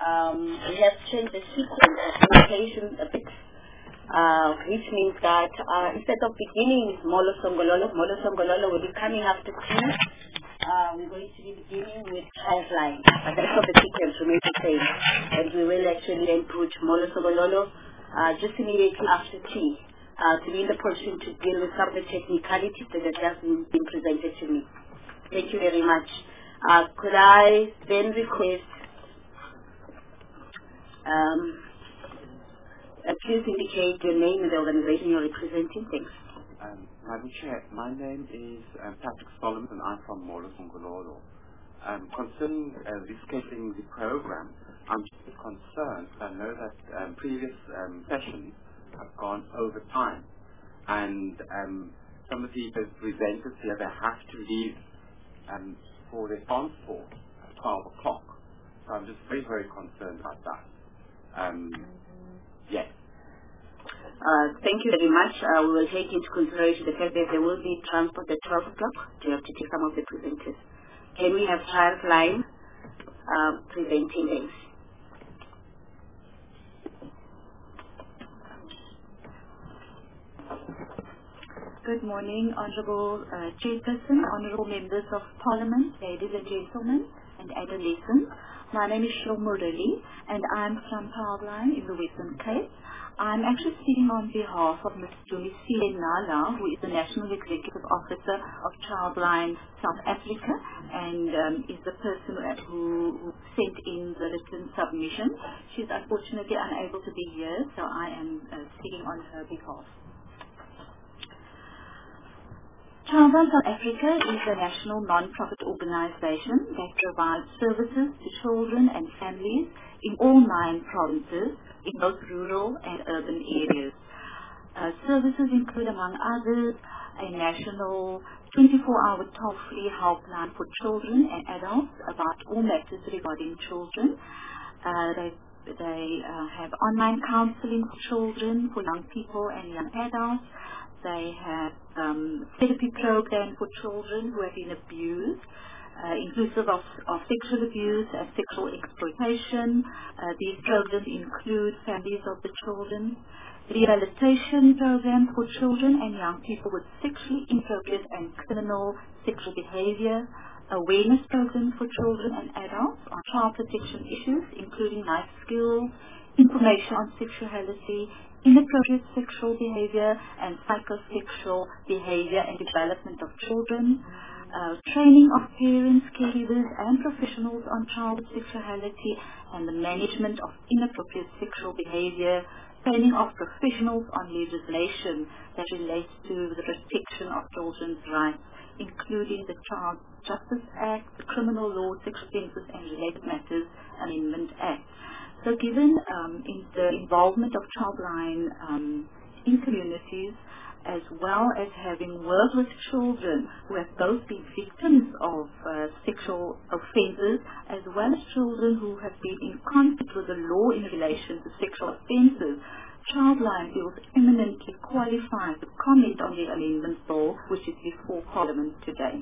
we have changed the sequence of communication a bit, which means that instead of beginning with Molo Songololo will be coming after tea. We're going to be beginning with Childline. But the rest of the sequence remains the same. And we will actually then put Molo Songololo just immediately after tea to be in the position to deal with some of the technicalities that have just been presented to me. Thank you very much. Could I then request please indicate your name and the organization you're representing. Thanks. Madam Chair, my name is Patrick Solomon and I'm from Molo Songololo. Concerning rescheduling the program, I'm just concerned. I know that previous sessions have gone over time and some of the presenters here, they have to leave for their transport at 12 o'clock. So I'm just very, very concerned about that. Yes. Thank you very much. We will take into consideration the fact that there will be transport at 12 o'clock to have to take some of the presenters. Can we have Childline presenting things? Good morning, Honourable Chairperson, Honourable Members of Parliament, ladies and gentlemen, and adolescents. My name is Shil Murali, and I'm from Childline in the Western Cape. I'm actually speaking on behalf of Ms. Dumisile Nala, who is the National Executive Officer of Childline South Africa, and is the person who sent in the written submission. She's unfortunately unable to be here, so I am speaking on her behalf. Childline South Africa is a national non-profit organization that provides services to children and families in all 9 provinces, in both rural and urban areas. Services include, among others, a national 24-hour toll-free helpline for children and adults about all matters regarding children. They have online counseling for children, for young people and young adults. They have therapy programs for children who have been abused, inclusive of sexual abuse and sexual exploitation. These programs include families of the children, rehabilitation programs for children and young people with sexually inappropriate and criminal sexual behavior, awareness programs for children and adults on child protection issues, including life skills, information on sexuality, inappropriate sexual behavior and psychosexual behavior and development of children, training of parents, caregivers and professionals on child sexuality and the management of inappropriate sexual behavior, training of professionals on legislation that relates to the protection of children's rights, including the Child Justice Act, the Criminal Law, Sexual Offences and Related Matters Amendment Act. So given in the involvement of Childline in communities, as well as having worked with children who have both been victims of sexual offences, as well as children who have been in conflict with the law in relation to sexual offences, Childline feels eminently qualified to comment on the amendment bill which is before Parliament today.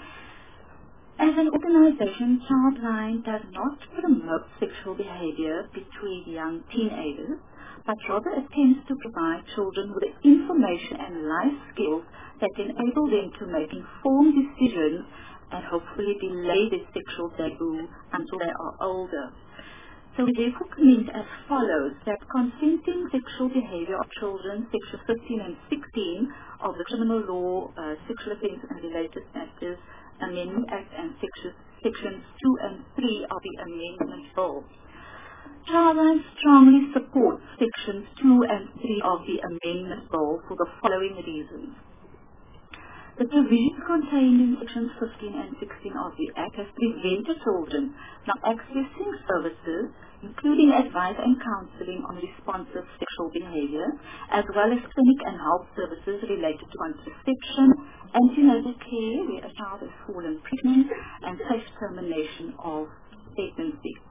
As an organization, Childline does not promote sexual behavior between young teenagers, but rather attempts to provide children with the information and life skills that enable them to make informed decisions and hopefully delay their sexual taboo until they are older. So we therefore comment as follows, that consenting sexual behavior of children, Section 15 and 16 of the Criminal Law, Sexual Offences and Related Matters Amendment Act and Sections 2 and 3 of the Amendment Bill. Childline strongly supports Sections 2 and 3 of the Amendment Bill for the following reasons. The provisions contained in Sections 15 and 16 of the Act have prevented children from accessing services, including advice and counseling on responsive sexual behavior, as well as clinic and health services related to contraception, antenatal care where a child has fallen pregnant, and safe termination of pregnancy.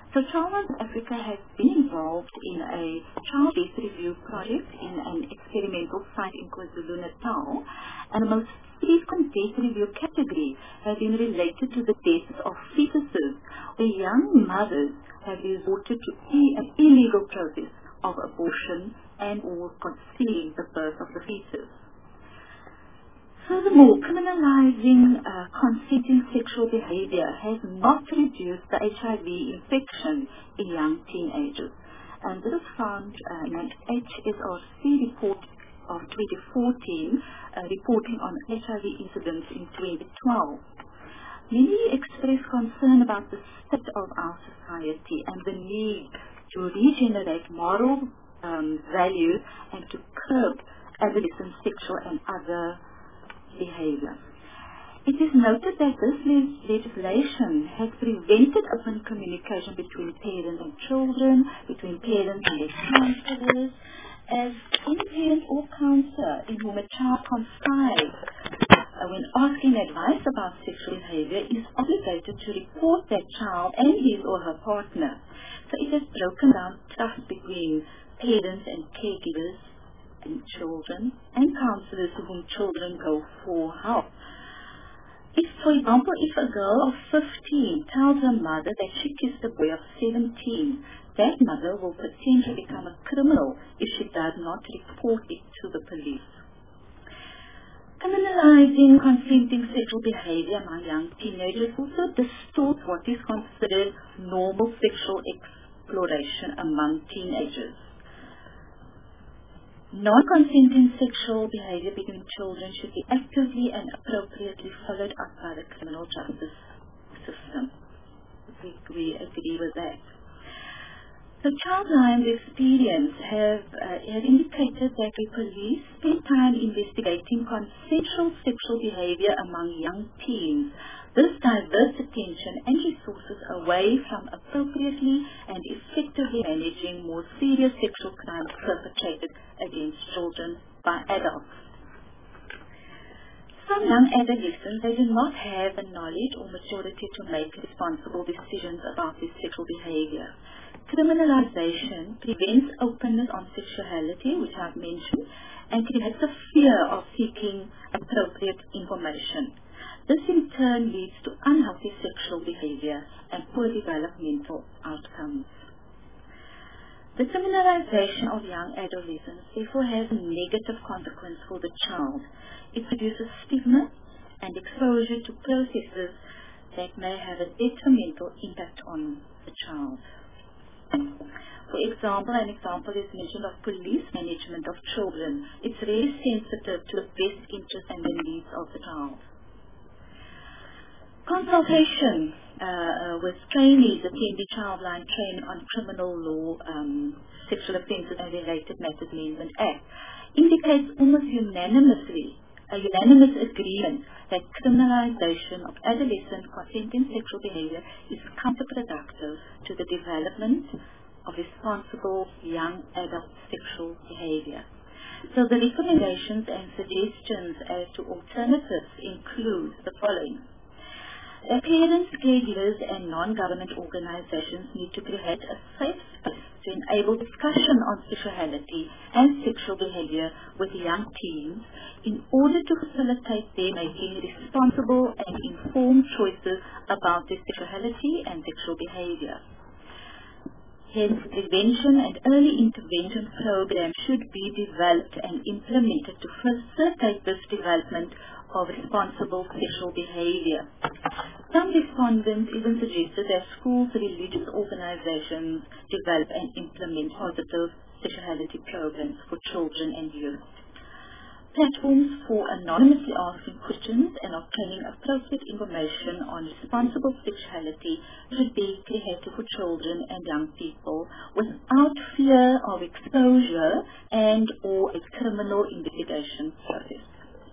So Childline Africa has been involved in a child death review project in an experimental site in KwaZulu-Natal, and the most frequent death review category has been related to the deaths of fetuses, where young mothers have resorted to an illegal process of abortion and or concealing the birth of the fetus. Furthermore, criminalizing consenting sexual behavior has not reduced the HIV infection in young teenagers. And this is found in an HSRC report of 2014, reporting on HIV incidents in 2012. Many express concern about the state of our society and the need to regenerate moral values and to curb adolescent sexual and other behavior. It is noted that this legislation has prevented open communication between parents and children, between parents and their counselors, as any parent or counselor in whom a child confides when asking advice about sexual behavior is obligated to report that child and his or her partner. So it has broken down trust between parents and caregivers and children and counselors to whom children go for help. If, for example, if a girl of 15 tells her mother that she kissed a boy of 17, that mother will potentially become a criminal if she does not report it to the police. Criminalizing consenting sexual behavior among young teenagers also distorts what is considered normal sexual exploration among teenagers. Non-consenting sexual behavior between children should be actively and appropriately followed up by the criminal justice system. We agree with that. The Childline's experience has indicated that the police spend time investigating consensual sexual behavior among young teens. This diverts attention and resources away from appropriately and effectively managing more serious sexual crimes perpetrated against children by adults. Some young adolescents, they do not have the knowledge or maturity to make responsible decisions about their sexual behavior. Criminalization prevents openness on sexuality, which I've mentioned, and creates a fear of seeking appropriate information. This in turn leads to unhealthy sexual behavior and poor developmental outcomes. The criminalization of young adolescents therefore has a negative consequence for the child. It produces stigma and exposure to processes that may have a detrimental impact on the child. For example, an example is mentioned of police management of children. It's very sensitive to the best interests and the needs of the child. Consultation with trainees attending Childline training on criminal law, sexual offences and related matters amendment act indicates almost unanimously a unanimous agreement that criminalization of adolescent consenting sexual behavior is counterproductive to the development of responsible young adult sexual behavior. So the recommendations and suggestions as to alternatives include the following. Parents, caregivers and non-government organizations need to create a safe space to enable discussion on sexuality and sexual behavior with young teens in order to facilitate their making responsible and informed choices about their sexuality and sexual behavior. Hence, prevention and early intervention programs should be developed and implemented to facilitate this development of responsible sexual behavior. Some respondents even suggested that schools, religious organizations develop and implement positive sexuality programs for children and youth. Platforms for anonymously asking questions and obtaining appropriate information on responsible sexuality should be created for children and young people without fear of exposure and or a criminal investigation process.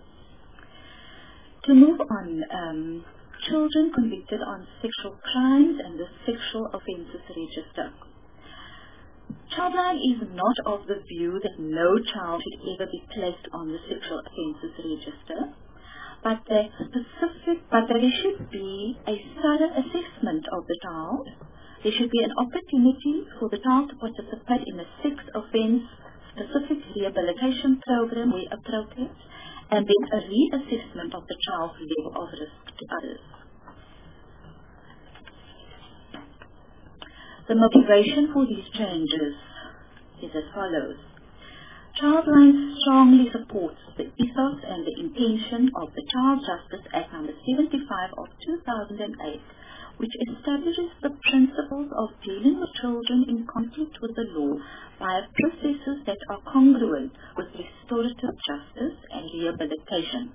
To move on, children convicted on sexual crimes and the Sexual Offences Register. Childline is not of the view that no child should ever be placed on the Sexual Offences Register, but that there should be a thorough assessment of the child, There should be an opportunity for the child to participate in a sex offence-specific rehabilitation program where appropriate, and then a reassessment of the child's level of risk to others. The motivation for these changes is as follows. Childline strongly supports the ethos and the intention of the Child Justice Act No. 75 of 2008, which establishes the principles of dealing with children in conflict with the law via processes that are congruent with restorative justice and rehabilitation.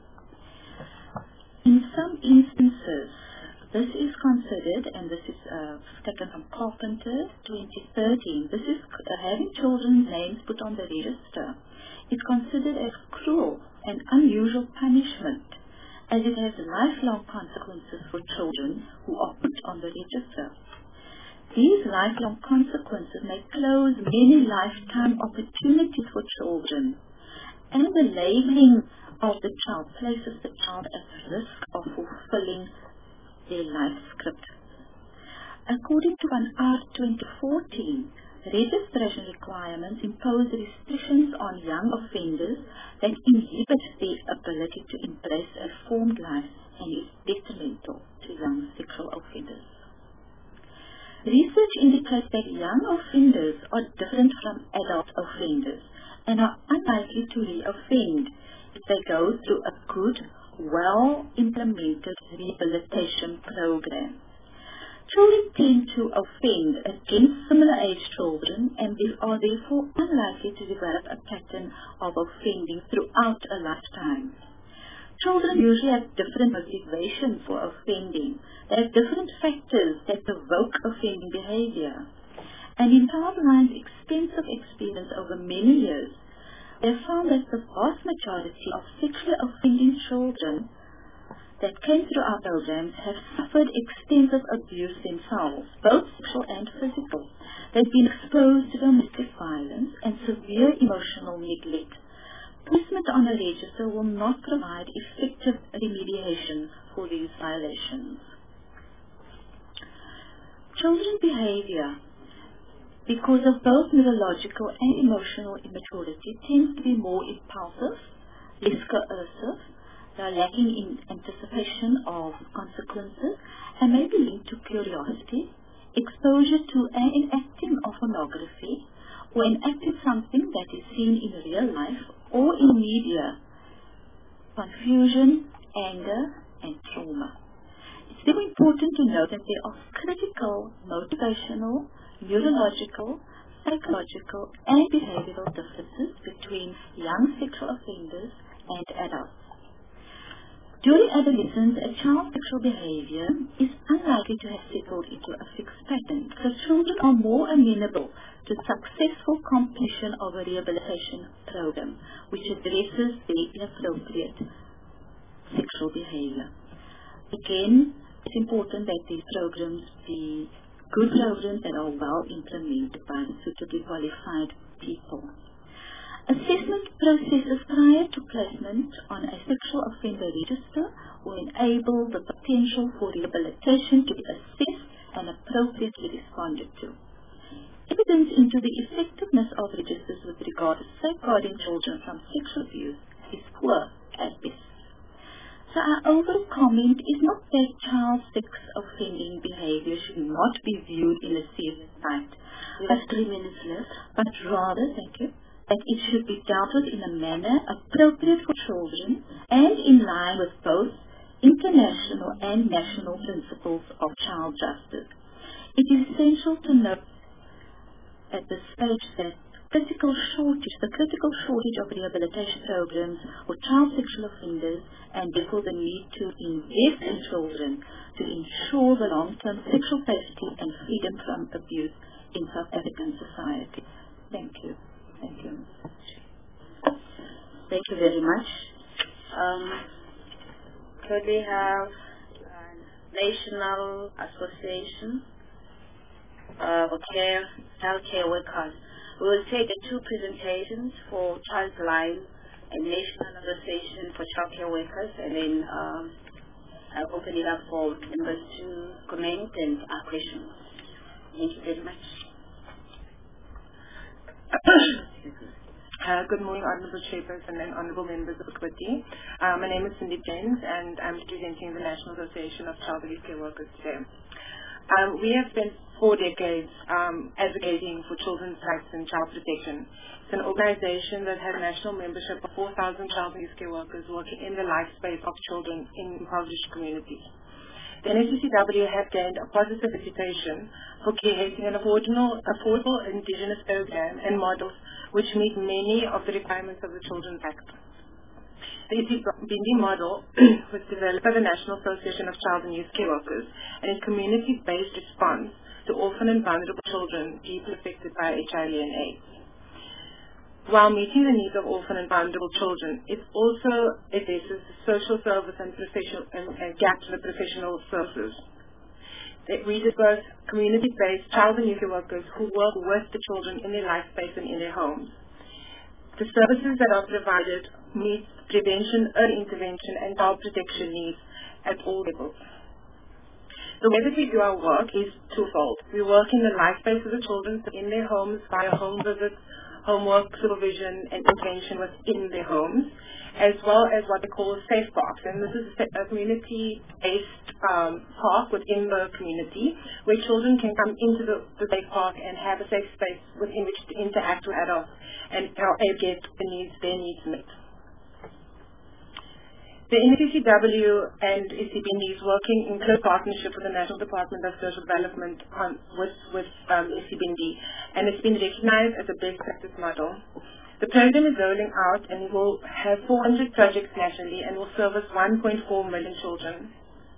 In some instances, this is considered, and this is taken from Carpenter 2013, this is having children's names put on the register. It's considered as cruel and unusual punishment, as it has lifelong consequences for children who are put on the register. These lifelong consequences may close many lifetime opportunities for children, and the labeling of the child places the child at risk of fulfilling their life script. According to an Art 2014, registration requirements impose restrictions on young offenders that inhibit their ability to embrace a formed life and is detrimental to young sexual offenders. Research indicates that young offenders are different from adult offenders and are unlikely to re-offend if they go through a good, well-implemented rehabilitation program. Children tend to offend against similar-aged children and they are therefore unlikely to develop a pattern of offending throughout a lifetime. Children usually have different motivations for offending. They have different factors that provoke offending behavior. And in Childline's extensive experience over many years, they found that the vast majority of sexually offending children that came through our programs have suffered extensive abuse themselves, both sexual and physical. They've been exposed to domestic violence and severe emotional neglect. Placement on a register will not provide effective remediation for these violations. Children's behavior, because of both neurological and emotional immaturity, tends to be more impulsive, less coercive. They are lacking in anticipation of consequences and may be linked to curiosity, exposure to and enacting of pornography, or enacting something that is seen in real life or in media, confusion, anger, and trauma. It's very important to note that there are critical motivational, neurological, psychological, and behavioral differences between young sexual offenders and adults. During adolescence, a child's sexual behavior is unlikely to have settled into a fixed pattern, so children are more amenable to successful completion of a rehabilitation program, which addresses their inappropriate sexual behavior. Again, it's important that these programs be good programs that are well implemented by suitably qualified people. Assessment processes prior to placement on a sexual offender register will enable the potential for rehabilitation to be assessed and appropriately responded to. Evidence into the effectiveness of registers with regard to safeguarding children from sexual abuse is poor at best. So our overall comment is not that child sex offending behavior should not be viewed in a serious light. We have 3 minutes left, but rather, that it should be dealt with in a manner appropriate for children and in line with both international and national principles of child justice. It is essential to note at this stage that the critical shortage of rehabilitation programs for child sexual offenders, and therefore the need to invest in children to ensure the long-term sexual safety and freedom from abuse in South African society. Thank you. Thank you. Thank you very much. Could we have a National Association of Healthcare Workers? We will take 2 presentations for Childline and National Association for Childcare Workers, and then I'll open it up for members to comment and ask questions. Thank you very much. Good morning, Honourable Chairperson and Honourable Members of the Committee. My name is Cindy James, and I'm representing the National Association of Child and Youth Care Workers today. We have spent 4 decades advocating for children's rights and child protection. It's an organization that has national membership of 4,000 child and youth care workers working in the life space of children in impoverished communities. The NSCCW have gained a positive reputation for creating an affordable indigenous program and models which meet many of the requirements of the Children's Act. The ECBND model was developed by the National Association of Child and Youth Care Workers and is a community-based response to orphan and vulnerable children deeply affected by HIV and AIDS. While meeting the needs of orphan and vulnerable children, it also addresses the social service and gaps in the professional services. We disperse community-based child and youth workers who work with the children in their life space and in their homes. The services that are provided meet prevention, early intervention, and child protection needs at all levels. The way that we do our work is twofold. We work in the life space of the children, so in their homes via home visits, homework, supervision, and intervention within their homes, as well as what they call safe parks. And this is a community-based park within the community where children can come into the safe park and have a safe space within which to interact with adults and get their needs met. The NSCCW and ECBND is working in close partnership with the National Department of Social Development with ECBND, and it's been recognized as a best practice model. The program is rolling out and it will have 400 projects nationally and will service 1.4 million children.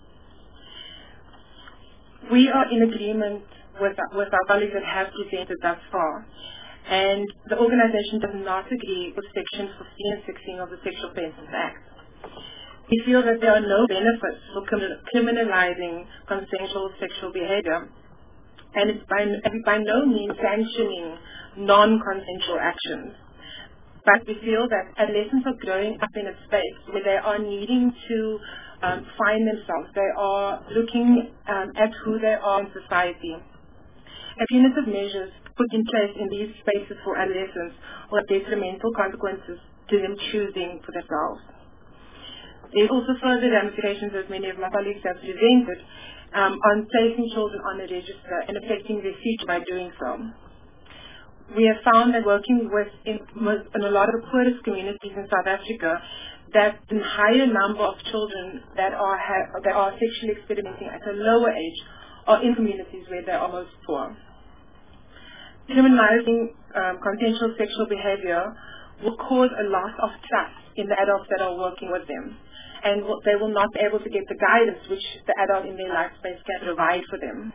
We are in agreement with our colleagues that have presented thus far, and the organization does not agree with sections 15 and 16 of the Sexual Offences Act. We feel that there are no benefits for criminalizing consensual sexual behavior, and it's by no means sanctioning non-consensual actions. But we feel that adolescents are growing up in a space where they are needing to find themselves. They are looking at who they are in society. And punitive measures put in place in these spaces for adolescents will have detrimental consequences to them choosing for themselves. There's also further ramifications, as many of my colleagues have presented, on placing children on a register and affecting their future by doing so. We have found that working in a lot of the poorest communities in South Africa, that a higher number of children that are sexually experimenting at a lower age are in communities where they are most poor. Criminalizing consensual sexual behavior will cause a loss of trust in the adults that are working with them, and they will not be able to get the guidance which the adult in their life space can provide for them.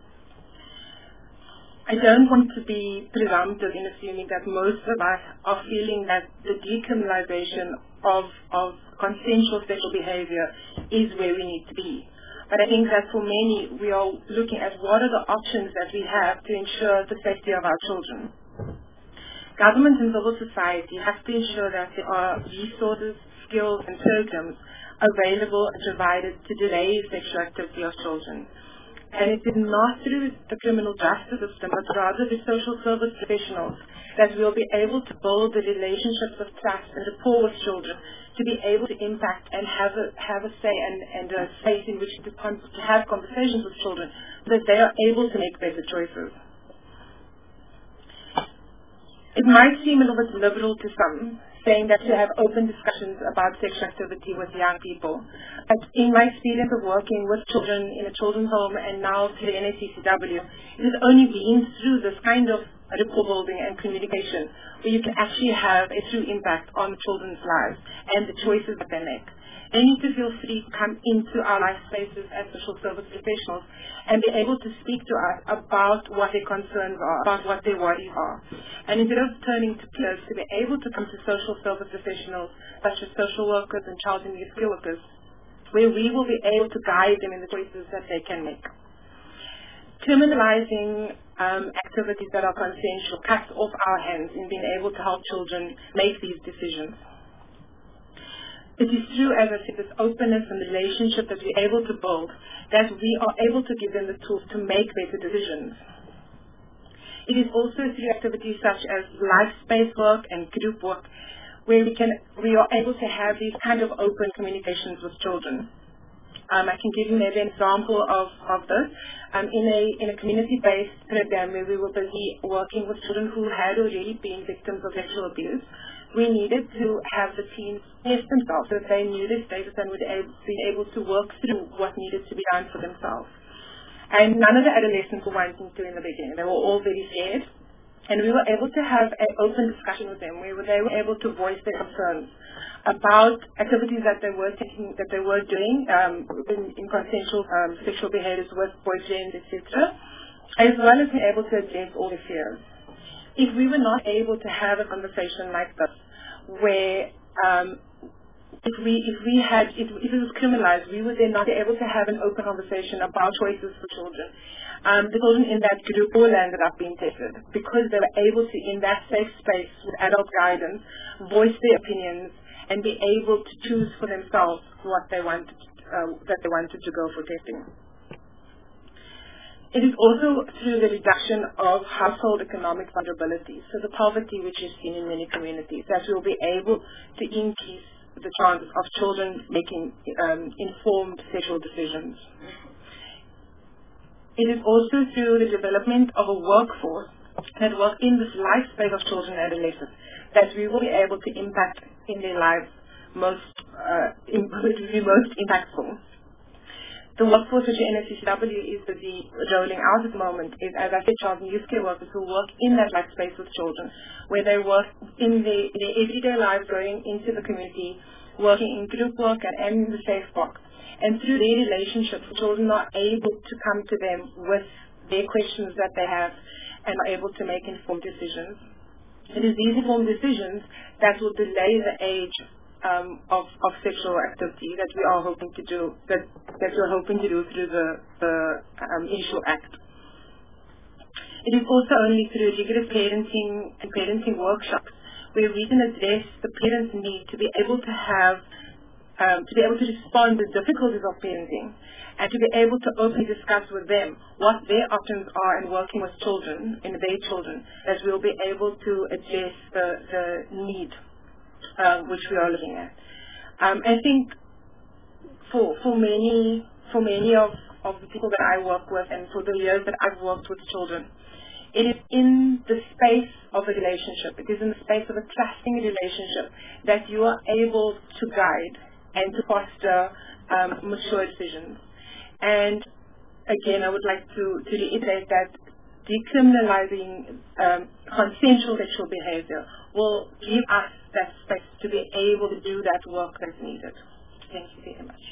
I don't want to be presumptive in assuming that most of us are feeling that the decriminalization of consensual sexual behavior is where we need to be. But I think that for many, we are looking at what are the options that we have to ensure the safety of our children. Government and civil society have to ensure that there are resources, skills, and programs available and provided to delay sexual activity of children. And it is not through the criminal justice system, but rather the social service professionals that will be able to build the relationships of trust and rapport with children to be able to impact and have a say and a space in which to have conversations with children so that they are able to make better choices. It might seem a little bit liberal to some, saying that to have open discussions about sexual activity with young people. But in my experience of working with children in a children's home and now through the NSCCW, it has only been through this kind of rapport building and communication where you can actually have a true impact on children's lives and the choices that they make. They need to feel free to come into our life spaces as social service professionals and be able to speak to us about what their concerns are, about what their worries are. And instead of turning to peers, to be able to come to social service professionals such as social workers and child and youth care workers, where we will be able to guide them in the choices that they can make. Criminalizing activities that are consensual cuts off our hands in being able to help children make these decisions. It is through, as I said, this openness and relationship that we're able to build, that we are able to give them the tools to make better decisions. It is also through activities such as life space work and group work where we are able to have these kind of open communications with children. I can give you maybe an example of this. In a community-based program where we were busy working with children who had already been victims of sexual abuse, we needed to have the teams test themselves so that they knew their status and would be able to work through what needed to be done for themselves. And none of the adolescents were wanting to in the beginning. They were all very scared. And we were able to have an open discussion with them where they were able to voice their concerns about activities that they were doing in consensual sexual behaviors with boyfriends, etc., as well as being able to address all their fears. If we were not able to have a conversation like this, where if it was criminalized, we would then not be able to have an open conversation about choices for children. The children in that group all ended up being tested because they were able to, in that safe space with adult guidance, voice their opinions and be able to choose for themselves what they wanted, that they wanted to go for testing. It is also through the reduction of household economic vulnerability, so the poverty which is seen in many communities, that we will be able to increase the chances of children making informed sexual decisions. It is also through the development of a workforce that works in this life space of children and adolescents that we will be able to impact in their lives most impactful. The workforce which NSCCW is busy rolling out at the moment is, as I said, child and youth care workers who work in that life space with children, where they work in their everyday lives, going into the community, working in group work and in the safe box. And through their relationships, children are able to come to them with their questions that they have and are able to make informed decisions. It is these informed decisions that will delay the age of sexual activity that we are hoping to do, that we're hoping to do through the Initial Act. It is also only through rigorous parenting and parenting workshops where we can address the parents' need to be able to have to respond to the difficulties of parenting and to be able to openly discuss with them what their options are in working with children, in their children, as we'll be able to address the need which we are looking at. I think for many of the people that I work with and for the years that I've worked with children, it is in the space of a relationship, it is in the space of a trusting relationship that you are able to guide and to foster mature decisions. And again, I would like to reiterate that decriminalizing consensual sexual behavior will give us that space to be able to do that work that's needed. Thank you very much.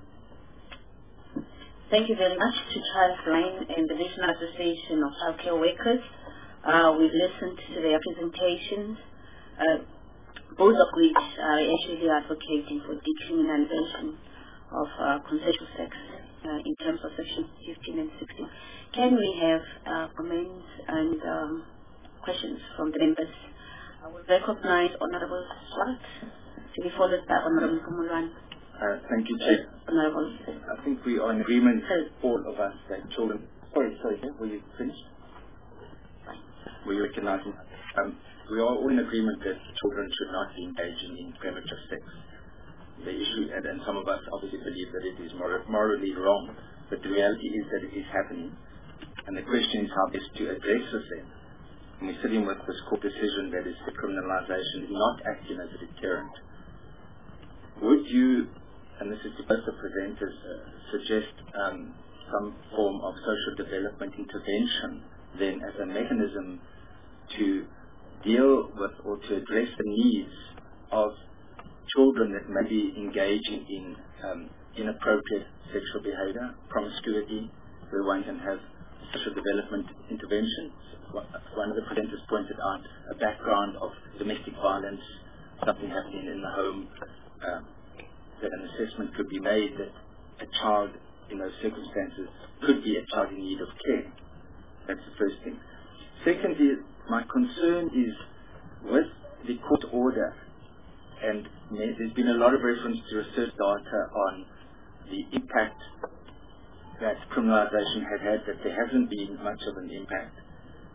Thank you very much to Charles Lane and the National Association of Healthcare Workers. We've listened to their presentations, both of which are actually advocating for decriminalization of consensual sex in terms of Section 15 and 16. Can we have comments and questions from the members? I will recognize Honorable Swart to be followed by Honorable Kumulwan. Thank you, Chair. Honorable. I think we are in agreement, all of us, that children... Sorry, were you finished? Fine. Were you recognizing? We are all in agreement that children should not be engaging in premature sex. The issue, and some of us obviously believe that it is morally wrong, but the reality is that it is happening. And the question is how best to address this then. And we're sitting with this court decision that is decriminalization not acting as a deterrent. Would you, and this is to both the presenters, suggest some form of social development intervention then as a mechanism to deal with or to address the needs of children that may be engaging in inappropriate sexual behavior, promiscuity, where one can have social development interventions? One of the presenters pointed out a background of domestic violence, something happening in the home, that an assessment could be made that a child in those circumstances could be a child in need of care. That's the first thing. Secondly, my concern is with the court order, and there's been a lot of reference to research data on the impact that criminalization had, that there hasn't been much of an impact.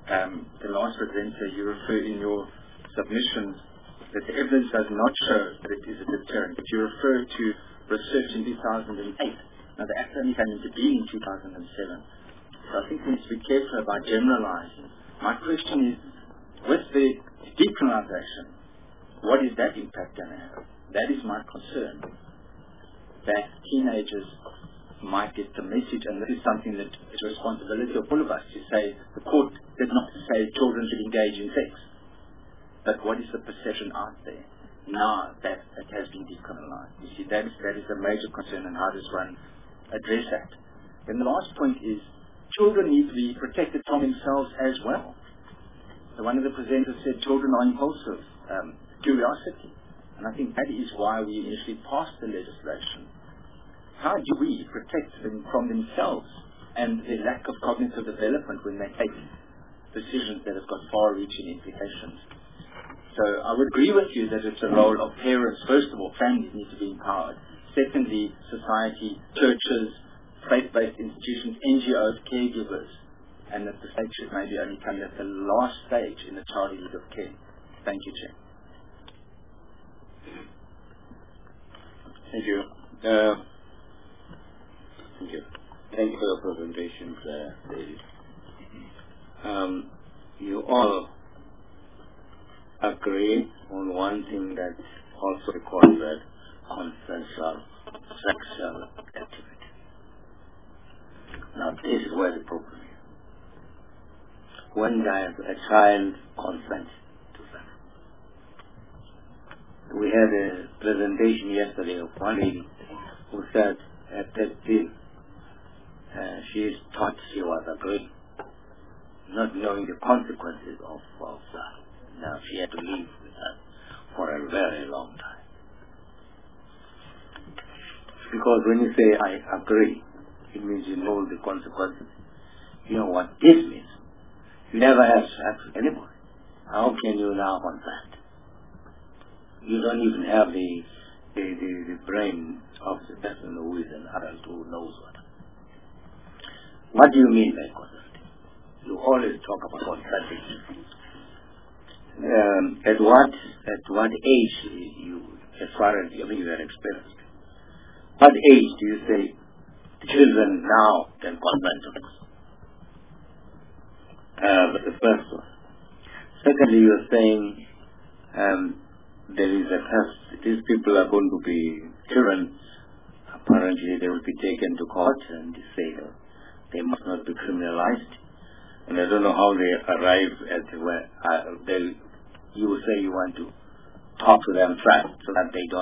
the last presenter, you refer in your submissions that the evidence does not show that it is a deterrent, but you refer to research in 2008. Now, the Act only came into being in 2007. So I think we need to be careful about generalizing. My question is, with the decriminalization, what is that impact going to have? That is my concern, that teenagers might get the message, and this is something that is a responsibility of all of us to say. The court did not say children should engage in sex, but what is the perception out there now that it has been decriminalized? You see, that is a major concern, and how does one address that? Then the last point is, children need to be protected from themselves as well. So one of the presenters said children are impulsive, curiosity, and I think that is why we initially passed the legislation. How do we protect them from themselves and the lack of cognitive development when they take decisions that have got far-reaching implications? So I would agree with you that it's a role of parents. First of all, families need to be empowered. Secondly, society, churches, faith-based institutions, NGOs, caregivers, and that the state should maybe only come at the last stage in the childhood of care. Thank you, Chair. Thank you. Thank you. Thank you for your presentation, ladies. You all agree on one thing that's also called consensual sexual activity. Now, this is where the problem is. When a child consents to sex. We had a presentation yesterday of one lady who said at 13 she is taught she was agreeing, not knowing the consequences of that. Now she had to live with that for a very long time. Because when you say I agree, it means you know the consequences. You know what this means. You never have sex with anybody. How can you now consent? You don't even have the brain of the person who is an adult who knows what. What do you mean by consenting? You always talk about consenting. At what age you, as far as you are experienced, what age do you say children now can consent to this? But the first one. Secondly, you are saying there is a test. These people are going to be children. Apparently, they will be taken to court and say that they must not be criminalized. And I don't know how they arrive at where you will say you want to talk to them first so that they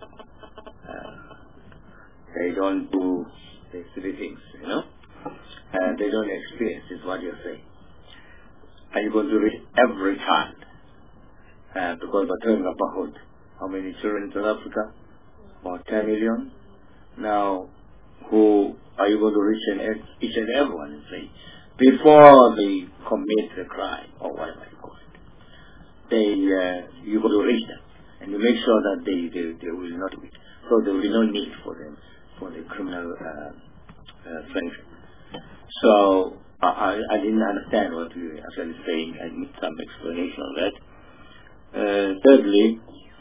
don't do the silly things, you know. They don't experience is what you're saying. Are you going to reach every child? Because we're talking about how many children in South Africa? About 10 million. Now, who are you going to reach each and everyone and say, before they commit the crime, or whatever you call it, you're going to reach them, and you make sure that they will not be, so there will be no need for them, for the criminal sanction. So, I didn't understand what you were actually saying. I need some explanation on that. Thirdly,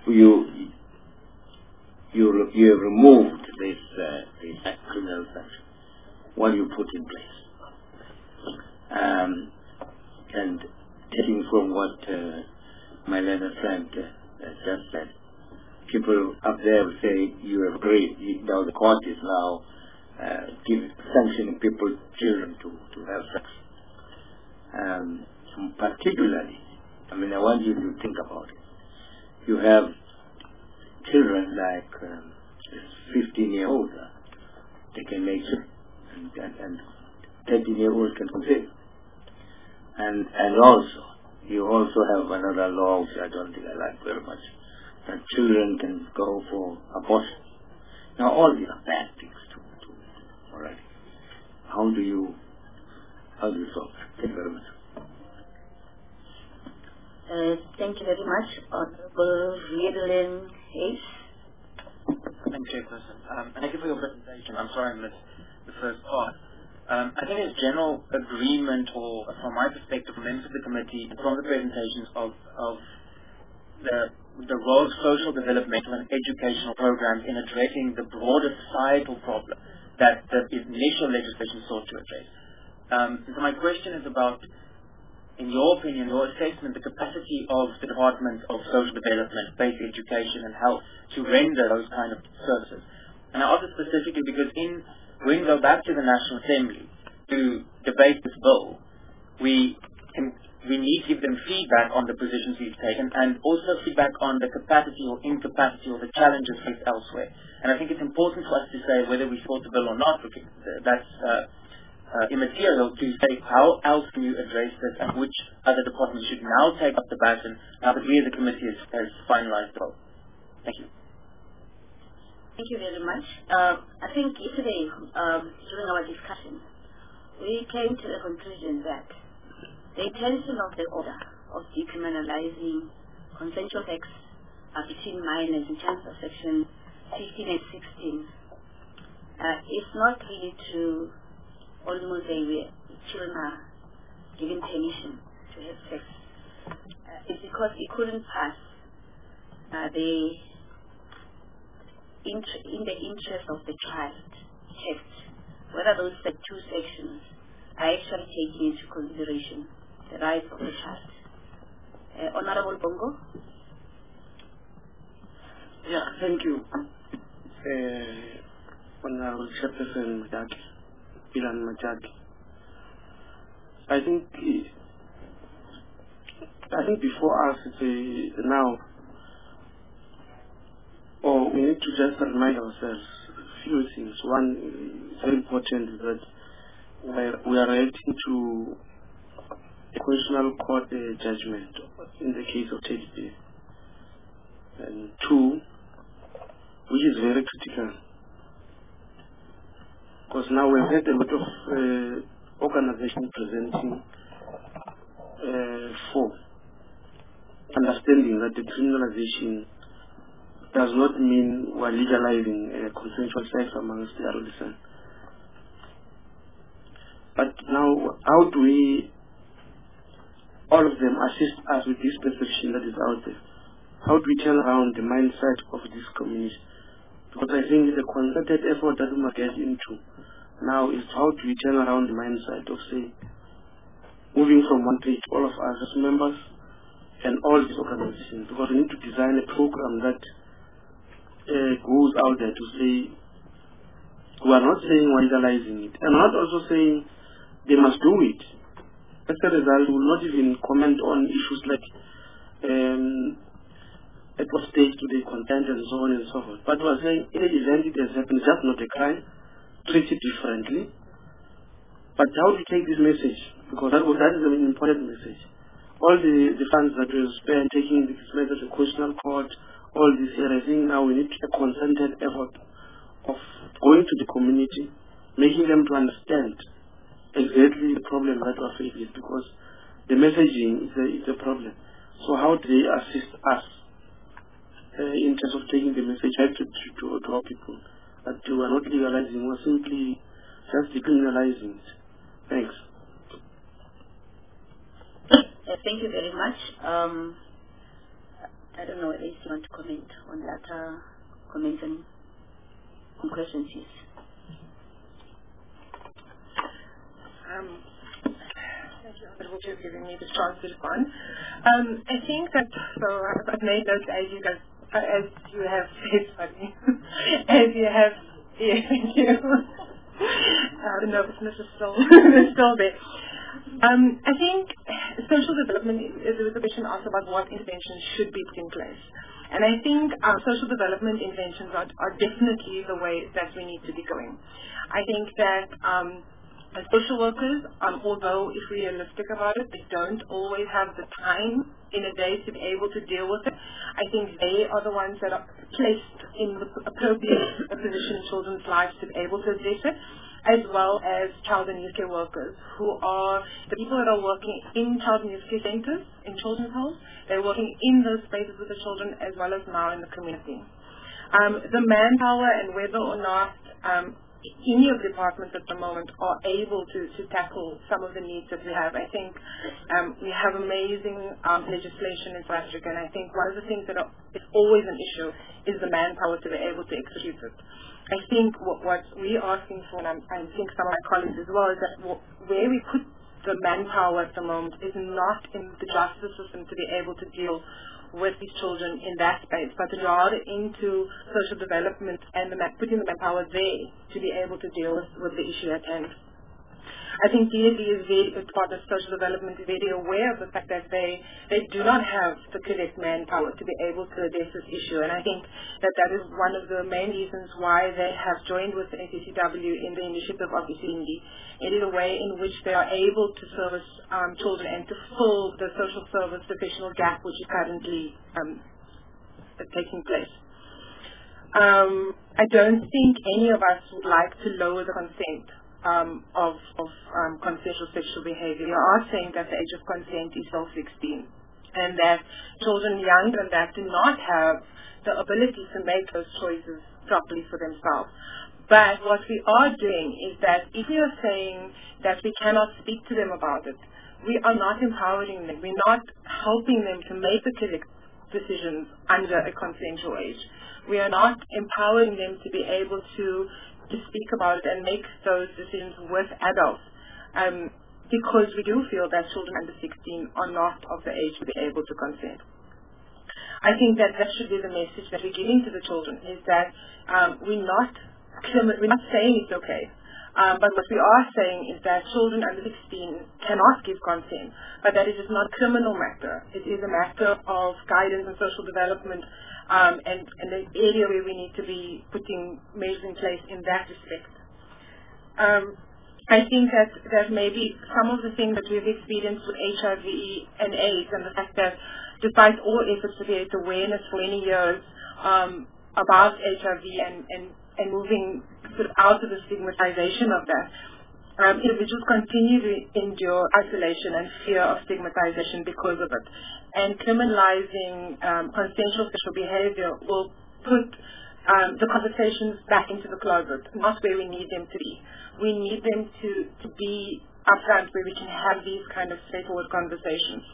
you have removed this criminal sanction. What do you put in place? And taking from what my learned friend just said, people up there will say you have agreed. Now the court is now sanctioning people, children, to have sex. Particularly, I want you to think about it. You have children like 15-year-olds, they can make it, and 13-year-olds can conceive. And also, you also have another law which I don't think I like very much, that children can go for abortion. Now all these are bad things too. Alright. How do you solve that? Thank you very much. Thank you very much, Honorable Riedlin Hayes. Thank you, Chairperson. Thank you for your presentation. I'm sorry I missed the first part. I think there's general agreement, or from my perspective, from members of the committee, from the presentations of the role of social developmental and educational programs in addressing the broader societal problem that the initial legislation sought to address. So my question is about, in your opinion, your assessment, the capacity of the Department of Social Development, Basic Education and Health to render those kind of services. And I ask it specifically because when we go back to the National Assembly to debate this bill, we need to give them feedback on the positions we've taken and also feedback on the capacity or incapacity or the challenges faced elsewhere. And I think it's important for us to say whether we support the bill or not, because that's immaterial, to say how else can you address this and which other departments should now take up the baton now that we as a committee has finalized the bill. Thank you. Thank you very much. I think yesterday, during our discussion, we came to the conclusion that the intention of the order of decriminalizing consensual sex between minors in terms of section 15 and 16 is not really to almost say where children are given permission to have sex. It's because it couldn't pass in the interest of the child test whether those two sections are actually taking into consideration the rights of the child. Honorable Bongo? Yeah, thank you. Honorable Chairperson Ilan Majaki. I think before us now, we need to just remind ourselves a few things. One, very important, is that we are relating to a constitutional court judgment in the case of Teddy Bear. And two, which is very critical, because now we've had a lot of organizations presenting for understanding that the criminalization does not mean we're legalizing consensual sex amongst the adolescents. But now, how do we, all of them, assist us with this perception that is out there? How do we turn around the mindset of this community? Because I think the concerted effort that we must get into now is how do we turn around the mindset of, say, moving from one page, all of us as members and all these organizations, because we need to design a program that goes out there to say, we are not saying we're legalizing it, and we're not also saying they must do it. As a result, we will not even comment on issues like at what stage do they consent and so on and so forth. But we're saying, in the event it has happened, it's just not a crime, treat it differently. But how do we take this message? Because that is an important message. All the funds that we spend taking this message to constitutional court, all this here, I think now we need a concerted effort of going to the community, making them to understand exactly the problem that we're faced with, because the messaging is a problem. So how do they assist us in terms of taking the message out to our people that we are not legalizing, we're simply just decriminalizing it? Thanks. Thank you very much. I don't know if you want to comment on that, comment on questions, yes. Thank you, Honorable Chair, for giving me this chance to respond. I think that, so I've made notes as you have said, sorry, as you have, yeah, thank you. The nervousness is still there. I think social development, there was a question asked about what interventions should be put in place. And I think social development interventions are definitely the way that we need to be going. I think that as social workers, although if we're realistic about it, they don't always have the time in a day to be able to deal with it. I think they are the ones that are placed in the appropriate position in children's lives to be able to address it, as well as child and youth care workers, who are the people that are working in child and youth care centers, in children's homes. They're working in those spaces with the children as well as now in the community. The manpower and whether or not any of the departments at the moment are able to tackle some of the needs that we have. I think we have amazing legislation in South Africa, and I think one of the things that is always an issue is the manpower to be able to execute it. I think what we're asking for, and I think some of my colleagues as well, is that where we put the manpower at the moment is not in the justice system to be able to deal with these children in that space, but rather into social development and putting the manpower there to be able to deal with the issue at hand. I think DAD is as part of social development, is very aware of the fact that they do not have the correct manpower to be able to address this issue, and I think that is one of the main reasons why they have joined with the ACCW in the initiative of Isindi. It is a way in which they are able to service children and to fill the social service professional gap which is currently taking place. I don't think any of us would like to lower the consent of consensual sexual behavior. We are saying that the age of consent is still 16, and that children younger than that do not have the ability to make those choices properly for themselves. But what we are doing is that if we are saying that we cannot speak to them about it, we are not empowering them. We're not helping them to make the correct decisions under a consensual age. We are not empowering them to be able to speak about it and make those decisions with adults, because we do feel that children under 16 are not of the age to be able to consent. I think that should be the message that we're giving to the children, is that we're not saying it's okay, but what we are saying is that children under 16 cannot give consent, but that it is not a criminal matter. It is a matter of guidance and social development, and an area where we need to be putting measures in place in that respect. I think that maybe some of the things that we've experienced with HIV and AIDS, and the fact that despite all efforts to create awareness for many years about HIV and moving sort of out of the stigmatization of that, individuals continue to endure isolation and fear of stigmatization because of it. And criminalizing consensual sexual behavior will put the conversations back into the closet, not where we need them to be. We need them to be upfront, where we can have these kind of straightforward conversations.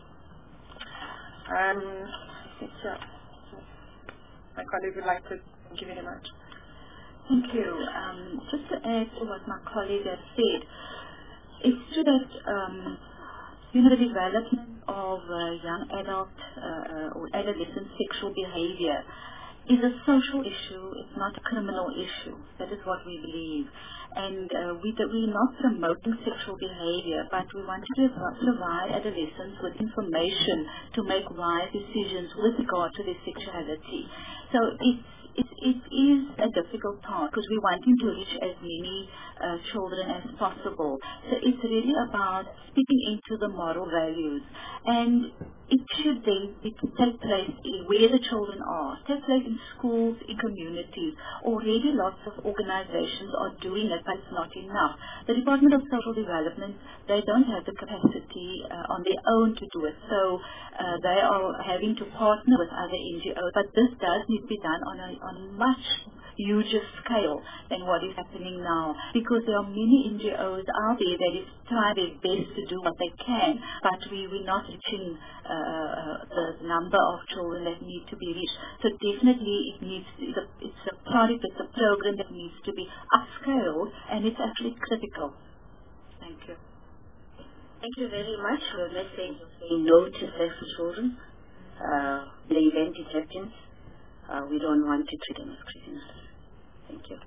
My colleague would like to thank you very much. Thank you. Just to add to what my colleague has said, it's true that the development of young adult or adolescent sexual behavior is a social issue. It's not a criminal issue. That is what we believe. And we're not promoting sexual behavior, but we want to provide adolescents with information to make wise decisions with regard to their sexuality. So it is a difficult task, because we're wanting to reach as many children as possible. So it's really about speaking into the moral values, and it should then take place where the children are, take place in schools, in communities. Already lots of organizations are doing it, but it's not enough. The Department of Social Development, they don't have the capacity on their own to do it, so they are having to partner with other NGOs, but this does need to be done on a much huger scale than what is happening now, because there are many NGOs out there that is trying their best to do what they can, but we're not reaching the number of children that need to be reached. So definitely it's a project, it's a program that needs to be upscaled, and it's actually critical. Thank you. Thank you very much for your message of saying no to sex for children. The event it happens. We don't want to treat them as criminals. Thank you.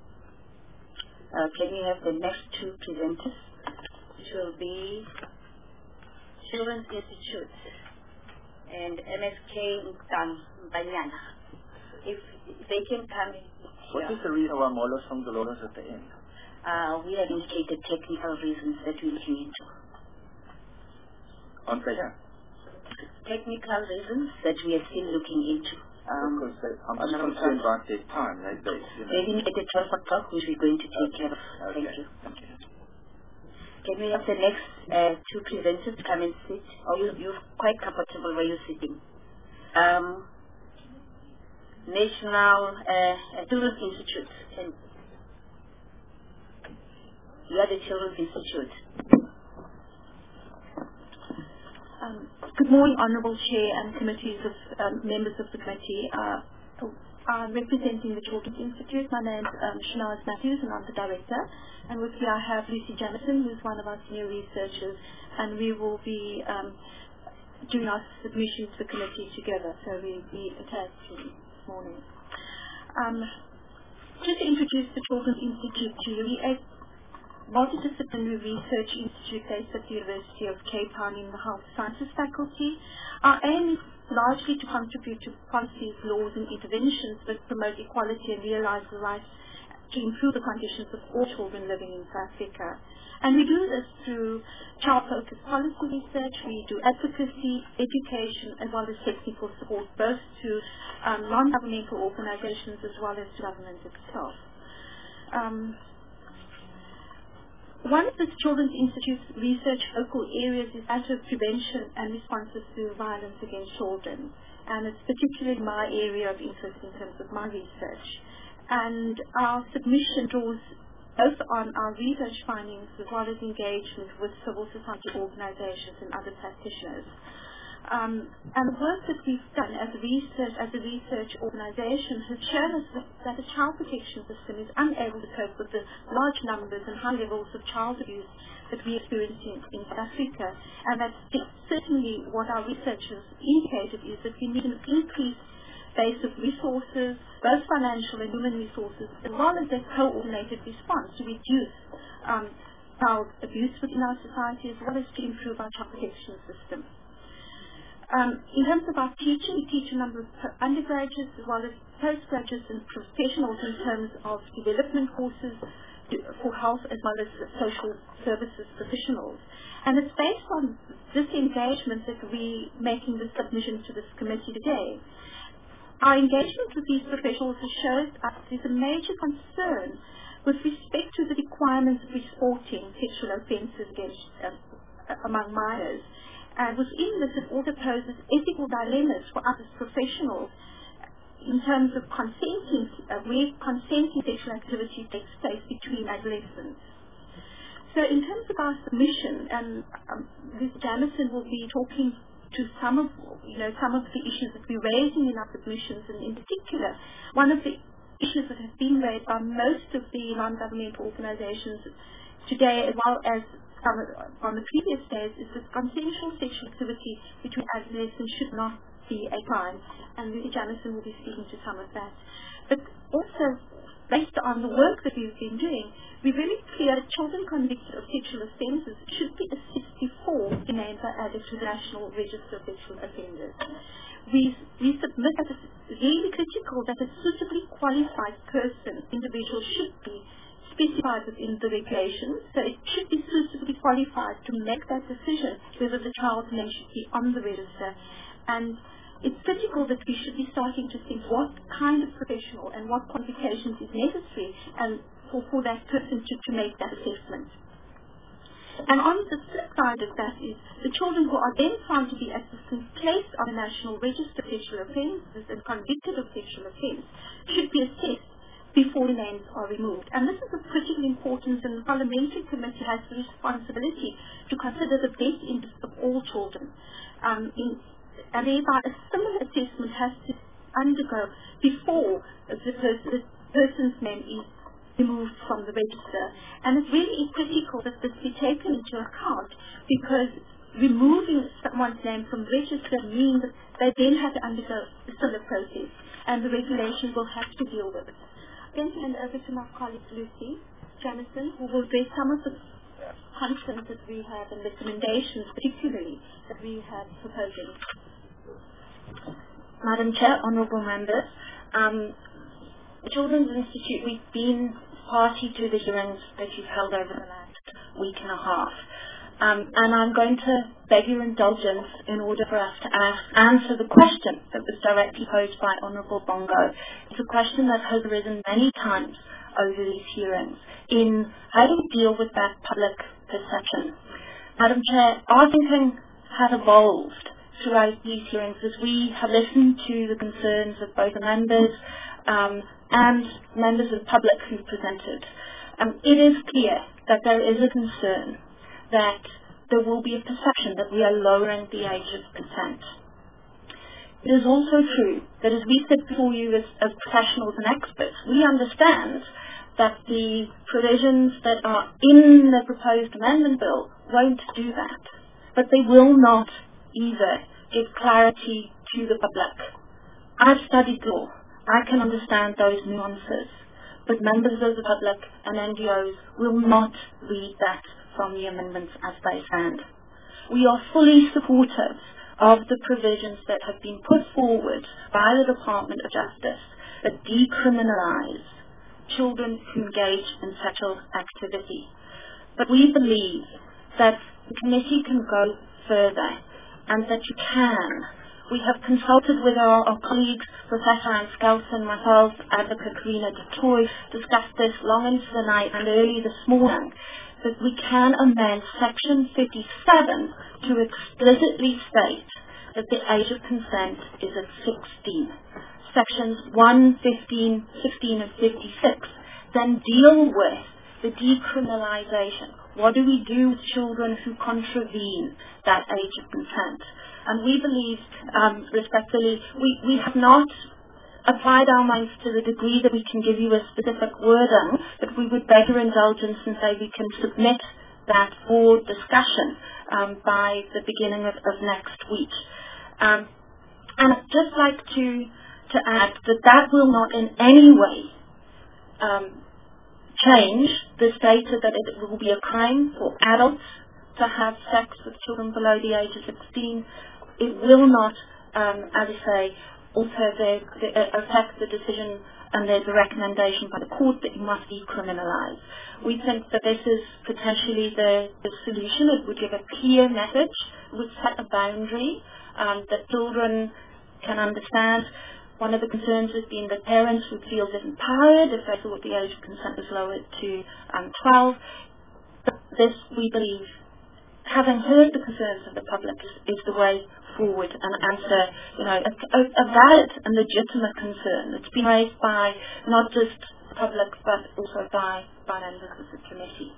Can we have the next two presenters, which will be Children's Institute and MSK Mbanyana. If they can come in. What is the reason why Molo Songololo is at the end? We have indicated technical reasons that we're looking into. On here? Technical reasons that we are still looking into. Because I'm just concerned about their time. They didn't get at 12 o'clock, which we're going to take care of. Okay. Thank you. Can we have the next two presenters come and sit? Oh, you're quite comfortable where you're sitting. National Children's Institute. You are the Children's Institute. Good morning, Honourable Chair and committees of members of the committee. I'm representing the Children's Institute. My name is Shanaz Matthews and I'm the director. And with me I have Lucy Jamison, who's one of our senior researchers, and we will be doing our submission to the committee together. So we'll be attached to this morning. Just to introduce the Children's Institute to you, we are a multidisciplinary research institute based at the University of Cape Town in the Health Sciences faculty. Our aim is largely to contribute to policies, laws and interventions that promote equality and realise the rights to improve the conditions of all children living in South Africa. And we do this through child-focused policy research. We do advocacy, education, as well as technical support, both to non-governmental organisations as well as to government itself. One of the Children's Institute's research focal areas is that of prevention and responses to violence against children. And it's particularly my area of interest in terms of my research. And our submission draws both on our research findings as well as engagement with civil society organisations and other practitioners. And the work that we've done as a research organisation has shown us that the child protection system is unable to cope with the large numbers and high levels of child abuse that we experience in South Africa. And that's certainly what our researchers indicated, is that we need an increased base of resources, both financial and human resources, as well as a coordinated response to reduce child abuse within our society, as well as to improve our child protection system. In terms of our teaching, we teach a number of undergraduates as well as postgraduates and professionals in terms of development courses for health as well as social services professionals. And it's based on this engagement that we're making the submission to this committee today. Our engagement with these professionals has shown us there's a major concern with respect to the requirements of reporting sexual offences against among minors. And within this, it also poses ethical dilemmas for us as professionals in terms of consenting, where consenting sexual activity takes place between adolescents. So in terms of our submission, and Ms. Jamison will be talking to some of the issues that we're raising in our submissions, and in particular, one of the issues that have been raised by most of the non-governmental organisations today, as well as on the previous days, is that consensual sexual activity between adolescents should not be a crime, and Lucy Jamison will be speaking to some of that. But also, based on the work that we've been doing, we're very clear that children convicted of sexual offences should be assessed before their names are added to the National Register of Sexual Offenders. We submit that it's really critical that a suitably qualified individual should be specified within the regulations, so it should be suitably qualified to make that decision whether the child's name should be on the register. And it's critical that we should be starting to think what kind of professional and what qualifications is necessary and for that person to make that assessment. And on the flip side of that is the children who are then found to be placed on the National Register of Sexual Offences and convicted of sexual offence should be assessed before the names are removed. And this is of critical importance, and the Parliamentary Committee has the responsibility to consider the best interest of all children. And thereby a similar assessment has to undergo before the person's name is removed from the register. And it's really critical that this be taken into account, because removing someone's name from the register means that they then have to undergo a similar process, and the regulation will have to deal with it. Then hand over to my colleague Lucy Jamison, who will raise some of the concerns that we have and recommendations particularly that we have proposing. Madam Chair, honourable members, the Children's Institute, we've been party to the hearings that you've held over the last week and a half. And I'm going to beg your indulgence in order for us to answer the question that was directly posed by Honourable Bongo. It's a question that has arisen many times over these hearings in how do we deal with that public perception. Madam Chair, our thinking has evolved throughout these hearings as we have listened to the concerns of both the members and members of the public who presented. It is clear that there is a concern that there will be a perception that we are lowering the age of consent. It is also true that as we sit before you as professionals and experts, we understand that the provisions that are in the proposed amendment bill won't do that. But they will not either give clarity to the public. I've studied law. I can understand those nuances. But members of the public and NGOs will not read that from the amendments as they stand. We are fully supportive of the provisions that have been put forward by the Department of Justice that decriminalise children who engage in sexual activity. But we believe that the committee can go further and that you can. We have consulted with our colleagues, Professor Anne Skelton, myself, Advocate Karina du Toit, discussed this long into the night and early this morning, that we can amend Section 57 to explicitly state that the age of consent is at 16. Sections 1, 15, 16 and 56 then deal with the decriminalisation. What do we do with children who contravene that age of consent? And we believe, respectfully, we have not applied our minds to the degree that we can give you a specific wording, but we would beg your indulgence and say we can submit that for discussion by the beginning of next week. And I'd just like to add that will not in any way change the statement that it will be a crime for adults to have sex with children below the age of 16. It will not, as I say, alter affect the decision, and there's a recommendation by the court that you must decriminalise. We think that this is potentially the solution. It would give a clear message. It would set a boundary that children can understand. One of the concerns has been that parents would feel disempowered if they thought the age of consent was lowered to 12. But this, we believe, having heard the concerns of the public, is the way forward and answer, a valid and legitimate concern that's been raised by not just the public but also by members of the committee.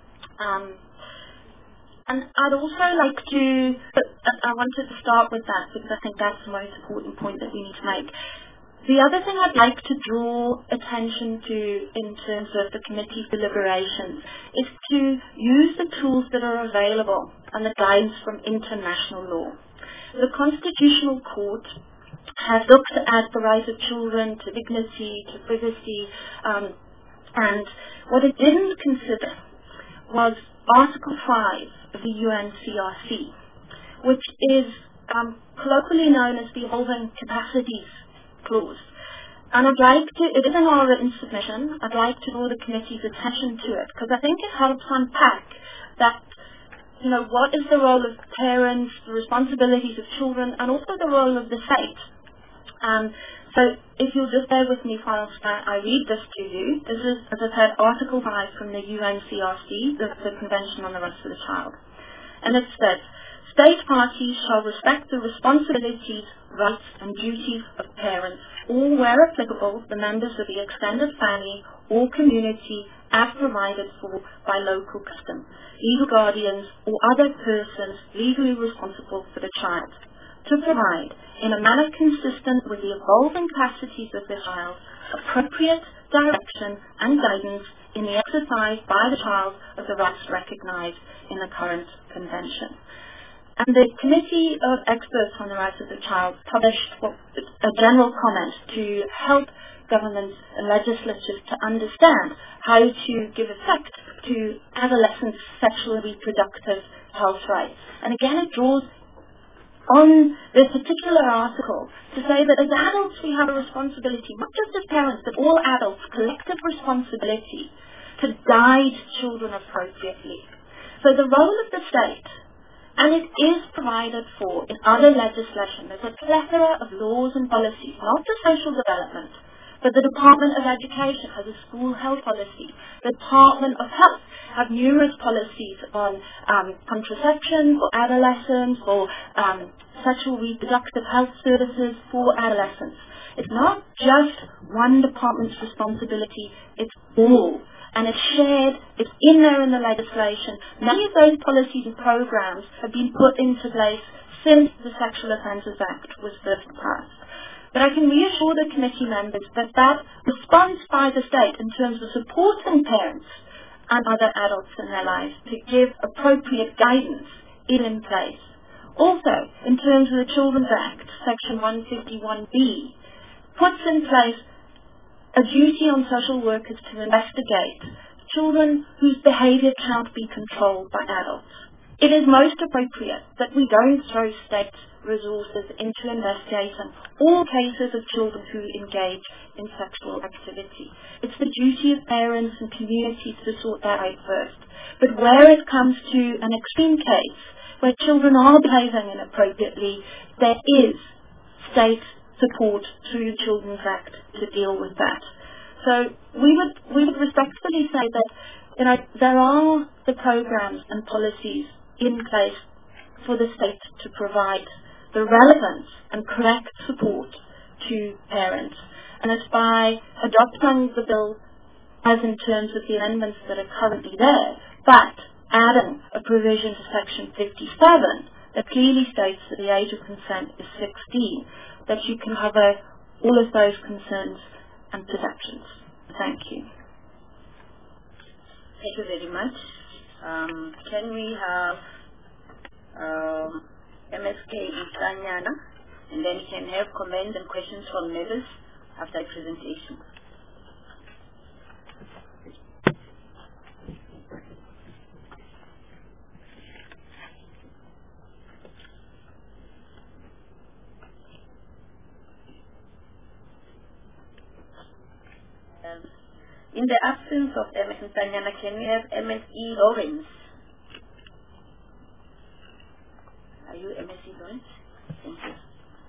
And I'd also like to, I wanted to start with that because I think that's the most important point that we need to make. The other thing I'd like to draw attention to in terms of the committee's deliberations is to use the tools that are available and the guidance from international law. The Constitutional Court has looked at the right of children to dignity, to privacy, and what it didn't consider was Article 5 of the UNCRC, which is colloquially known as the Evolving Capacities Clause. And I'd like to, it is in our written submission, I'd like to draw the committee's attention to it, because I think it helps unpack that, what is the role of parents, the responsibilities of children, and also the role of the state. So if you'll just bear with me whilst I read this to you. This is, as I said, Article 5 from the UNCRC, the Convention on the Rights of the Child. And it says, state parties shall respect the responsibilities, rights and duties of parents, or where applicable, the members of the extended family or community as provided for by local custom, legal guardians or other persons legally responsible for the child, to provide, in a manner consistent with the evolving capacities of the child, appropriate direction and guidance in the exercise by the child of the rights recognized in the current convention. And the Committee of Experts on the Rights of the Child published a general comment to help governments and legislatures to understand how to give effect to adolescents' sexual and reproductive health rights. And again, it draws on this particular article to say that as adults we have a responsibility, not just as parents, but all adults, collective responsibility to guide children appropriately. So the role of the state, and it is provided for in other legislation. There's a plethora of laws and policies, not just social development, but the Department of Education has a school health policy. The Department of Health have numerous policies on contraception for adolescents, for sexual reproductive health services for adolescents. It's not just one department's responsibility, it's all. and it's shared, it's in there in the legislation. Many of those policies and programs have been put into place since the Sexual Offences Act was first passed. But I can reassure the committee members that that response by the state in terms of supporting parents and other adults in their lives to give appropriate guidance is in place. Also, in terms of the Children's Act, Section 151B, puts in place a duty on social workers to investigate children whose behaviour cannot be controlled by adults. It is most appropriate that we don't throw state resources into investigating all cases of children who engage in sexual activity. It's the duty of parents and communities to sort that out first. But where it comes to an extreme case, where children are behaving inappropriately, there is state support through the Children's Act to deal with that. So we would respectfully say that there are the programs and policies in place for the state to provide the relevant and correct support to parents. And it's by adopting the bill as in terms of the amendments that are currently there, but adding a provision to Section 57 that clearly states that the age of consent is 16, that you can cover all of those concerns and perceptions. Thank you. Thank you very much. Can we have MSK Nsanyana, and then we can have comments and questions from members after the presentation. In the absence of MS Nsanyana, can we have MSE Lawrence? Are you MSE Lawrence? Thank you.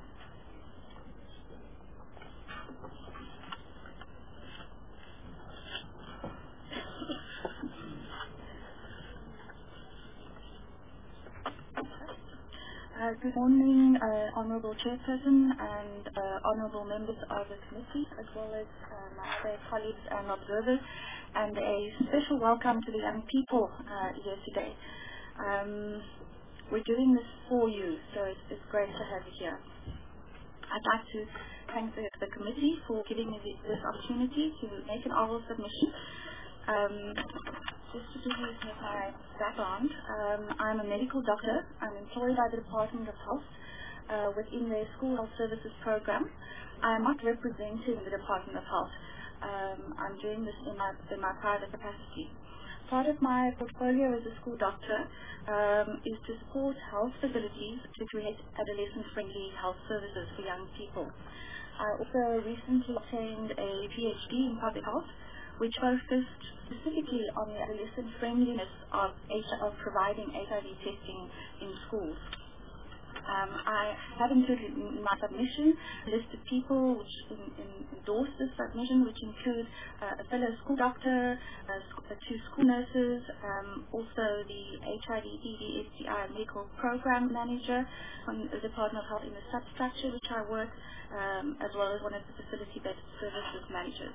Good morning, Honourable Chairperson and Honourable members of the committee, as well as my other colleagues and observers, and a special welcome to the young people here today. We're doing this for you, so it's great to have you here. I'd like to thank the committee for giving me this opportunity to make an oral submission. Just to give you my background, I'm a medical doctor. I'm employed by the Department of Health within their School Health Services program. I'm not representing the Department of Health. I'm doing this in my private capacity. Part of my portfolio as a school doctor is to support health facilities to create adolescent-friendly health services for young people. I also recently obtained a PhD in public health, which focused specifically on the adolescent friendliness of providing HIV testing in schools. I have included in my submission a list of people which endorse this submission, which include a fellow school doctor, 2 school nurses, also the HIV, TB, STI medical program manager from the Department of Health in the substructure which I work, as well as one of the facility-based services managers.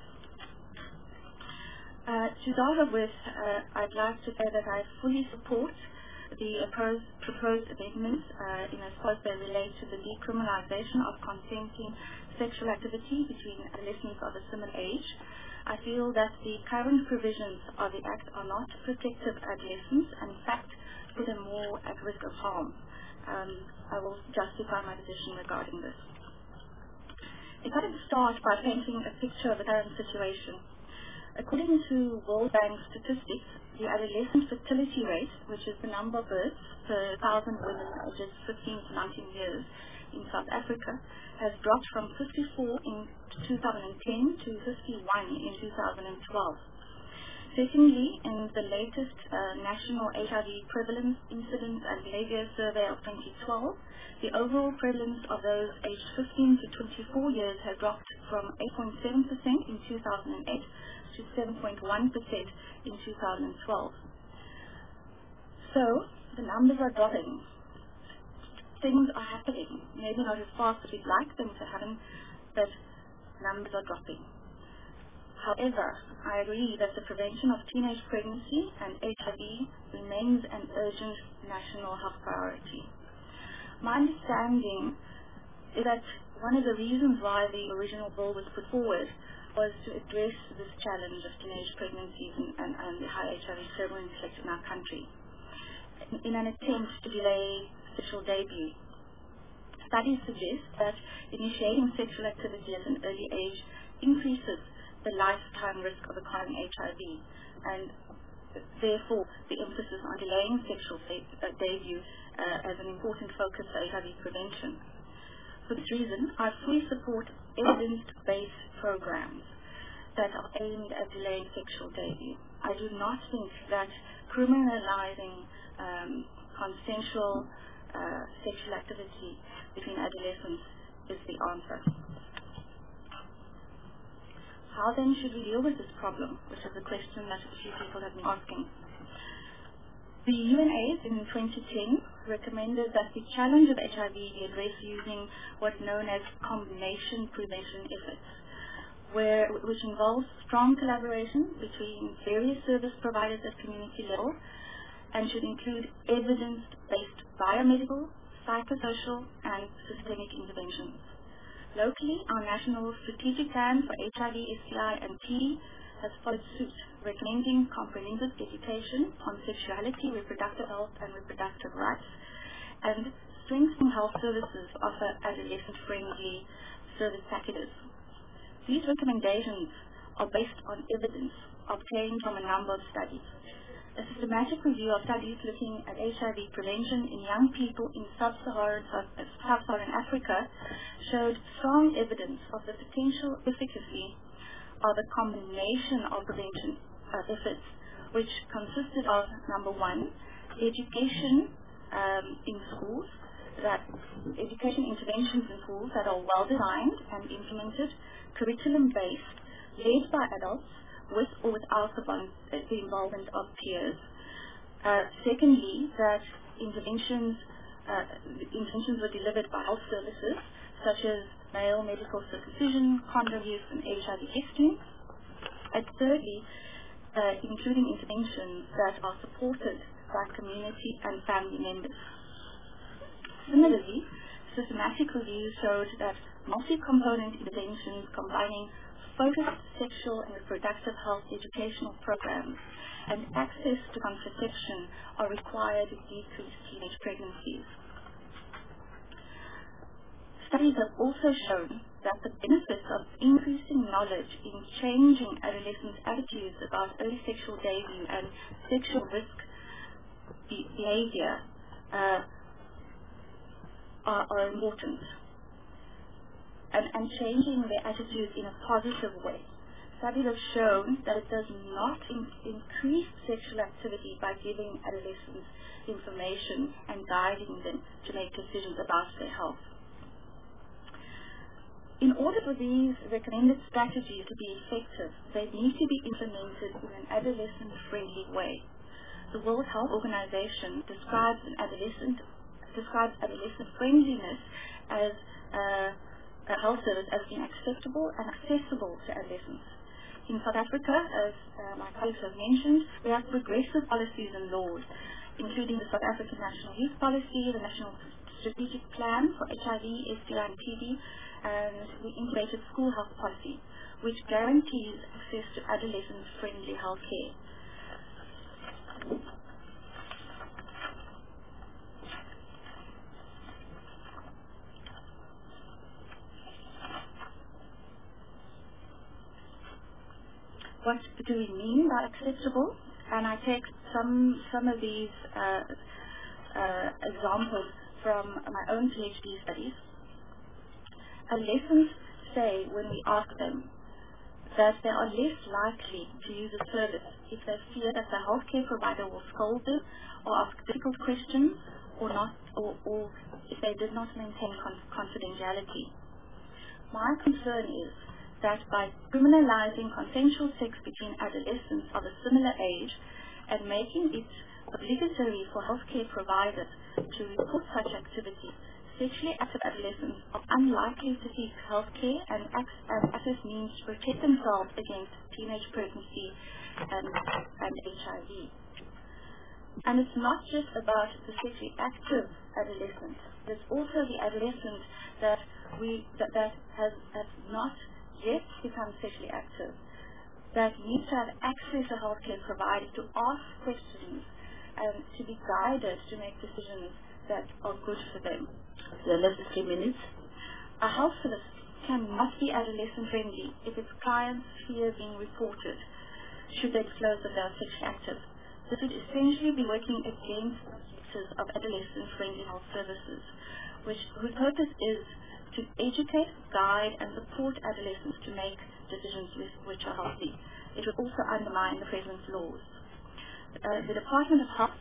To start with, I'd like to say that I fully support the proposed amendments in as far as they relate to the decriminalization of consenting sexual activity between adolescents of a similar age. I feel that the current provisions of the Act are not protective of adolescents and in fact put them more at risk of harm. I will justify my position regarding this. If I could start by painting a picture of the current situation. According to World Bank statistics, the adolescent fertility rate, which is the number of births per 1,000 women ages 15 to 19 years in South Africa, has dropped from 54 in 2010 to 51 in 2012. Secondly, in the latest National HIV Prevalence, Incidence and Behavior Survey of 2012, the overall prevalence of those aged 15 to 24 years has dropped from 8.7% in 2008 to 7.1% in 2012. So, the numbers are dropping. Things are happening. Maybe not as fast as we'd like them to happen, but numbers are dropping. However, I agree that the prevention of teenage pregnancy and HIV remains an urgent national health priority. My understanding is that one of the reasons why the original bill was put forward was to address this challenge of teenage pregnancies and the high HIV prevalence rate in our country in an attempt to delay sexual debut. Studies suggest that initiating sexual activity at an early age increases the lifetime risk of acquiring HIV, and therefore the emphasis on delaying sexual debut as an important focus for HIV prevention. For this reason, I fully support evidence-based programs that are aimed at delaying sexual debut. I do not think that criminalizing consensual sexual activity between adolescents is the answer. How then should we deal with this problem, which is a question that a few people have been asking? The UNAIDS in 2010 recommended that the challenge of HIV be addressed using what's known as combination prevention efforts, which involves strong collaboration between various service providers at community level and should include evidence-based biomedical, psychosocial, and systemic interventions. Locally, our National Strategic Plan for HIV, STI, and TB has followed suit, recommending comprehensive education on sexuality, reproductive health, and reproductive rights, and strengthening health services to offer adolescent-friendly service packages. These recommendations are based on evidence obtained from a number of studies. A systematic review of studies looking at HIV prevention in young people in sub-Saharan Africa showed strong evidence of the potential efficacy of a combination of prevention efforts, which consisted of, number one, education in schools, education interventions in schools that are well designed and implemented, curriculum-based, led by adults, with or without the involvement of peers. Secondly, that interventions were delivered by health services, such as male medical circumcision, condom use, and HIV testing. And thirdly, including interventions that are supported by community and family members. Similarly, systematic reviews showed that multi-component interventions combining focused sexual and reproductive health educational programs and access to contraception are required to decrease teenage pregnancies. Studies have also shown that the benefits of increasing knowledge in changing adolescents' attitudes about early sexual debut and sexual risk behavior are important. And changing their attitudes in a positive way. Studies have shown that it does not increase sexual activity by giving adolescents information and guiding them to make decisions about their health. In order for these recommended strategies to be effective, they need to be implemented in an adolescent-friendly way. The World Health Organization describes adolescent friendliness as a health service as being acceptable and accessible to adolescents. In South Africa, as my colleagues have mentioned, we have progressive policies and laws, including the South African National Youth Policy, the National Strategic Plan for HIV, STI, and TB, and the Integrated School Health Policy, which guarantees access to adolescent-friendly health care. What do we mean by acceptable? And I take some of these examples from my own PhD studies. Adolescents say when we ask them that they are less likely to use a service if they fear that the healthcare provider will scold them or ask difficult questions or if they did not maintain confidentiality. My concern is that by criminalizing consensual sex between adolescents of a similar age and making it obligatory for healthcare providers to report such activity sexually active adolescents are unlikely to seek health care and access means to protect themselves against teenage pregnancy and HIV. And it's not just about the sexually active adolescent. It's also the adolescent that has not yet become sexually active, that needs to have access to healthcare providers, to ask questions, and to be guided to make decisions that are good for them. Less than 3 minutes. A health service must be adolescent friendly if its clients fear being reported should they disclose that they are sexually active. This would essentially be working against the objectives of adolescent-friendly health services, whose purpose is to educate, guide, and support adolescents to make decisions which are healthy. It would also undermine the prevalence laws. The Department of Health,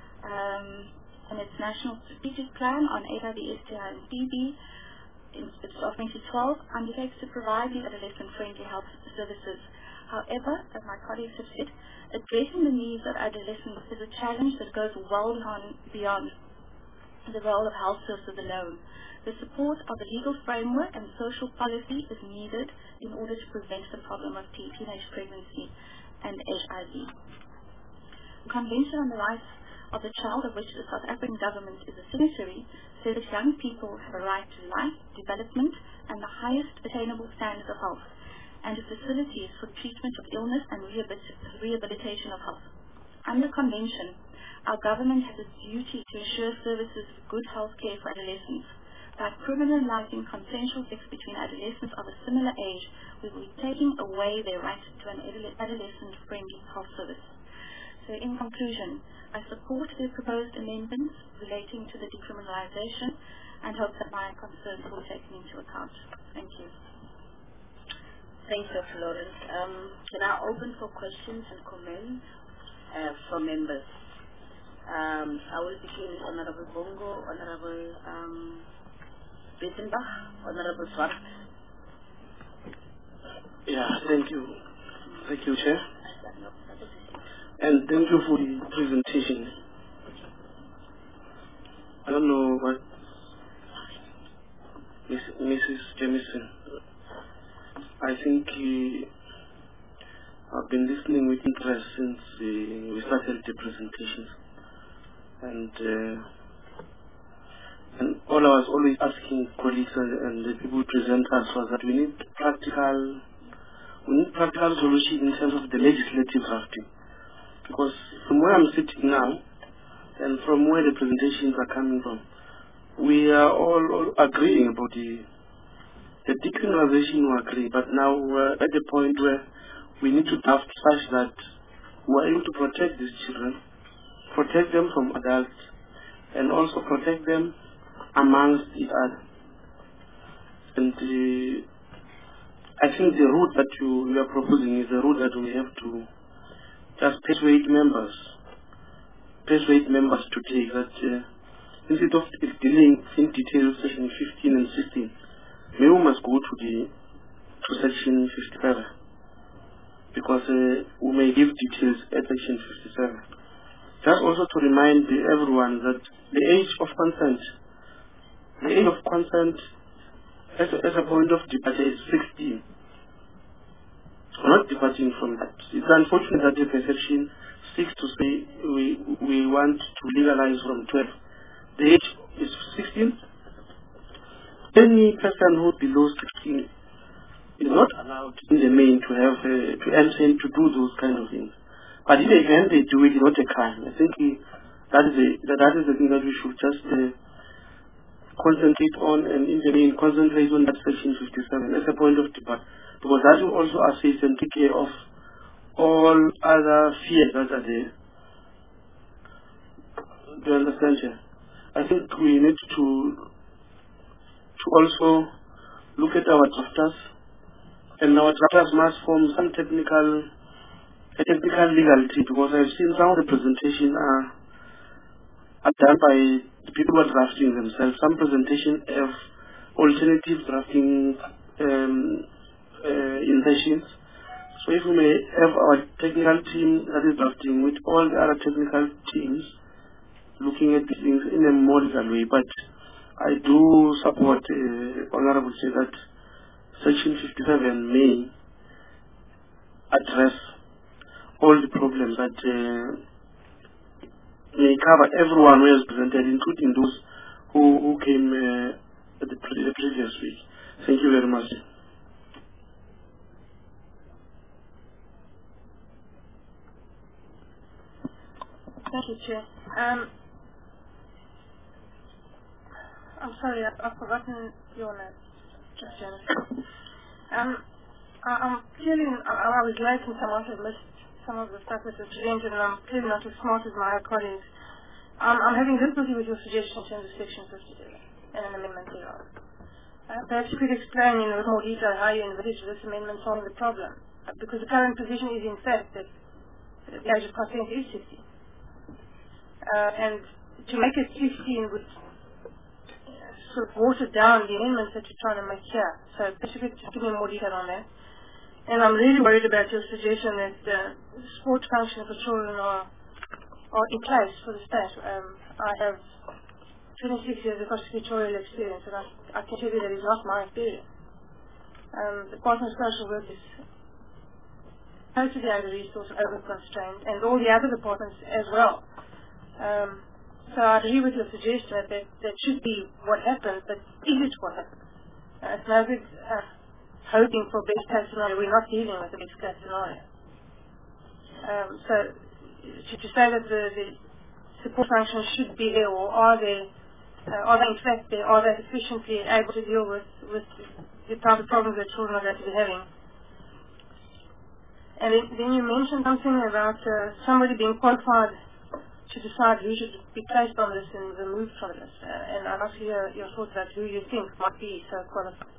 in its National Strategic Plan on HIV, STI, and TB, in 2012, undertakes to provide these adolescent-friendly health services. However, as my colleagues have said, addressing the needs of adolescents is a challenge that goes well beyond the role of health services alone. The support of a legal framework and social policy is needed in order to prevent the problem of teenage pregnancy and HIV. The Convention on the Rights of the Child, of which the South African government is a signatory, says that young people have a right to life, development, and the highest attainable standards of health, and to facilities for treatment of illness and rehabilitation of health. Under the Convention, our government has a duty to ensure services of good health care for adolescents. By criminalizing consensual sex between adolescents of a similar age, we will be taking away their right to an adolescent-friendly health service. So in conclusion, I support the proposed amendments relating to the decriminalization and hope that my concerns will be taken into account. Thank you. Thanks, Dr. Lawrence. Can I open for questions and comments from members? I will begin with Honorable Bongo, Honorable Bittenbach, Honorable Swart. Yeah, thank you. Thank you, Chair. And thank you for the presentation. I don't know what Mrs. Jamison. I think I've been listening with interest since we started the presentations, and all I was always asking colleagues and the people who present us was that we need practical solution in terms of the legislative drafting, because from where I'm sitting now and from where the presentations are coming from, we are all agreeing about the decriminalization. We agree, but now we're at the point where we need to draft such that we're able to protect these children, protect them from adults, and also protect them amongst each other. And I think the route that you are proposing is a route that we have to just persuade members to take, that instead of dealing in detail section 15 and 16, maybe we must go to section 57, because we may give details at section 57. Just also to remind everyone that the age of consent as a point of departure is 16. We're not departing from that. It's unfortunate that the perception seeks to say we want to legalize from 12. The age is 16. Any person who below 16 is not allowed in the main to have to enter to do those kind of things. But if again they do it, it's not a crime. I think that is the thing that we should just concentrate on, and in the main concentrate on that section 57 as a point of debate, because that will also assist and take care of all other fears that are there. Do you understand here? I think we need to also look at our drafters, and our drafters must form some technical legality, because I've seen some of the presentations are done by the people who are drafting themselves. Some presentations have alternative drafting insertions. So if we may have our technical team that is drafting with all the other technical teams looking at these things in a more legal way. But I do support Honorable say that Section 57 may address all the problems that may cover everyone who is presented, including those who came the previous week. Thank you very much. Thank you, Chair. I'm sorry, I've forgotten your name. Just Jennifer. I was late and someone had missed some of the stuff that was presented, and I'm clearly not as smart as my colleagues. I'm having difficulty with your suggestion in terms of Section 57 and an amendment thereof. Perhaps you could explain in a little more detail how you envisage this amendment solving the problem. Because the current position is in fact that the age of consent is 16. And to make it 16 would sort of water down the amendments that you're trying to make here. So perhaps you could just give me more detail on that. And I'm really worried about your suggestion that sport functions for children are in place for the state. I have 26 years of prosecutorial experience, and I can tell you that is not my experience. The Department of Social Work is totally under-resourced and over-constrained, and all the other departments as well. So I agree with your suggestion that that should be what happens, but is it what happens? It's no good hoping for best case scenario. We're not dealing with the best case scenario. So to say that the support functions should be there, or are they in fact there? Are they sufficiently able to deal with the type of problems that children are going to be having? And then you mentioned something about somebody being qualified to decide who should be placed on this and removed from this. And I'd like to hear your thoughts about who you think might be so qualified.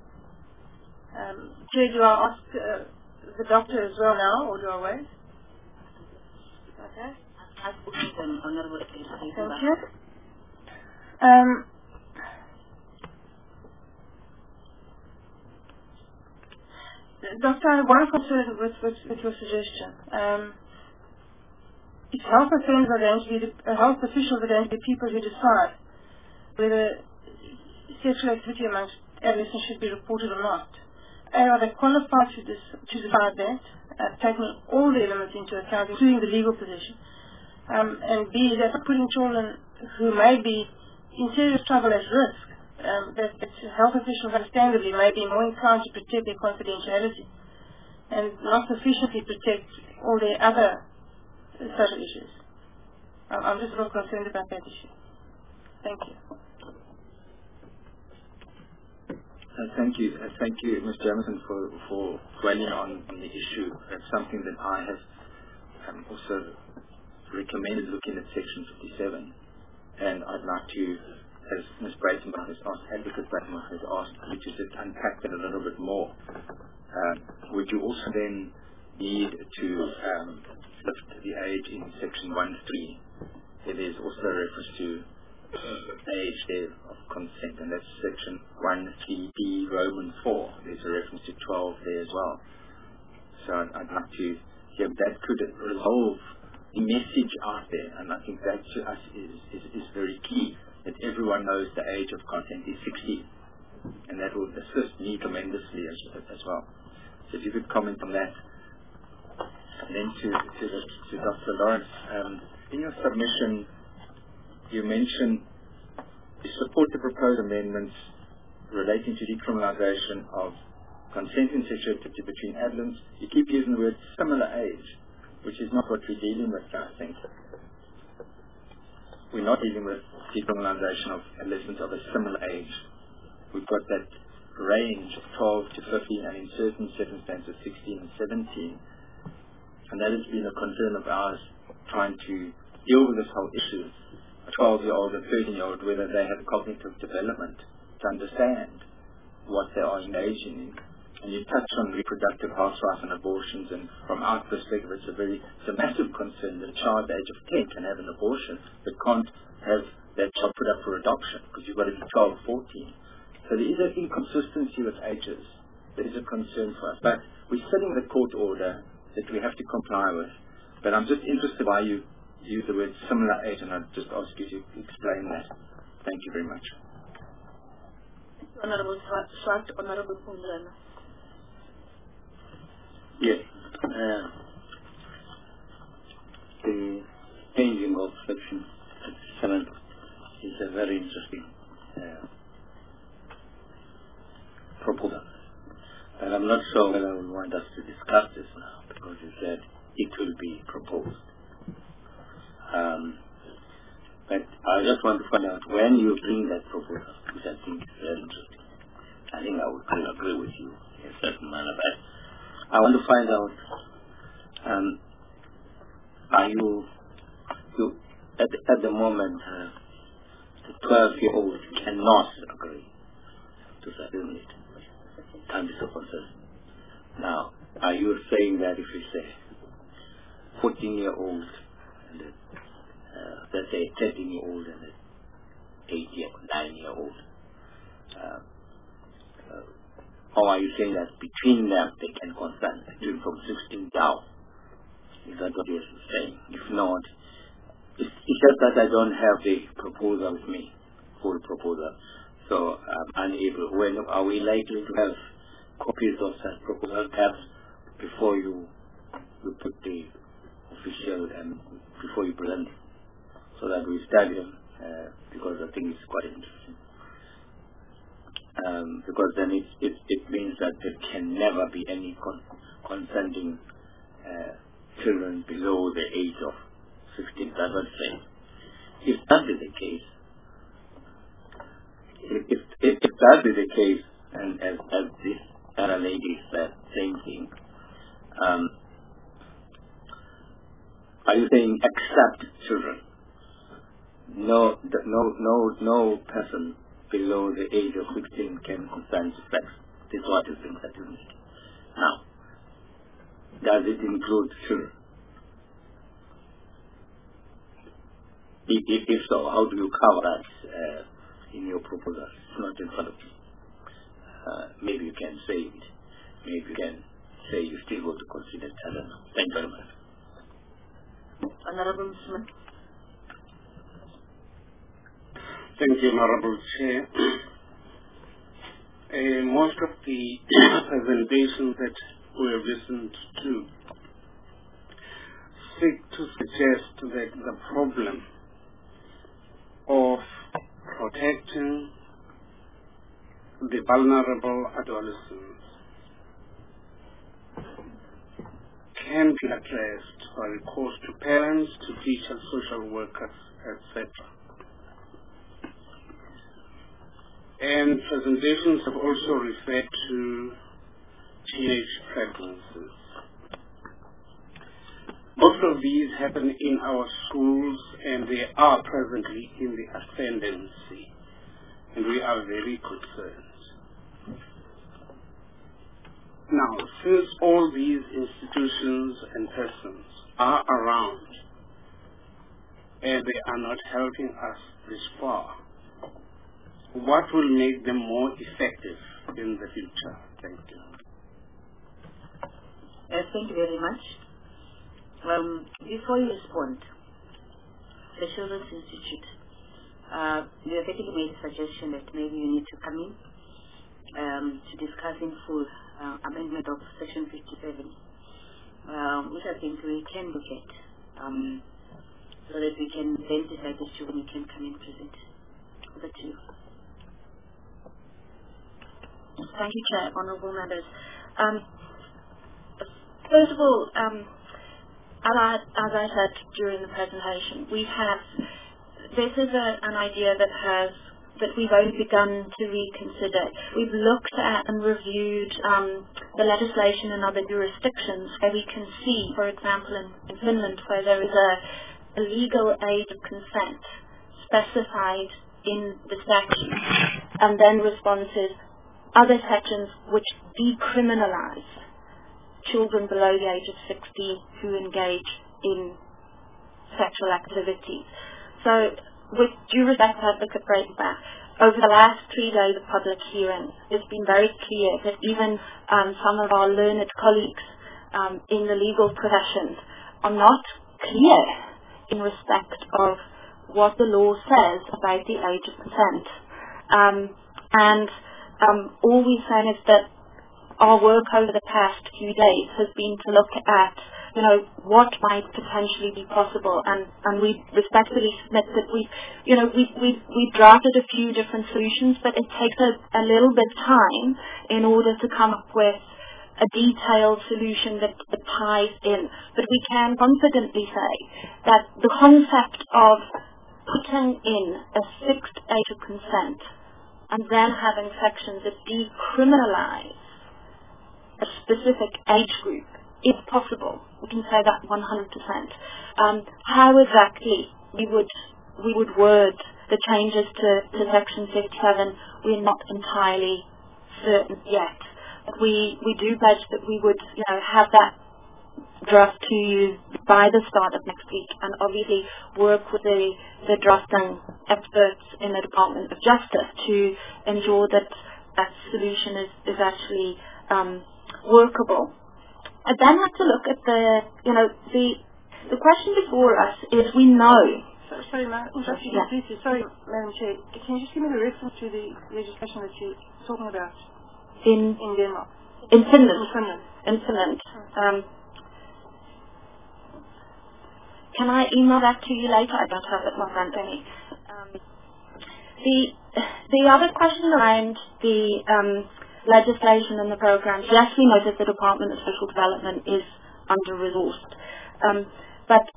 Chair, do I ask the doctor as well now, or do I wait? Okay. Thank you. Doctor, I have one concern with your suggestion. If health officials are going to be people who decide whether sexual activity amongst adolescents should be reported or not, are they qualified to decide that, taking all the elements into account, including the legal position? And B, that putting children who may be in serious trouble at risk, that health officials understandably may be more inclined to protect their confidentiality and not sufficiently protect all their other social issues. I'm just a little concerned about that issue. Thank you. Thank you, Ms. Jamison, for dwelling on the issue. It's something that I have also recommended looking at Section 57, and I'd like to, as Ms. Breitenbach has asked, Advocate Breitenbach has asked, you to just unpack that a little bit more. Would you also then need to lift the age in Section 1.3? There's also a reference to age there of consent, and that's Section 1.3b Roman 4. There's a reference to 12 there as well. So I'd like to hear that could resolve the message out there, and I think that to us is very key, that everyone knows the age of consent is 16, and that will assist me tremendously as well. So if you could comment on that. And then to Dr. Lawrence, in your submission, you mentioned you support the proposed amendments relating to decriminalization of consent and sexual activity between adolescents. You keep using the word similar age, which is not what we're dealing with, I think. We're not dealing with decriminalization of adolescents of a similar age. We've got that range of 12 to 15, and in certain circumstances 16 and 17. And that has been a concern of ours, trying to deal with this whole issue. A 12-year-old and 13-year-old, whether they have cognitive development to understand what they are engaging in. And you touch on reproductive health rights and abortions, and from our perspective it's a massive concern that a child at the age of 10 can have an abortion but can't have that child put up for adoption because you've got to be 12 or 14. So there is an inconsistency with ages. There is a concern for us. But we're setting the court order that we have to comply with. But I'm just interested why you use the word similar age, and I'd just ask you to explain that. Thank you very much. Honorable Swart, Honorable Pundana. Yes. The changing of Section 7 is a very interesting proposal. And I'm not sure whether we want us to discuss this now, because you said it will be proposed. But I just want to find out when you bring that proposal, which I think is very interesting. I think I would agree with you in a certain manner, but I want to find out, are you at the moment, the 12-year-old cannot agree to certain it. Can't be so concerned. Now, are you saying that if it's a 14-year-old and let's say a 13-year-old and an 9-year-old, or are you saying that between them they can consent, between from 16 down? Is that what you're saying? If not, it's just that I don't have the proposal with me, full proposal, so I'm unable. When are we likely to have copies of that proposal, perhaps before you put the official and before you present, so that we study them, because I think it's quite interesting. Because then it means that there can never be any consenting children below the age of 16. That's what I'm saying. If that is the case, if that is the case, and as this other lady said, same thing, are you saying except children? No person below the age of 16 can consent to sex. This is what you think that you need. Now, does it include children? If so, how do you cover that in your proposal? It's not in front of you. Maybe you can say it. Maybe you can say you still want to consider it. I don't know. Thank you very much. Honorable Smith. Thank you, Honorable Chair. Most of the presentations that we have listened to seek to suggest that the problem of protecting the vulnerable adolescents can be addressed by recourse to parents, to teachers, social workers, etc. And presentations have also referred to teenage pregnancies. Most of these happen in our schools, and they are presently in the ascendancy, and we are very concerned. Now, since all these institutions and persons are around, and they are not helping us this far, what will make them more effective in the future? Thank you. Thank you very much. Before you respond, the Children's Institute, you have actually made a suggestion that maybe you need to come in to discuss in full amendment of Section 57, which I think we can look at, so that we can then decide as to when you can come and present. Over to you. Thank you, Chair. Honourable members. First of all, as I said during the presentation, this is an idea that we've only begun to reconsider. We've looked at and reviewed the legislation in other jurisdictions where we can see, for example, in Finland, where there is a legal age of consent specified in the statute, and then responses other sections which decriminalize children below the age of 16 who engage in sexual activity. So, with due respect to Advocate Breitenbach, over the last 3 days of public hearings, it's been very clear that even some of our learned colleagues in the legal profession are not clear in respect of what the law says about the age of consent. And all we're saying is that our work over the past few days has been to look at, what might potentially be possible, and we respectfully submit that we drafted a few different solutions, but it takes a little bit of time in order to come up with a detailed solution that ties in. But we can confidently say that the concept of putting in a fixed age of consent and then having sections that decriminalize a specific age group is possible. We can say that 100%. How exactly we would word the changes to Section 57, we're not entirely certain yet. But we do pledge that we would have that draft to you by the start of next week, and obviously work with the drafting experts in the Department of Justice to ensure that that solution is actually workable. I'd then have to look at the question before us is we know. Sorry, Madam Chair. Can you just give me the reference to the legislation that you're talking about? In Denmark. In Finland. In Finland. Can I email that to you later? I don't have it in front of me. The other question around the legislation and the programs, yes, we know that the Department of Social Development is under-resourced, but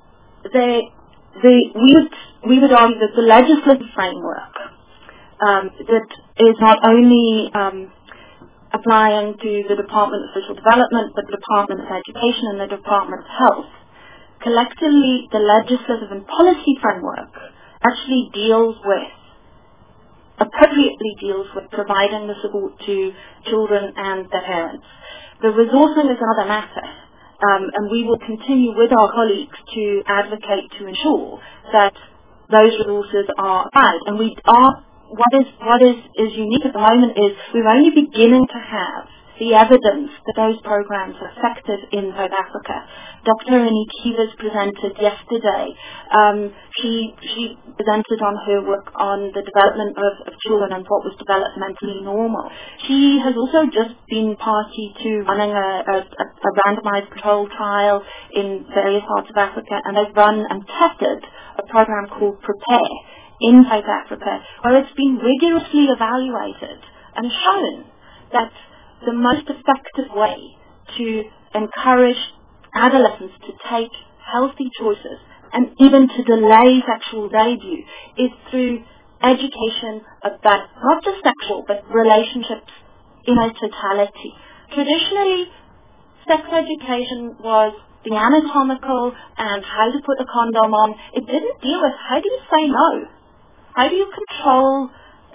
we would argue that the legislative framework that is not only applying to the Department of Social Development, but the Department of Education and the Department of Health, collectively the legislative and policy framework actually appropriately deals with providing the support to children and their parents. The resourcing is another matter, and we will continue with our colleagues to advocate to ensure that those resources are applied. And what is unique at the moment is we're only beginning to have the evidence that those programs are effective in South Africa. Dr. Annie Kivas presented yesterday. She presented on her work on the development of children and what was developmentally normal. She has also just been party to running a randomized control trial in various parts of Africa, and they've run and tested a program called Prepare in South Africa, where it's been rigorously evaluated and shown that the most effective way to encourage adolescents to take healthy choices and even to delay sexual debut is through education about not just sexual but relationships in a totality. Traditionally, sex education was the anatomical and how to put a condom on. It didn't deal with how do you say no? How do you control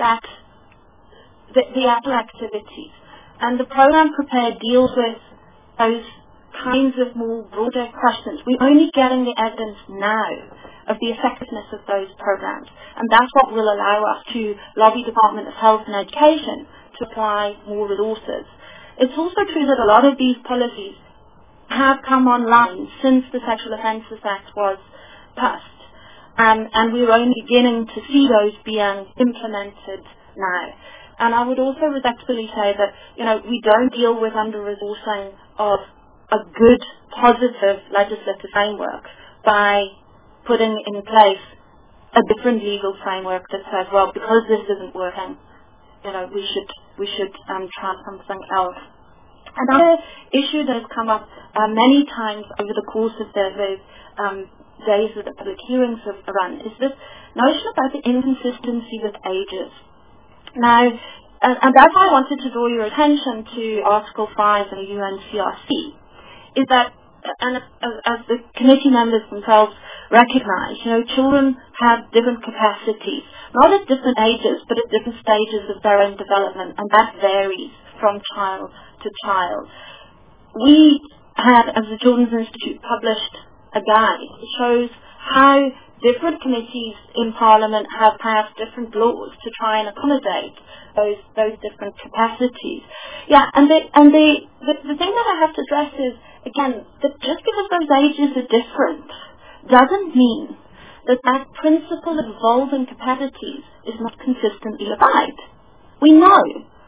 the other activities? And the program Prepare deals with those kinds of more broader questions. We're only getting the evidence now of the effectiveness of those programs. And that's what will allow us to lobby Department of Health and Education to apply more resources. It's also true that a lot of these policies have come online since the Sexual Offences Act was passed. And we're only beginning to see those being implemented now. And I would also respectfully say that, we don't deal with under-resourcing of a good, positive legislative framework by putting in place a different legal framework that says, well, because this isn't working, we should try something else. Another issue that has come up many times over the course of the days that the public hearings have run is this notion about the inconsistency with ages. Now, and that's why I wanted to draw your attention to Article 5 of the UNCRC, is that, and as the committee members themselves recognize, children have different capacities, not at different ages, but at different stages of their own development, and that varies from child to child. We have, as the Children's Institute, published a guide that shows how different committees in Parliament have passed different laws to try and accommodate those different capacities. Yeah, and the thing that I have to stress is, again, that just because those ages are different doesn't mean that principle of evolving capacities is not consistently applied. We know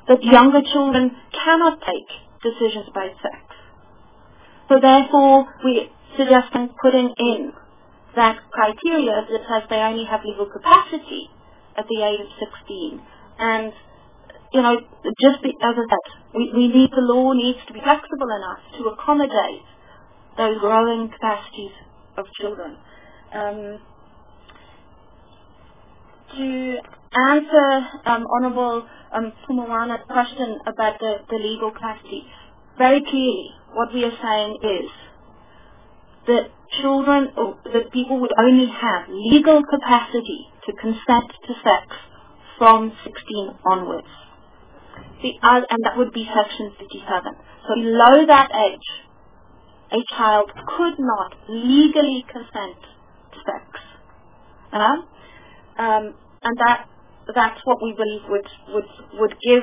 that younger children cannot take decisions about sex. So therefore, we're suggesting putting in that criteria that says they only have legal capacity at the age of 16. And, you know, just as I said, the law needs to be flexible enough to accommodate those growing capacities of children. To answer Honourable Pumawana question about the legal capacity, very clearly what we are saying is that children, or that people would only have legal capacity to consent to sex from 16 onwards. And that would be section 57. So below that age, a child could not legally consent to sex. And that's what we believe would give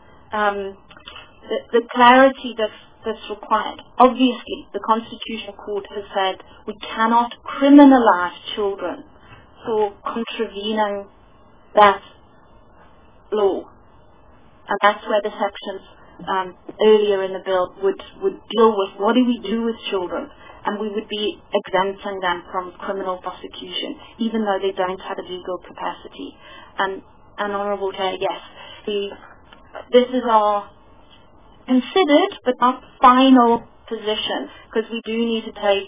the clarity that's required. Obviously, the Constitutional Court has said we cannot criminalize children for contravening that law. And that's where the sections earlier in the bill would deal with what do we do with children, and we would be exempting them from criminal prosecution, even though they don't have a legal capacity. And Honourable Chair, yes, this is our considered but not final position, because we do need to take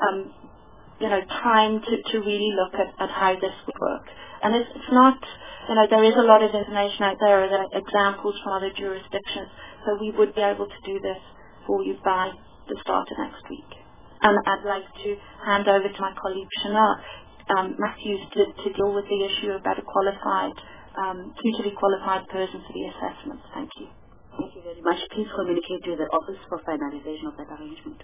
time to really look at how this would work. And it's not, there is a lot of information out there, there are examples from other jurisdictions, so we would be able to do this for you by the start of next week. And I'd like to hand over to my colleague Shana Matthews to deal with the issue about a qualified, suitably qualified person for the assessment. Thank you. Thank you very much. Please communicate to the Office for finalization of that arrangement.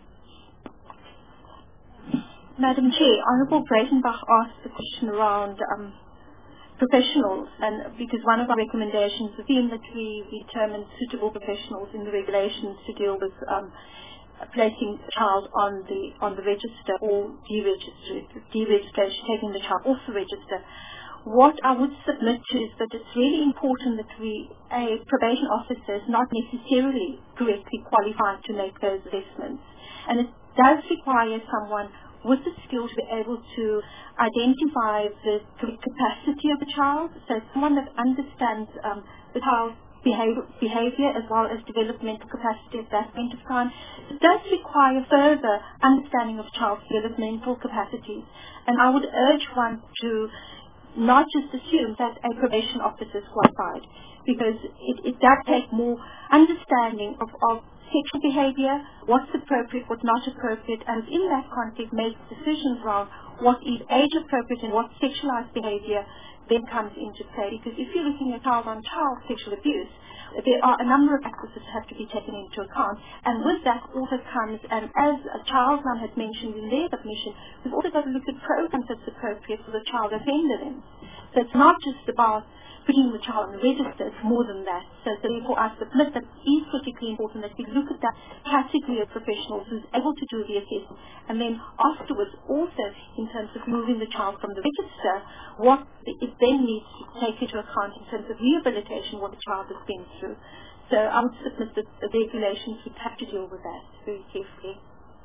Madam Chair, Honourable Breitenbach asked the question around professionals, and because one of our recommendations has been that we determine suitable professionals in the regulations to deal with placing the child on the register or deregistration, taking the child off the register. What I would submit to is that it's really important that a probation officer is not necessarily correctly qualified to make those assessments. And it does require someone with the skill to be able to identify the capacity of the child, so someone that understands the child's behavior as well as developmental capacity at that point of time. It does require further understanding of child's developmental capacities. And I would urge one to not just assume that a probation officer is qualified, because it does take more understanding of sexual behavior, what's appropriate, what's not appropriate, and in that context make decisions around what is age appropriate and what sexualized behavior then comes into play. Because if you're looking at child-on-child sexual abuse, there are a number of factors that have to be taken into account, and with that also comes, and as Charles had mentioned in their submission, we've also got to look at programs that's appropriate for the child offender then. So it's not just about putting the child on the register, it's more than that. So therefore I submit that it is particularly important that we look at that category of professionals who's able to do the assessment, and then afterwards also in terms of moving the child from the register, what it then needs to take into account in terms of rehabilitation, what the child has been through. So I would submit that the regulations would have to deal with that very carefully.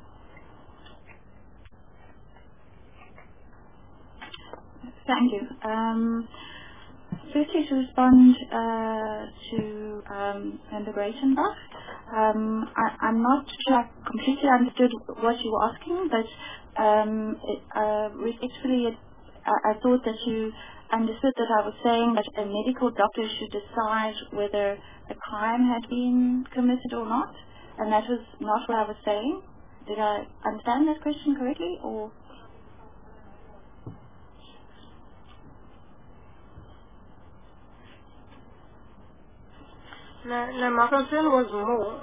Thank you. Firstly, to respond to Member Breitenbach, I'm not sure I completely understood what you were asking, but respectfully, I thought that you understood that I was saying that a medical doctor should decide whether a crime had been committed or not, and that was not what I was saying. Did I understand that question correctly, or? No, my concern was more,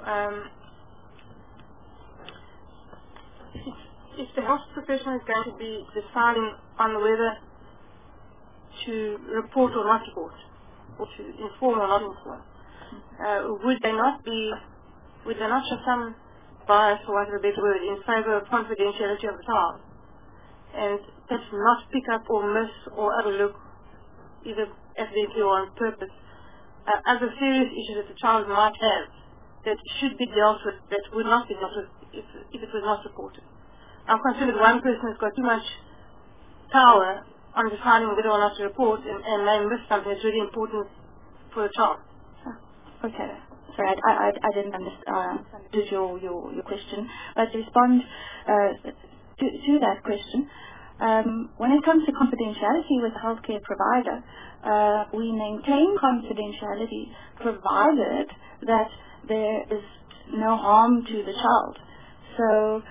if the health professional is going to be deciding on whether to report or not report, or to inform or not inform, would they not show some bias, for want of a better word, in favor of confidentiality of the child, and just not pick up or miss or overlook, either accidentally or on purpose, as a serious issue that the child might have that should be dealt with, that would not be dealt with if it was not reported. I'm concerned that one person has got too much power on deciding whether or not to report and may miss something that's really important for the child. Okay. Sorry, I didn't understand your question. But to respond to that question, when it comes to confidentiality with a healthcare provider, we maintain confidentiality provided that there is no harm to the child. So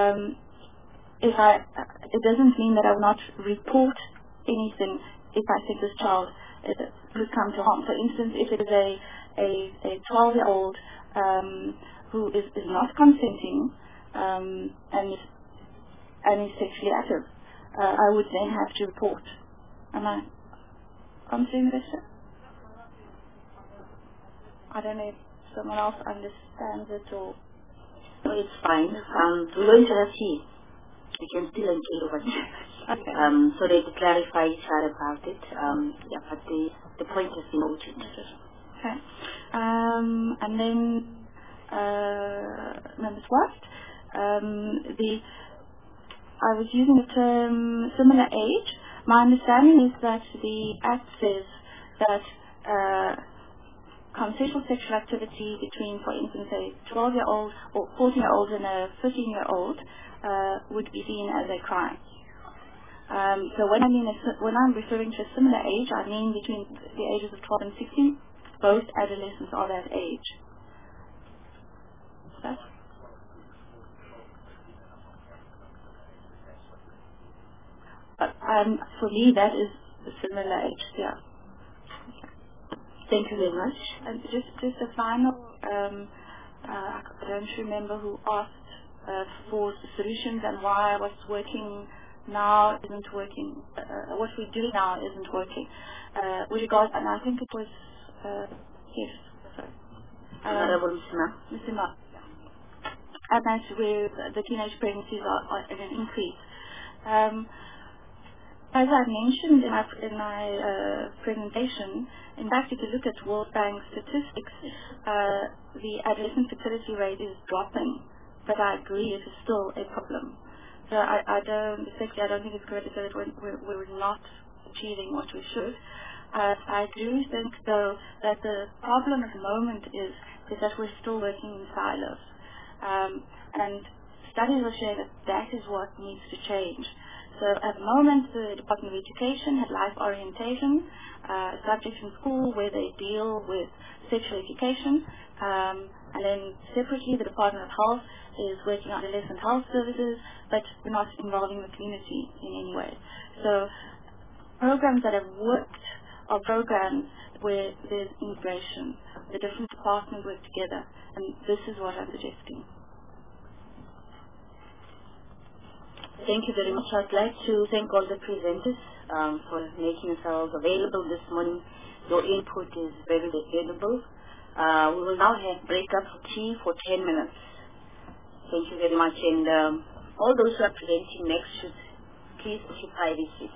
it doesn't mean that I will not report anything if I think this child could come to harm. For instance, if it is a 12-year-old who is not consenting and is sexually active, I would then have to report. Am I answering the question? I don't know if someone else understands it or... No, it's fine. We're going to have tea. We can still engage over here. Okay. So they clarify each other about it. Yeah, but the point has been noted. Okay. And then Member Swift, I was using the term similar age. My understanding is that the Act says that consensual sexual activity between, for instance, a 12-year-old or 14-year-old and a 15-year-old would be seen as a crime. So when I'm referring to a similar age, I mean between the ages of 12 and 16. Both adolescents are that age. That? For me, that is a similar age. Yeah. Thank you very much. And just a final, I don't remember who asked for the solutions and why what's working now isn't working. What we do now isn't working. With regard, and I think it was, yes, sorry. Honorable Mr. Ma. And that's where the teenage pregnancies are at an increase. As I mentioned in my presentation, in fact, if you look at World Bank statistics, the adolescent fertility rate is dropping, but I agree it is still a problem. So I don't think it's correct to say that we're not achieving what we should. I do think, though, that the problem at the moment is that we're still working in silos. And studies are showing that is what needs to change. So at the moment, the Department of Education had life orientation subjects in school where they deal with sexual education. And then separately, the Department of Health is working on adolescent health services, but we're not involving the community in any way. So programs that have worked are programs where there's integration. The different departments work together, and this is what I'm suggesting. Thank you very much. I'd like to thank all the presenters for making themselves available this morning. Your input is very valuable. We will now have break-up tea for 10 minutes. Thank you very much. And all those who are presenting next should please occupy this seat.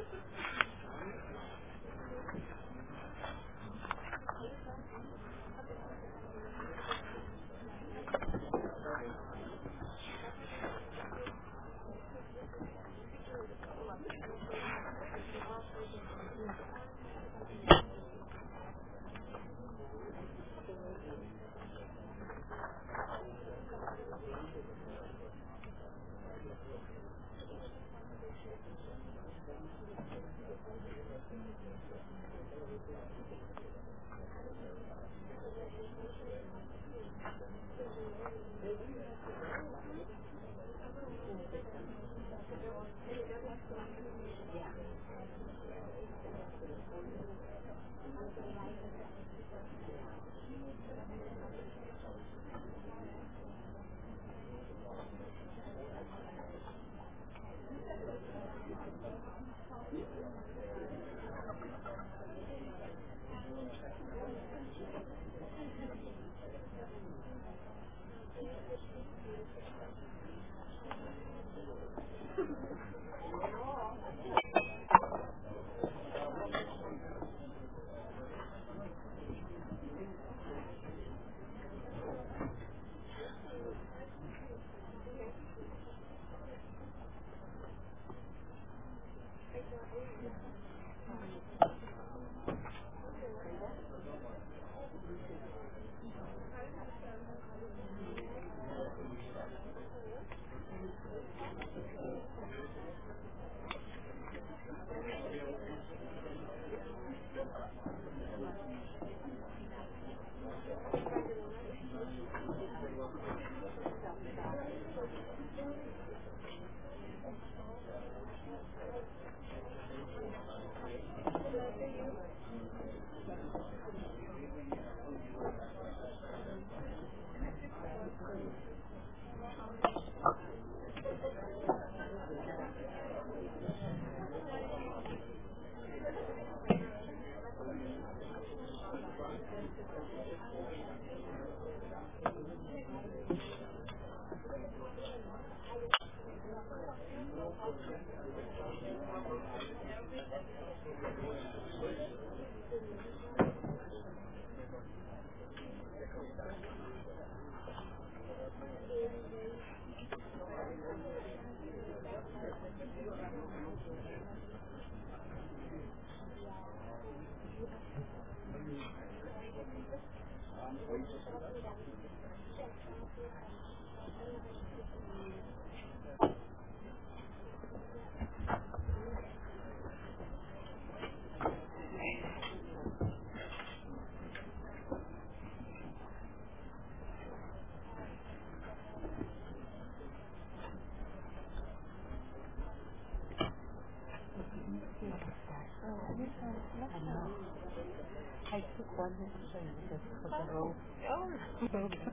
I took one decision because for the road. Oh, you know, when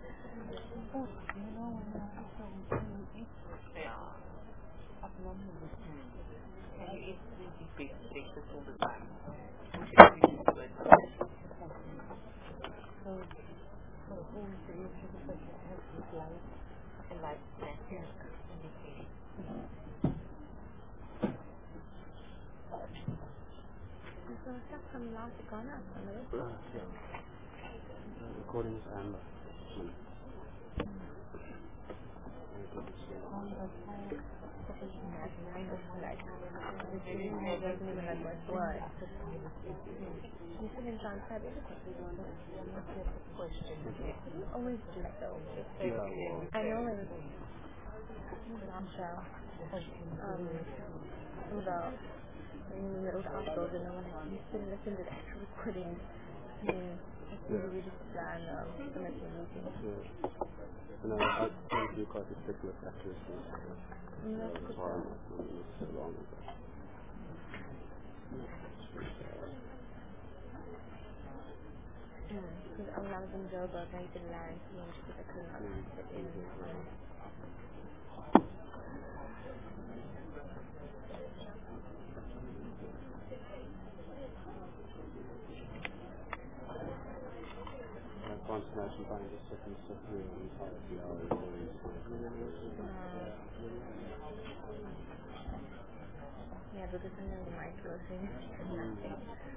you eat abnormal food, and you eat really big breakfast all the time, which is really good. So, for the whole day, you have such a healthy life and lifespan in the case. So chắc from last gone up a little? Yeah. The recordings and always do so. I know in Russia, some of the articles and no one used to listen to the actual recordings. I mean, it's really just plan the meeting. And I think you got the particular accuracy. That's why I'm so long ago. Because ang lang ng job, kahit yung lang, yung kita ko na fit in. Consternation buying just sitting here on top of the hours always. Yeah, because sometimes the mind closing nothing.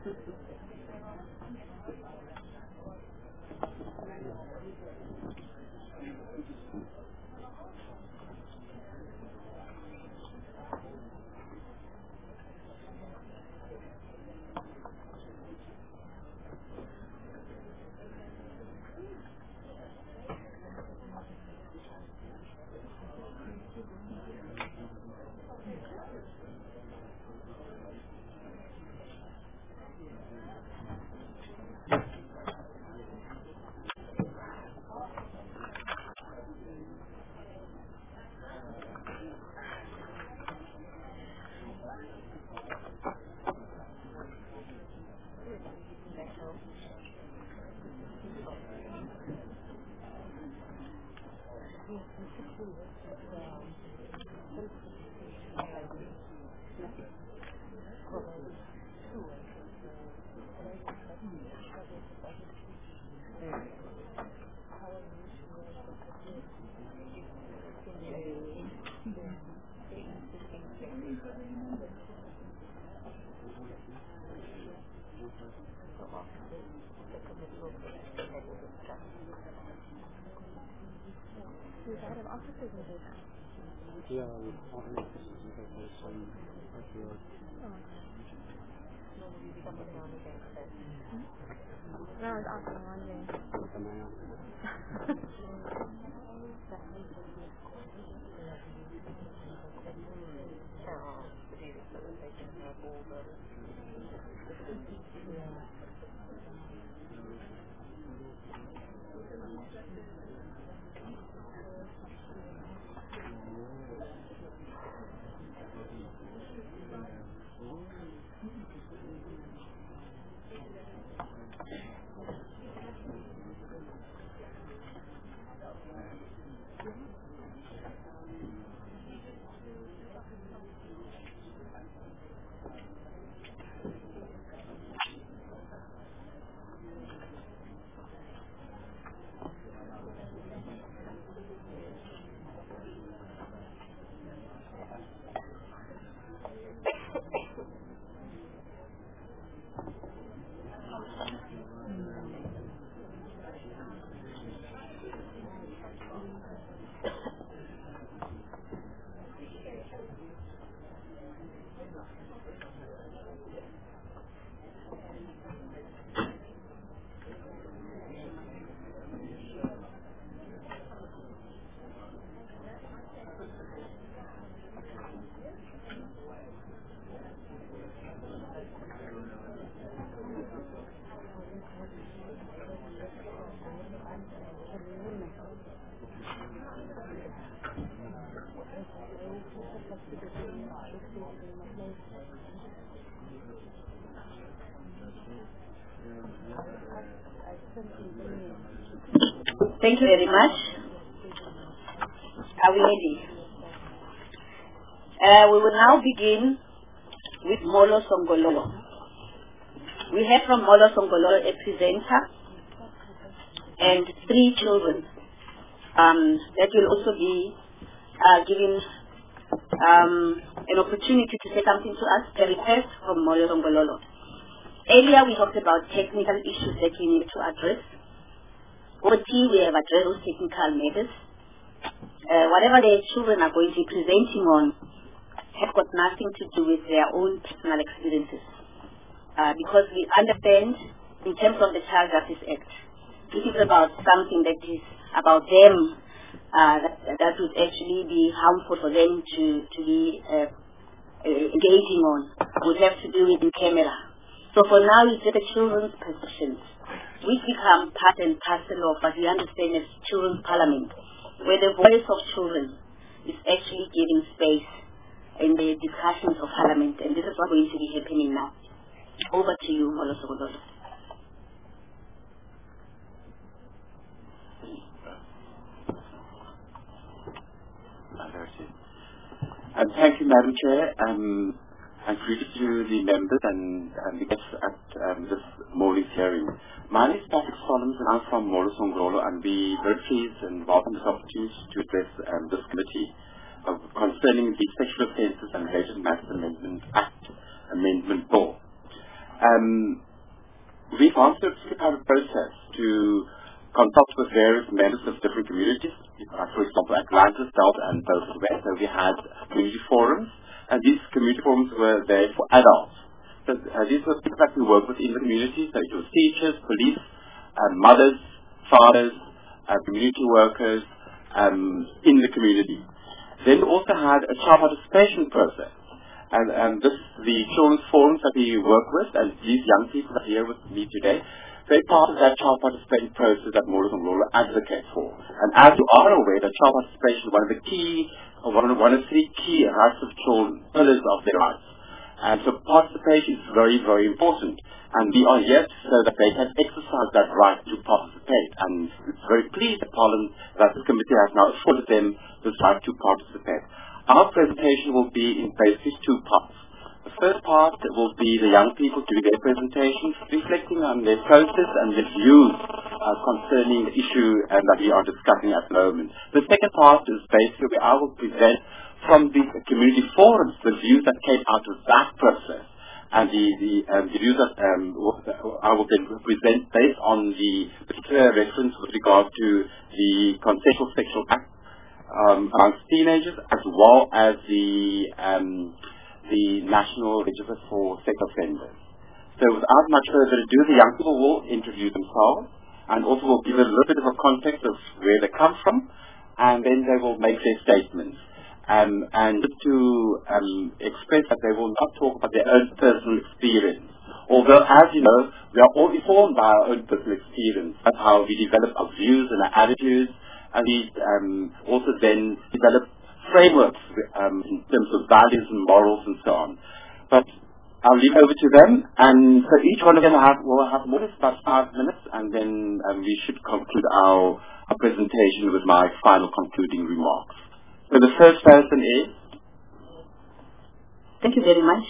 Yeah, all offices have some paperwork. No, I was asking wondering. Thank you very much. Are we ready? We will now begin with Molo Songololo. We have from Molo Songololo a presenter and 3 children that will also be given an opportunity to say something to us, a request from Molo Songololo. Earlier we talked about technical issues that we need to address. OT, we have addressed those technical matters. Whatever the children are going to be presenting on have got nothing to do with their own personal experiences. Because we understand, in terms of the Child Justice Act, this is about something that is about them, that would actually be harmful for them to be engaging on, would have to do with in camera. So for now, it's the children's positions, which become part and parcel of what we understand as Children's Parliament, where the voice of children is actually giving space in the discussions of Parliament, and this is what's going to be happening now. Over to you, Molo Songololo. Thank you, Madam Chair. And greetings to the members and the guests at this morning's hearing. My name is Patrick Solomons and I'm from Molo Songololo, and we very pleased and welcome this opportunity to address this committee concerning the Sexual Offences and Related Matters Amendment Act, Amendment Bill. We've gone through a kind of process to consult with various members of different communities. For example, Atlantis, Delta, and Both West. So we had community forums, and these community forums were there for adults. So these were people that we work with in the community. So it was teachers, police, mothers, fathers, community workers in the community. Then we also had a child participation process. And this the children's forums that we work with, and these young people that are here with me today, they're part of that child participation process that Molo Songololo advocates for. And as you are aware, that child participation is one of the three key rights of children, pillars of their rights. And so participation is very, very important. And we are here so that they can exercise that right to participate. And it's very pleased that Parliament, that this committee has now afforded them this right to participate. Our presentation will be in basically two parts. The first part will be the young people doing their presentations, reflecting on their process and their views concerning the issue that we are discussing at the moment. The second part is basically where I will present from the community forums the views that came out of that process, and the views that I will then present based on the particular reference with regard to the Consensual Sexual Act amongst teenagers, as well as the National Register for Sex Offenders. So without much further ado, the young people will introduce themselves and also will give a little bit of a context of where they come from, and then they will make their statements. And to express that they will not talk about their own personal experience. Although, as you know, we are all informed by our own personal experience. That's how we develop our views and our attitudes, and we also then develop frameworks in terms of values and morals and so on. But I'll leave over to them, and so each one of them will have more than about 5 minutes, and then we should conclude our presentation with my final concluding remarks. So the first person is... Thank you very much.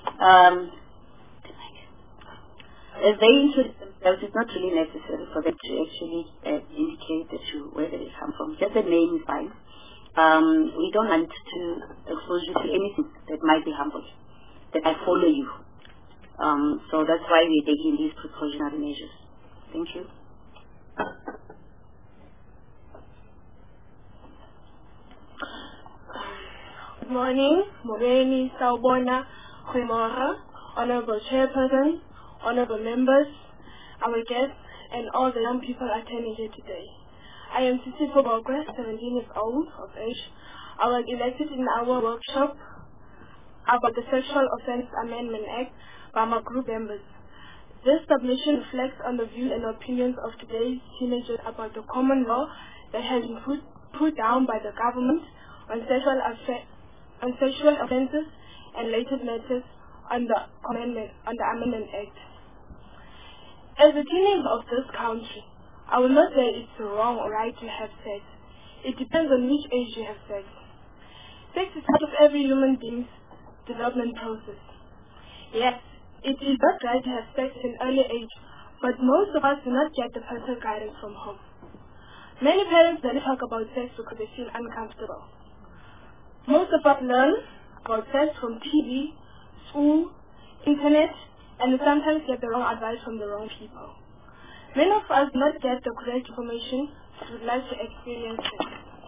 As they introduce themselves, it's not really necessary for them to actually indicate where they come from. Just the name is fine. We don't want to expose you to anything that might be harmful, that I follow you. So that's why we're taking these precautionary measures. Thank you. Good morning, Moreni, Sawubona, Khwemora, Honorable Chairperson, Honorable Members, our guests, and all the young people attending here today. I am Sisi Fobokwe, 17 years old of age. I was elected in our workshop about the Sexual Offences Amendment Act by my group members. This submission reflects on the views and opinions of today's teenagers about the common law that has been put down by the government on sexual offences and related matters on the Amendment Act. As a teenager of this country, I will not say it's wrong or right to have sex. It depends on which age you have sex. Sex is part of every human being's development process. Yes, it is not right to have sex at an early age, but most of us do not get the parental guidance from home. Many parents don't talk about sex because they feel uncomfortable. Most of us learn about sex from TV, school, internet, and we sometimes get the wrong advice from the wrong people. Many of us do not get the correct information we would like to experience it.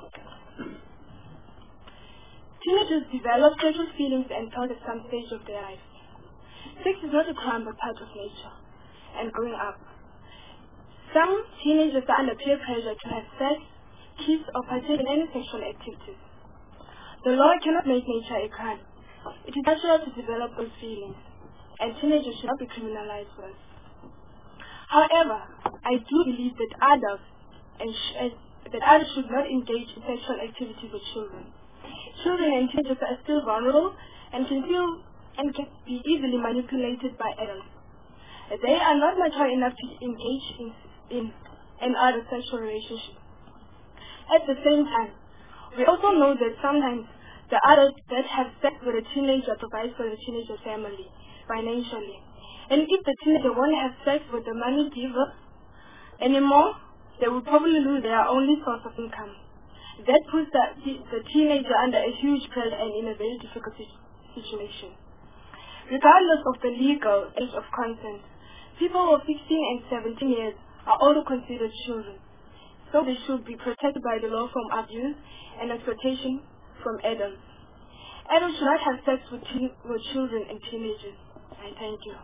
Teenagers develop sexual feelings and thoughts at some stage of their life. Sex is not a crime but part of nature and growing up. Some teenagers are under peer pressure to have sex, kiss, or partake in any sexual activities. The law cannot make nature a crime. It is natural to develop those feelings, and teenagers should not be criminalized for it. However, I do believe that adults should not engage in sexual activities with children. Children and teenagers are still vulnerable and can be easily manipulated by adults. They are not mature enough to engage in other sexual relationships. At the same time, we also know that sometimes the adults that have sex with a teenager provides for the teenager family financially. And if the teenager won't have sex with the money giver anymore, they will probably lose their only source of income. That puts the teenager under a huge pressure and in a very difficult situation. Regardless of the legal age of consent, people of 16 and 17 years are also considered children, so they should be protected by the law from abuse and exploitation from adults. Adults should not have sex with children and teenagers. I thank you.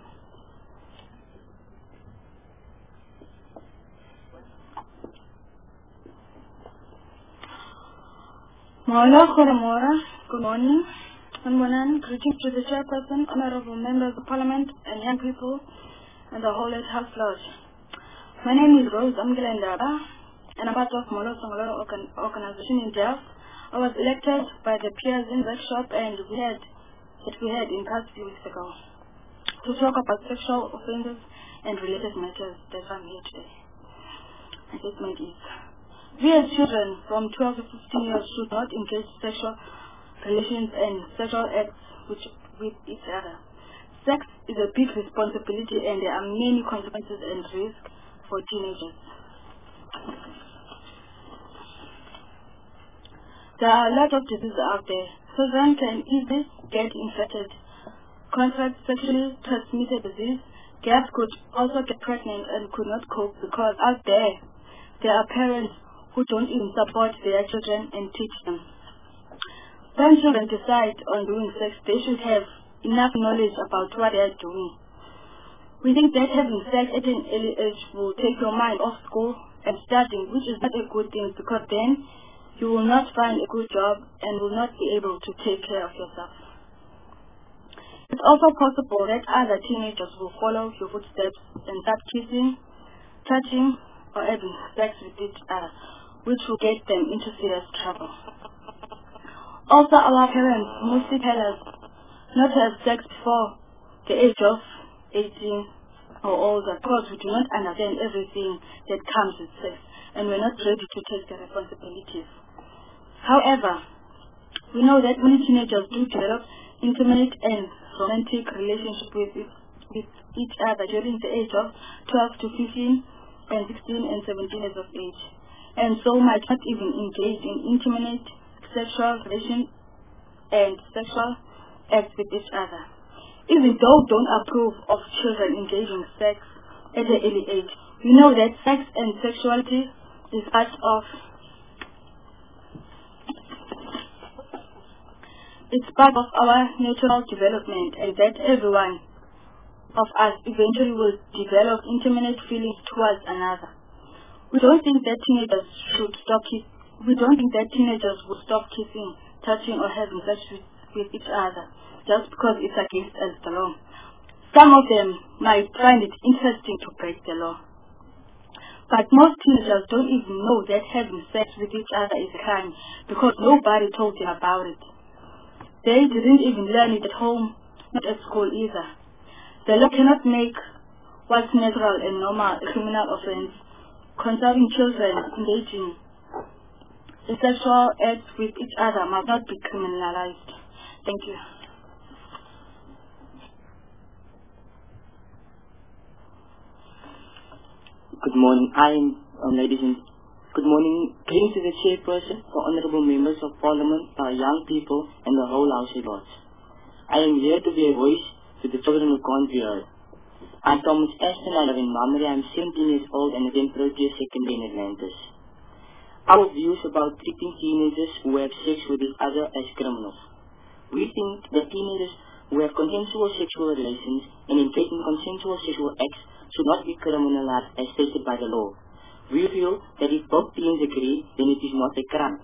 Good morning. Greetings to the chairperson, honorable members of parliament, and young people, and the whole House Lodge. My name is Rose Amgelendaba, and I'm part of Molo Songoloro organization in Delft. I was elected by the peers in workshop, and we had in past few weeks ago to talk about sexual offences and related matters. That's why I'm here today. My statement is: we as children from 12 to 15 years should not engage sexual relations and sexual acts with each other. Sex is a big responsibility, and there are many consequences and risks for teenagers. There are a lot of diseases out there. Children can easily get infected, contract sexually transmitted disease. Girls could also get pregnant and could not cope because out there are parents who don't even support their children and teach them. When children decide on doing sex, they should have enough knowledge about what they are doing. We think that having sex at an early age will take your mind off school and studying, which is not a good thing, because then you will not find a good job and will not be able to take care of yourself. It's also possible that other teenagers will follow your footsteps and start kissing, touching, or having sex with each other, which will get them into serious trouble. Also, our parents mostly tell us not to have sex before the age of 18 or older, because we do not understand everything that comes with sex, and we're not ready to take the responsibilities. However, we know that many teenagers do develop intimate and romantic relationships with each other during the age of 12 to 15 and 16 and 17 years of age, and so might not even engage in intimate sexual relations and sexual acts with each other. Even though we don't approve of children engaging sex at an early age, we know that sex and sexuality is part of our natural development, and that everyone of us eventually will develop intimate feelings towards another. We don't think that teenagers will stop kissing, touching, or having sex with each other just because it's against the law. Some of them might find it interesting to break the law. But most teenagers don't even know that having sex with each other is a crime because nobody told them about it. They didn't even learn it at home, not at school either. The law cannot make what's natural and normal a criminal offense. Concerning children engaging in sexual acts with each other must not be criminalized. Thank you. Good morning. Good morning. Greetings to the chairperson, the honorable members of parliament, our young people, and the whole House of Lords. I am here to be a voice to the children who can't be heard. I'm Thomas Ashton. I live in Mamre. I'm 17 years old and attend Proteus Secondary in Atlantis. Our views about treating teenagers who have sex with each other as criminals. We think that teenagers who have consensual sexual relations and engage in consensual sexual acts should not be criminalized as stated by the law. We feel that if both teens agree, then it is not a crime.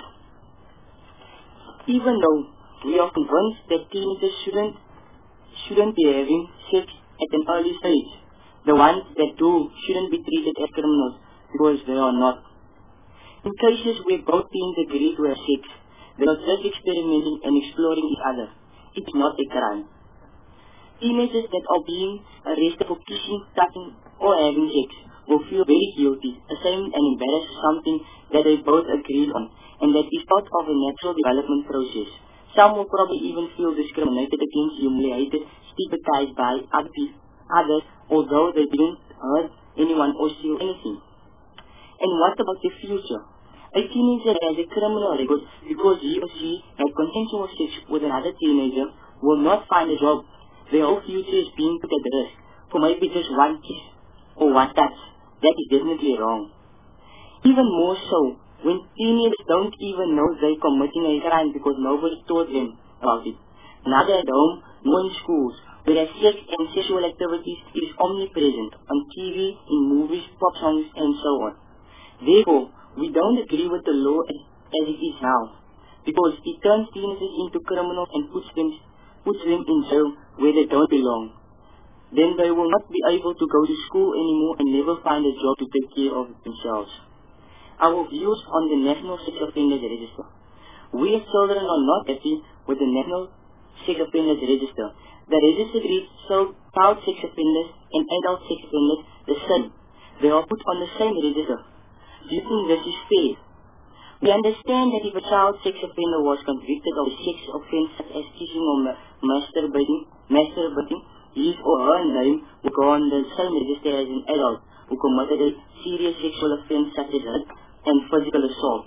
Even though we are convinced that teenagers shouldn't be having sex at an early stage, the ones that do shouldn't be treated as criminals because they are not. In cases where both teens agree to have sex, they are just experimenting and exploring each other. It's not a crime. Teenagers that are being arrested for kissing, touching, or having sex will feel very guilty, ashamed and embarrassed for something that they both agreed on, and that is part of a natural development process. Some will probably even feel discriminated against, humiliated, stigmatized by others, although they didn't hurt anyone or steal anything. And what about the future? A teenager has a criminal record because he or she had consensual sex with another teenager will not find a job. Their whole future is being put at risk for maybe just one kiss or one touch. That is definitely wrong. Even more so, when teenagers don't even know they're committing a crime because nobody taught them about it. Neither at home nor in schools, whereas sex and sexual activities is omnipresent on TV, in movies, pop songs, and so on. Therefore, we don't agree with the law as it is now, because it turns teenagers into criminals and puts them in jail where they don't belong. Then they will not be able to go to school anymore and never find a job to take care of themselves. Our views on the National Sex Offenders Register. We as children are not happy with the National Sex Offenders Register. The register reads child sex offenders and adult sex offenders the same. They are put on the same register. Do you think this is fair? We understand that if a child sex offender was convicted of a sex offense such as kissing or masturbating, his or her name will go on the same register as an adult who committed a serious sexual offense such as rape and physical assault.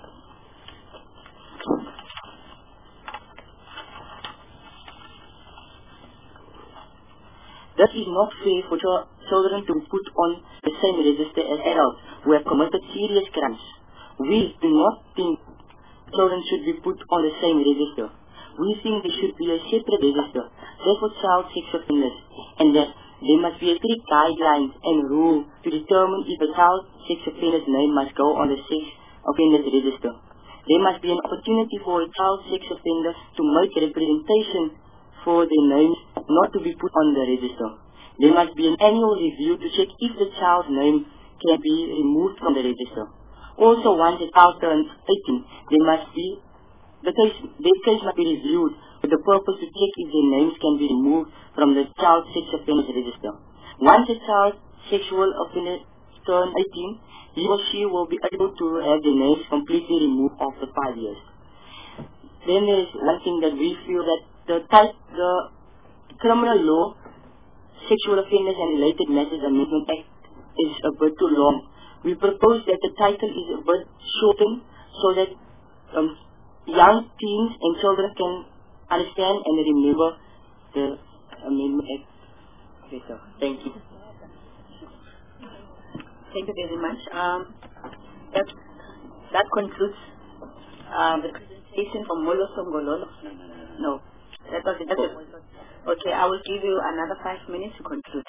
This is not fair for children to be put on the same register as adults who have committed serious crimes. We do not think children should be put on the same register. We think there should be a separate register just for child sex offenders, and that there must be a strict guidelines and rule to determine if a child sex offender's name must go on the sex offenders register. There must be an opportunity for a child sex offender to make representation for their names not to be put on the register. There must be an annual review to check if the child's name can be removed from the register. Also, once a child turns 18, their case must be reviewed with the purpose to check if their names can be removed from the child sex offenders register. Once a child sexual offender turns 18, he or she will be able to have their names completely removed after 5 years. Then there is one thing that we feel that the Criminal Law, Sexual Offenders and Related Matters Amendment Act is a bit too long. We propose that the title is a bit shortened so that young teens and children can understand and remember the Amendment Act better. Thank you. Thank you very much. That concludes the presentation from Molo Songololo. No. That was it. Okay, I will give you another 5 minutes to conclude.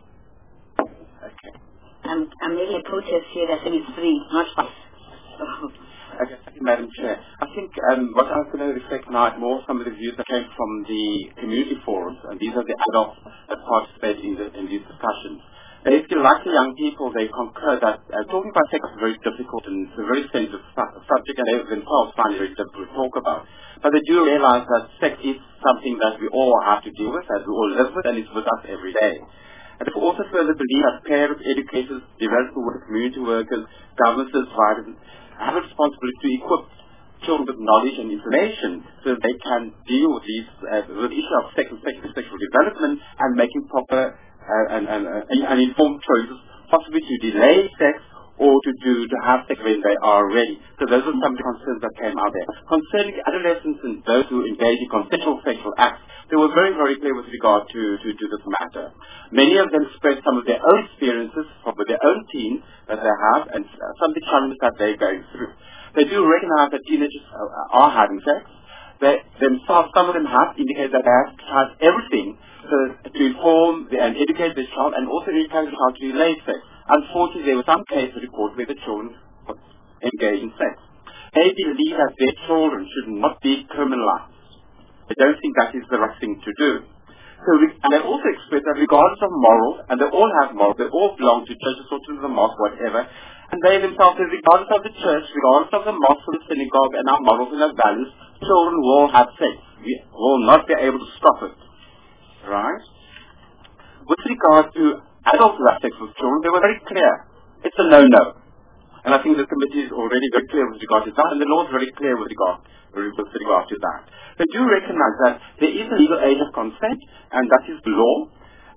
Okay. I'm making a protest here that it's 3, not 5. Okay, thank you, Madam Chair. I think what I was going to reflect now is more some of the views that came from the community forums, and these are the adults that participate in these discussions. And if you like the young people, they concur that talking about sex is very difficult and it's a very sensitive subject, and they themselves find it very difficult to talk about. But they do realize that sex is something that we all have to deal with, that we all live with, and it's with us every day. And they also further believe that parents, educators, development workers, community workers, governments, advisors have a responsibility to equip children with knowledge and information so that they can deal with these with the issue of sex and sexual development and making proper and informed choices, possibly to delay sex or to have sex when they are ready. So those are some of the concerns that came out there. Concerning adolescents and those who engage in consensual sexual acts, they were very, very clear with regard to this matter. Many of them expressed some of their own experiences with their own teens that they have and some of the challenges that they're going through. They do recognize that teenagers are having sex. They themselves, some of them have indicated that they have tried everything to inform and educate the child and also encourage the child to delay sex. Unfortunately, there were some cases reported where the children engaged in sex. They believe that their children should not be criminalized. They don't think that is the right thing to do. And they also express that regardless of morals, and they all have morals, they all belong to churches or to the mosque, whatever, and they themselves say regardless of the church, regardless of the mosque or the synagogue and our morals and our values, children will have sex. We will not be able to stop it. Right? With regard to adults who have sex with children, they were very clear. It's a no-no. And I think the committee is already very clear with regard to that, and the law is very clear with regard to that. They do recognize that there is a legal age of consent, and that is the law,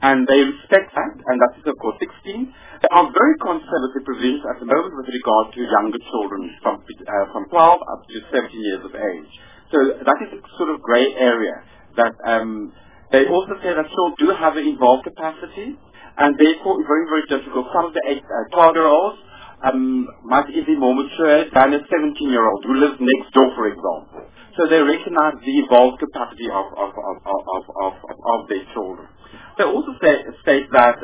and they respect that, and that is of course 16. They are very concerned with the provisions at the moment with regard to younger children from 12 up to 17 years of age. So that is a sort of grey area that they also say that children do have an evolved capacity, and therefore it's very, very difficult. Some of the 12-year-olds might be more mature than a 17-year-old who lives next door, for example. So they recognize the evolved capacity of their children. They also state that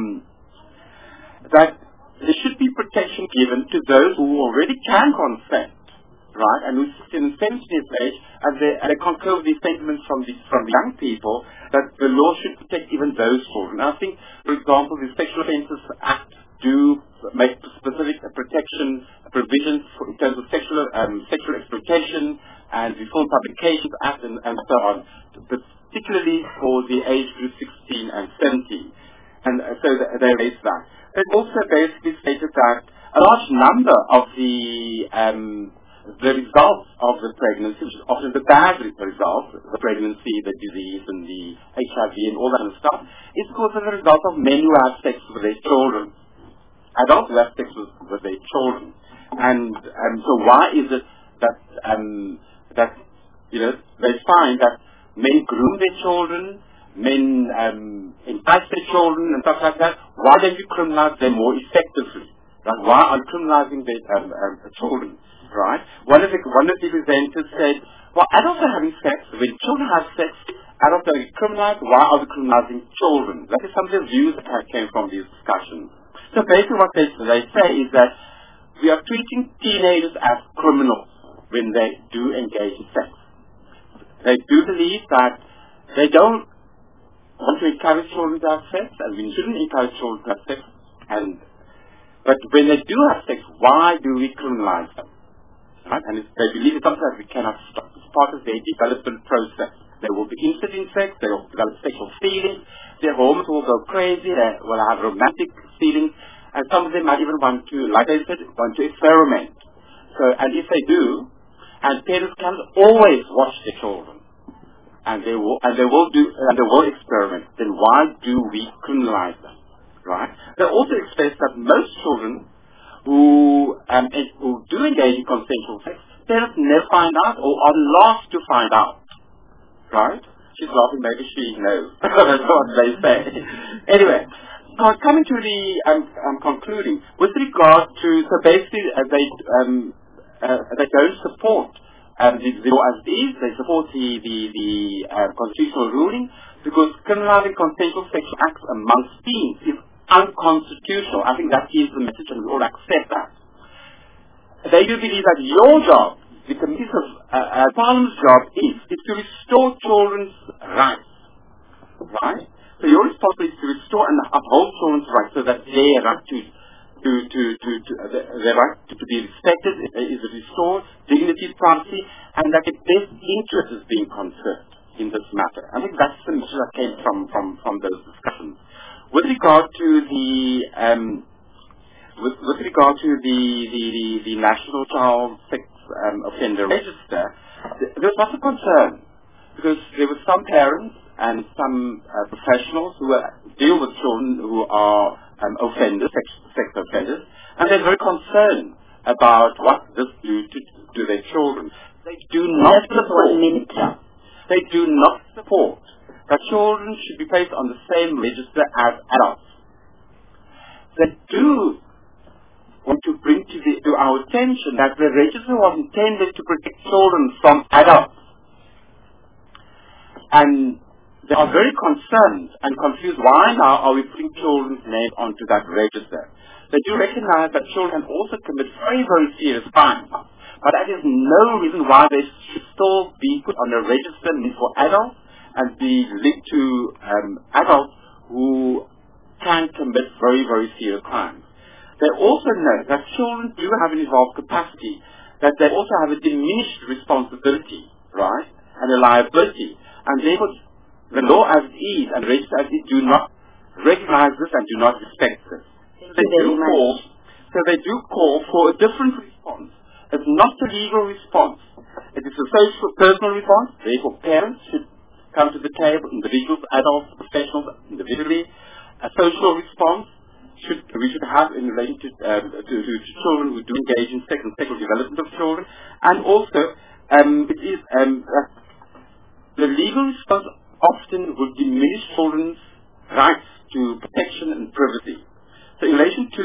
that there should be protection given to those who already can consent, right, and who sit in 17 years of age, and they concur with these statements from young people that the law should protect even those children. I think, for example, the Sexual Offences Act do make specific protection provisions in terms of sexual exploitation, and the Film Publications Act and so on, particularly for the age group 16 and 17. And so they raised that. It also basically stated that a large number of the results of the pregnancy, which is often the bad results, the pregnancy, the disease, and the HIV, and all that kind of stuff, is because of the result of men who have sex with their children. Adults who have sex with their children. And so why is it that they find that men groom their children, men entice their children and stuff like that? Why don't you criminalize them more effectively? Like, why are you criminalizing their children? Right? One of the presenters said, well, adults are having sex. When children have sex, adults are criminalized. Why are we criminalizing children? That is some of the views that came from these discussions. So basically what they say is that we are treating teenagers as criminals when they do engage in sex. They do believe that they don't want to encourage children to have sex, and we shouldn't encourage children to have sex. But when they do have sex, why do we criminalize them? Right? And they believe it's something that we cannot stop. It's part of their development process. They will be interested in sex, they will develop sexual feelings, their hormones will go crazy, they will have romantic feelings, and some of them might even want to, like I said, want to experiment. So, and if they do, and parents can always watch their children, and they will experiment, then why do we criminalize them? Right? They also express that most children who do engage in consensual sex, parents never find out or are lost to find out. Right? She's laughing, maybe she knows. That's what they say. Anyway, coming to the concluding, with regard to, so basically they don't support the law as it is, they support the constitutional ruling, because criminalizing consensual sexual acts amongst teens is unconstitutional. I think that is the message, and we all accept that. They do believe that your job, the Committee's of Parliament's job, is to restore children's rights. Right? So your responsibility is to restore and uphold children's rights so that their right to be respected is restored, dignity, privacy, and that the best interest is being conserved in this matter. I think that's the message that came from those discussions. With regard to the National Child Sex Offender Register, there was lots of concern because there were some parents and some professionals who deal with children who are offenders, sex offenders, and they're very concerned about what this do to their children. They do not support. They do not support that children should be placed on the same register as adults. They do want to bring to our attention that the register was intended to protect children from adults. And they are very concerned and confused. Why now are we putting children's name onto that register? They do recognize that children also commit very, very serious crimes. But that is no reason why they should still be put on a register for adults and be linked to adults who can commit very, very serious crimes. They also know that children do have an evolved capacity, that they also have a diminished responsibility, right, and a liability. And therefore, the law as it is and register as it is do not recognize this and do not respect this. So they do call for a different response. It's not a legal response. It is a social, personal response. Therefore, parents should come to the table, individuals, adults, professionals, individually. A social response we should have in relation to children who do engage in sex and sexual development of children. And also, it is the legal response often would diminish children's rights to protection and privacy. So in relation to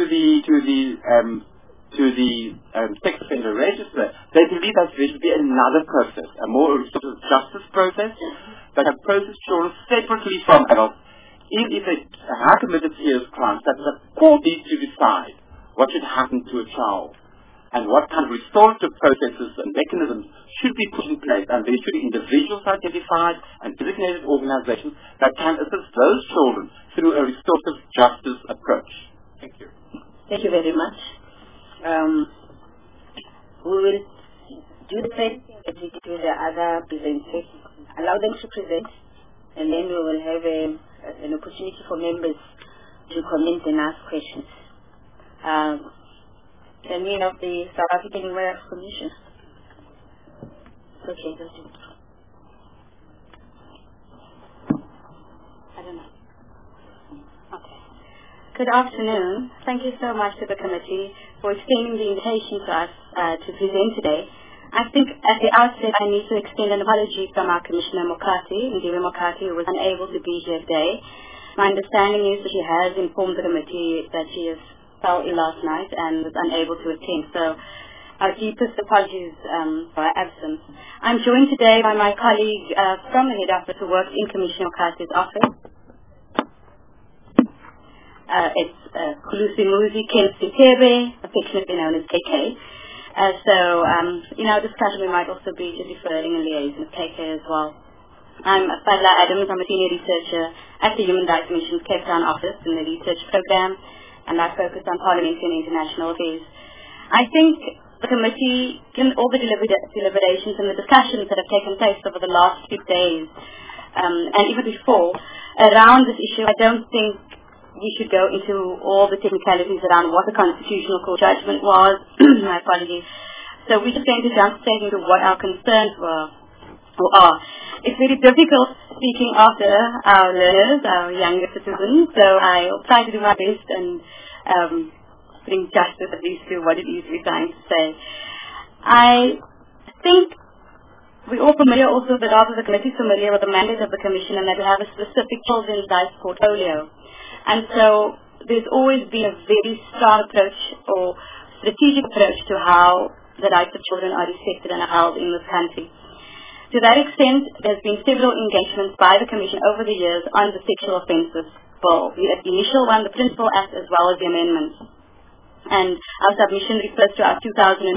the sex offender register, they believe that there should be another process, a more restorative justice process that can process children separately from adults. Even if they have committed serious crimes, that the court needs to decide what should happen to a child and what kind of restorative processes and mechanisms should be put in place, and there should be individuals identified and designated organizations that can assist those children through a restorative justice approach. Thank you. Thank you very much. We will do the same thing as we did with the other presenters. Allow them to present, and then we will have an opportunity for members to comment and ask questions. Can we have the South African Human Rights Commission? Okay, that's it. I don't know. Okay. Good afternoon. Thank you so much to the committee for extending the invitation to us to present today. I think at the outset I need to extend an apology from our Commissioner Mokati, Ndiwe Mokati, who was unable to be here today. My understanding is that she has informed the committee that she fell ill last night and was unable to attend. So our deepest apologies for her absence. I'm joined today by my colleague from the head office who works in Commissioner Mokati's office. It's Kulusimuzi Kensitebe, affectionately known as KK. In our discussion we might also be deferring and liaising with KK as well. I'm Fadla Adams. I'm a senior researcher at the Human Rights Commission's Cape Town office in the research program, and I focus on parliamentary and international affairs. I think the committee, given all the deliberations and the discussions that have taken place over the last few days, and even before, around this issue, I don't think we should go into all the technicalities around what the Constitutional Court judgment was. My apologies. So we're just going to jump straight into what our concerns were or are. It's very difficult speaking after our learners, our younger citizens, so I'll try to do my best and bring justice at least to what it is we're trying to say. I think we're all familiar also, but rather the committee is familiar with the mandate of the Commission and that we have a specific children's rights portfolio. And so there's always been a very strong approach or strategic approach to how the rights of children are respected and upheld in this country. To that extent, there's been several engagements by the Commission over the years on the Sexual Offences Bill, the initial one, the Principal Act, as well as the amendments. And our submission refers to our 2000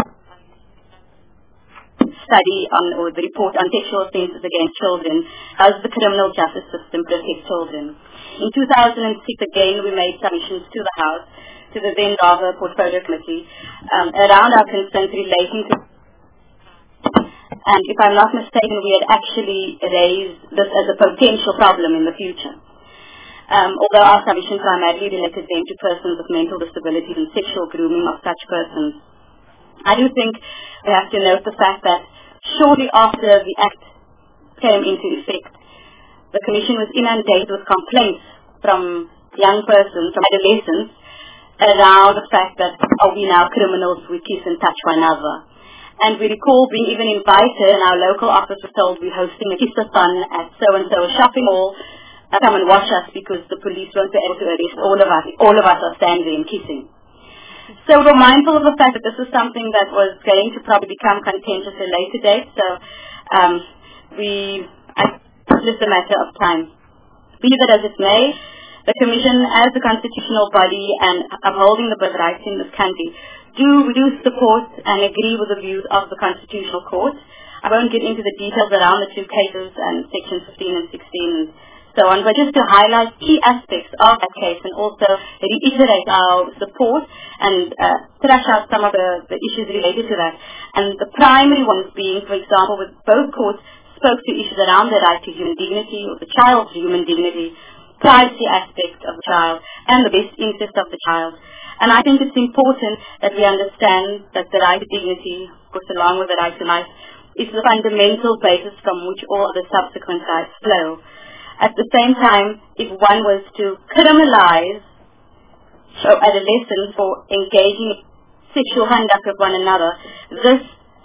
study or the report on sexual offences against children, as the criminal justice system protects children. In 2006, again, we made submissions to the House, to the then Rava Portfolio Committee, around our concerns relating to, and if I'm not mistaken, we had actually raised this as a potential problem in the future. Although our submission primarily related then to persons with mental disabilities and sexual grooming of such persons. I do think we have to note the fact that shortly after the Act came into effect, the Commission was inundated with complaints from young persons, from adolescents, around the fact that, are we now criminals, we kiss and touch one another. And we recall being even invited, and our local office was told we're hosting a kiss-a-thon at so-and-so shopping mall. Come and watch us because the police won't be able to arrest all of us. All of us are standing and kissing. So we're mindful of the fact that this is something that was going to probably become contentious at a later date. So it's just a matter of time. Be that as it may, the Commission, as the constitutional body and upholding the birth rights in this country, we do support and agree with the views of the Constitutional Court. I won't get into the details around the two cases and sections 15 and 16 and so on, but just to highlight key aspects of that case and also reiterate our support and thrash out some of the issues related to that. And the primary ones being, for example, with both courts spoke to issues around the right to human dignity or the child's human dignity, privacy aspect of the child, and the best interest of the child. And I think it's important that we understand that the right to dignity, of course, along with the right to life, is the fundamental basis from which all the subsequent rights flow. At the same time, if one was to criminalize adolescents for engaging in sexual conduct with one another, this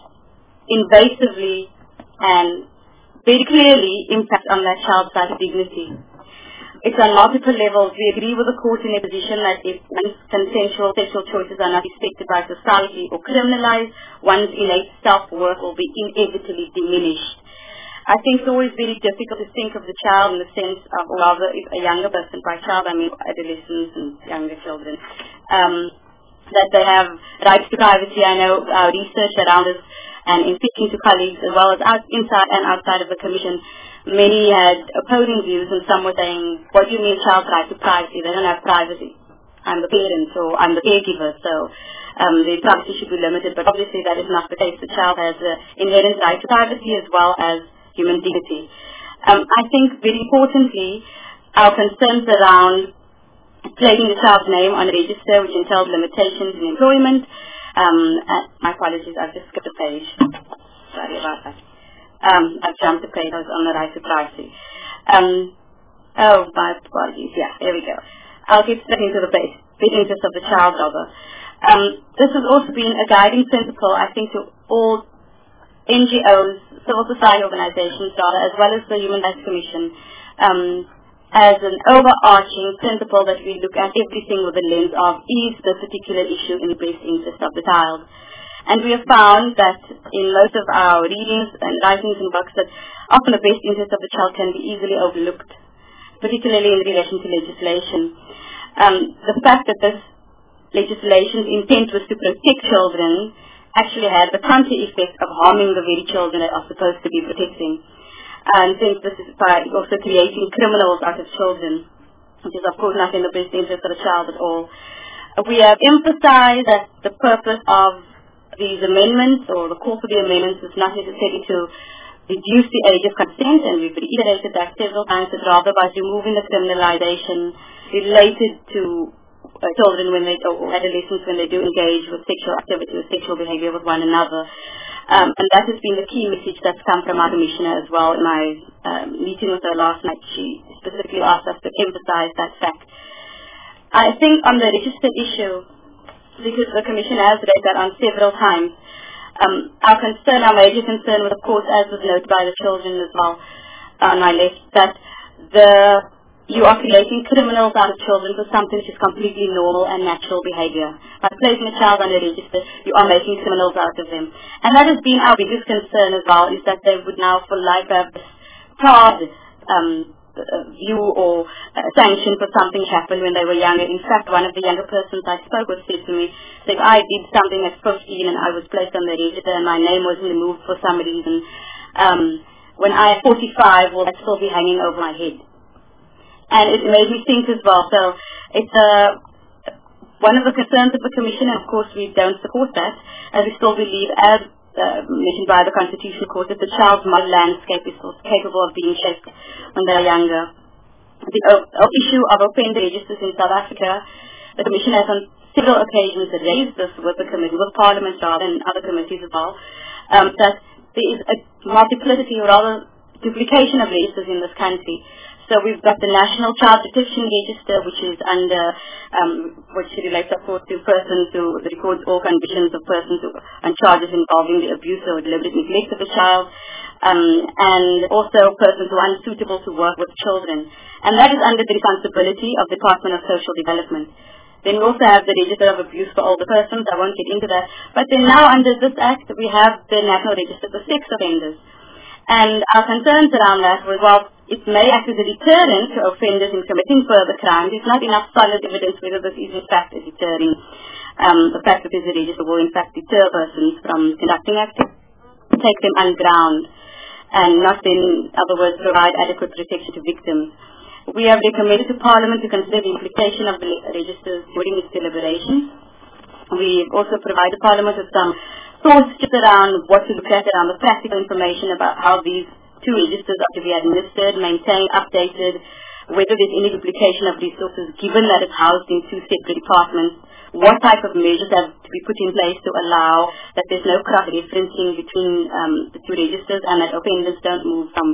invasively and very clearly impacts on that child's life dignity. It's on multiple levels. We agree with the court in their position that if one's consensual sexual choices are not respected by society or criminalized, one's innate self-worth will be inevitably diminished. I think it's always very difficult to think of the child in the sense of, or rather a younger person, by child I mean adolescents and younger children, that they have rights to privacy. I know our research around this, and in speaking to colleagues as well as inside and outside of the Commission, many had opposing views, and some were saying, what do you mean child's right to privacy? They don't have privacy. I'm the parent, or I'm the caregiver, so the privacy should be limited, but obviously that is not the case. The child has an inherent right to privacy as well as human dignity. I think very importantly, our concerns around placing the child's name on a register, which entails limitations in employment. My apologies, I've just skipped a page. Sorry about that. I've jumped the page. I was on the right to privacy. Oh, my apologies. Yeah, here we go. I'll get straight into the base interest of the child rather. This has also been a guiding principle, I think, to all NGOs, civil society organizations, as well as the Human Rights Commission, as an overarching principle that we look at everything with the lens of, is the particular issue in the best interest of the child. And we have found that in most of our readings and writings and books that often the best interest of the child can be easily overlooked, particularly in relation to legislation. The fact that this legislation's intent was to protect children actually had the counter effect of harming the very children that are supposed to be protecting. And since this is by also creating criminals out of children, which is of course not in the best interest of the child at all. We have emphasized that the purpose of these amendments, or the call for the amendments, is not necessarily to reduce the age of consent, and we've reiterated that several times, but rather by removing the criminalization related to children when they, or adolescents when they do engage with sexual activity or sexual behavior with one another. And that has been the key message that's come from our Commissioner as well. In my meeting with her last night, she specifically asked us to emphasize that fact. I think on the registered issue, because the Commission has raised that on several times, our concern, our major concern was, of course, as was noted by the children as well on my left, that you are creating criminals out of children for something which is completely normal and natural behavior. By placing a child on a register, you are making criminals out of them. And that has been our biggest concern as well, is that they would now for life have this hard view or sanction for something which happened when they were younger. In fact, one of the younger persons I spoke with said to me, if I did something at 15 and I was placed on the register and my name was removed for some reason, when I am 45, will that still be hanging over my head? And it made me think as well. So it's one of the concerns of the Commission, and of course we don't support that, as we still believe, as mentioned by the Constitutional Court, that the child's moral landscape is still capable of being shaped when they are younger. The issue of offender registers in South Africa, the Commission has on several occasions raised this with the committee, with Parliament and other committees as well, that there is a multiplicity or rather duplication of registers in this country. So we've got the National Child Protection Register, which is under, which relates, of course, to persons who records all conditions of persons who, and charges involving the abuse or deliberate neglect of a child, and also persons who are unsuitable to work with children. And that is under the responsibility of the Department of Social Development. Then we also have the Register of Abuse for Older Persons. I won't get into that. But then now under this Act, we have the National Register for Sex Offenders. And our concerns around that were, well, it may act as a deterrent to offenders in committing further crimes. There's not enough solid evidence whether this is in fact a deterring. The fact that there's a register will in fact deter persons from conducting activity, take them unground, and not then, in other words, provide adequate protection to victims. We have recommended to Parliament to consider the implication of the registers during its deliberations. We've also provided Parliament with some thoughts just around what to look at, around the practical information about how these two registers are to be administered, maintained, updated, whether there's any duplication of resources given that it's housed in two separate departments, what type of measures have to be put in place to allow that there's no cross-referencing between the two registers and that offenders don't move from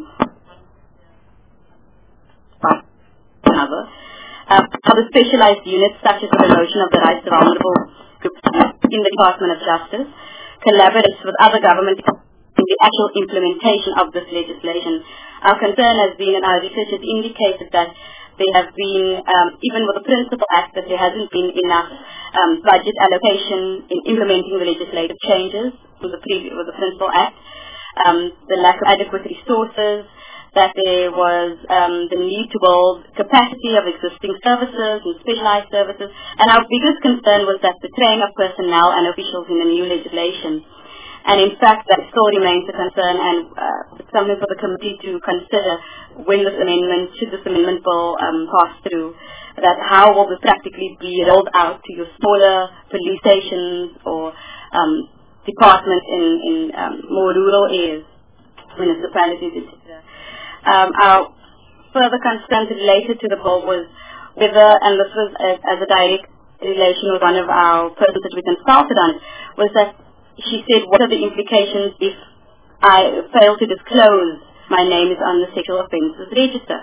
another. How the specialized units, such as the promotion of the rights of vulnerable groups in the Department of Justice, collaborates with other government in the actual implementation of this legislation. Our concern has been, and our research has indicated that there have been, even with the Principal Act, that there hasn't been enough budget allocation in implementing the legislative changes with the Principal Act, the lack of adequate resources, that there was the need to build capacity of existing services and specialized services. And our biggest concern was that the training of personnel and officials in the new legislation. And in fact, that still remains a concern, and it's something for the committee to consider when this amendment, should this amendment bill pass through, that how will this practically be rolled out to your smaller police stations or departments in more rural areas, municipalities, etc. Our further concerns related to the bill was whether, and this was as a direct relation with one of our persons that we consulted on, was that she said, what are the implications if I fail to disclose my name is on the sexual offences register?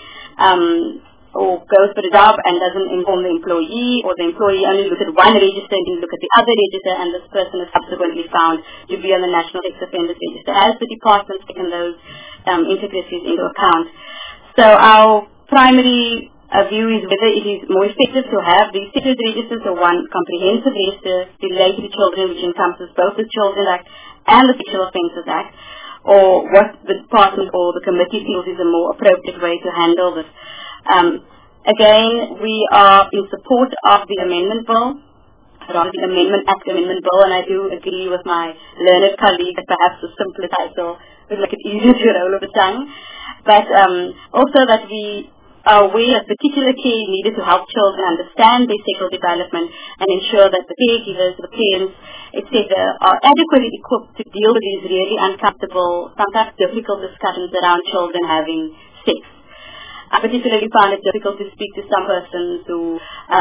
Or goes for the job and doesn't inform the employee, or the employee only looks at one register and didn't look at the other register, and this person is subsequently found to be on the National Sex Offenders Register. Has the department taken those intricacies into account? So our primary view is whether it is more effective to have these separate registers, or one comprehensive register related to children, which encompasses both the Children's Act and the Sexual Offences Act, or what the department or the committee feels is a more appropriate way to handle this. Again, we are in support of the amendment bill, rather the Act Amendment Bill, and I do agree with my learned colleague that perhaps a simpler title would make it easier to roll over the tongue. But also that we are aware of particular care needed to help children understand their sexual development and ensure that the caregivers, the parents, etc., are adequately equipped to deal with these really uncomfortable, sometimes difficult discussions around children having sex. I particularly found it difficult to speak to some persons who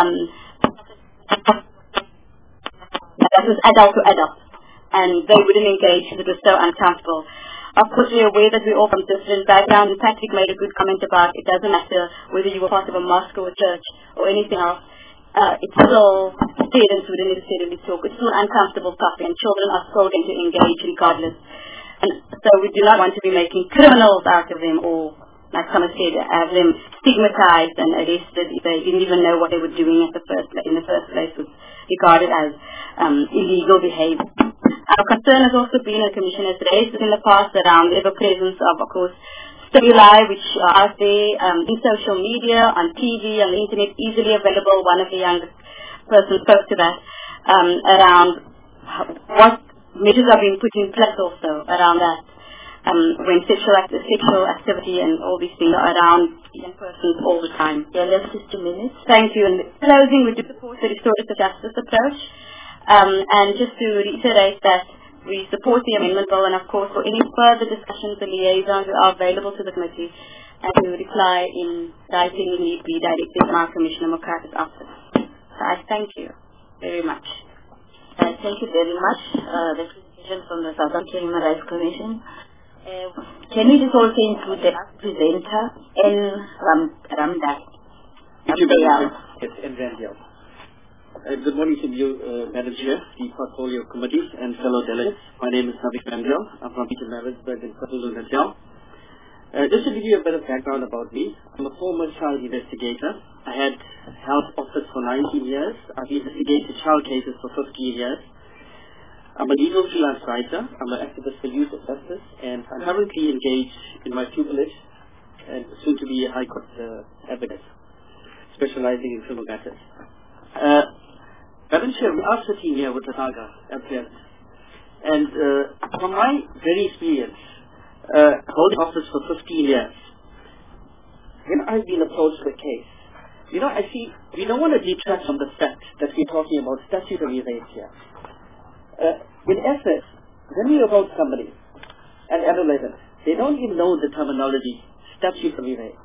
that was adult to adult, and they wouldn't engage because it was so uncomfortable. Of course, we're aware that we're all from different backgrounds, and Patrick made a good comment about it doesn't matter whether you were part of a mosque or a church or anything else. It's still, parents wouldn't necessarily talk. It's still an uncomfortable topic, and children are still going to engage regardless. And so we do not want to be making criminals out of them, or, like someone said, have them stigmatized and arrested if they didn't even know what they were doing in the first place was regarded as illegal behavior. Our concern has also been, and the Commission has raised in the past, around the ever-presence of course, stimuli which are out there in social media, on TV, on the internet, easily available. One of the young persons spoke to that, around what measures are being put in place also around that. When sexual activity and all these things are around young persons all the time. Yeah, let's just 2 minutes. Thank you. In closing, we do support the restorative justice approach. And just to reiterate that we support the amendment bill, and of course for any further discussions and liaisons are available to the committee, and to reply in writing if need be directly from our Commissioner Mokata's office. So I thank you very much. Thank you very much. The presentation from the South African Human Rights Commission. Can we just also include the presenter in Ramdas? Thank you, Madam Chair. It's Enrandiel. Good morning to you, Madam Chair, the Portfolio Committee, and fellow delegates. My name is Navik Mandel. I'm from Pietermaritzburg in KwaZulu-Natal. Just to give you a bit of background about me, I'm a former child investigator. I had held office for 19 years. I've investigated child cases for 15 years. I'm a legal freelance writer. I'm an activist for youth justice, and I'm currently engaged in my pupillage and soon to be a High Court advocate, specializing in criminal matters. Madam Chair, we are sitting here with Tanaga at present, and from my very experience, holding office for 15 years, when I've been approached with a case, I see we don't want to detract from the fact that we're talking about statutory rape here. In essence, when we approach somebody, an adolescent, they don't even know the terminology statutory rape.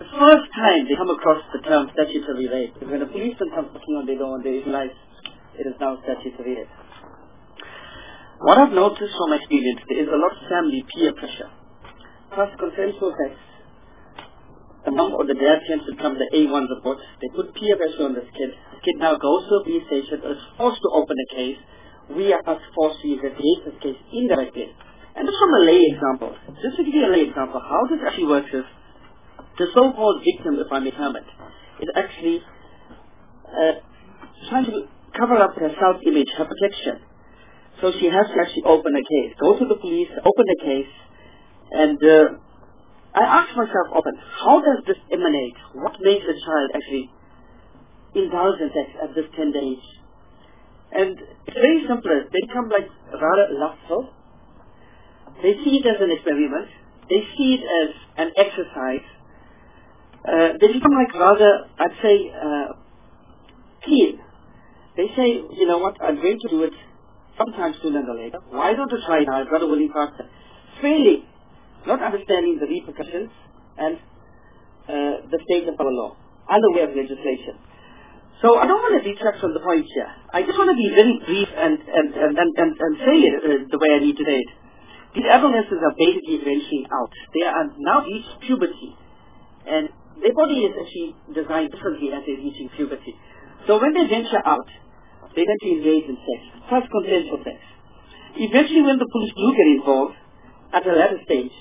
the first time they come across the term statutory rape is when a policeman comes knocking on their door and they realize it is now statutory rape. What I've noticed from experience, there is a lot of family peer pressure. Plus consensual sex. The mom or the dad tends to come the A1 report. They put peer pressure on this kid. The kid now goes to a police station, is forced to open a case. We are forced to investigate this case indirectly. And just from a lay example, just to give you a lay example, how this actually works is, the so-called victim, if I may term it, is actually trying to cover up her self-image, her protection. So she has to actually open a case, go to the police, open the case, and I asked myself often, how does this emanate? What makes a child actually indulge in sex at this tender age? And it's very simple. They become like rather lustful. They see it as an experiment. They see it as an exercise. They become like rather, I'd say, keen. They say, you know what, I'm going to do it sometime sooner than later. Why don't I try now? I've got a willing partner. Failing, not understanding the repercussions and the state of our law, unaware of legislation. So I don't want to detract from the point here. I just want to be very brief and say it the way I need to say it. These adolescents are basically venturing out. They are now reached puberty, and their body is actually designed differently as they're reaching puberty. So when they venture out, they tend to engage in sex, plus consensual sex. Eventually, when the police do get involved, at a later stage,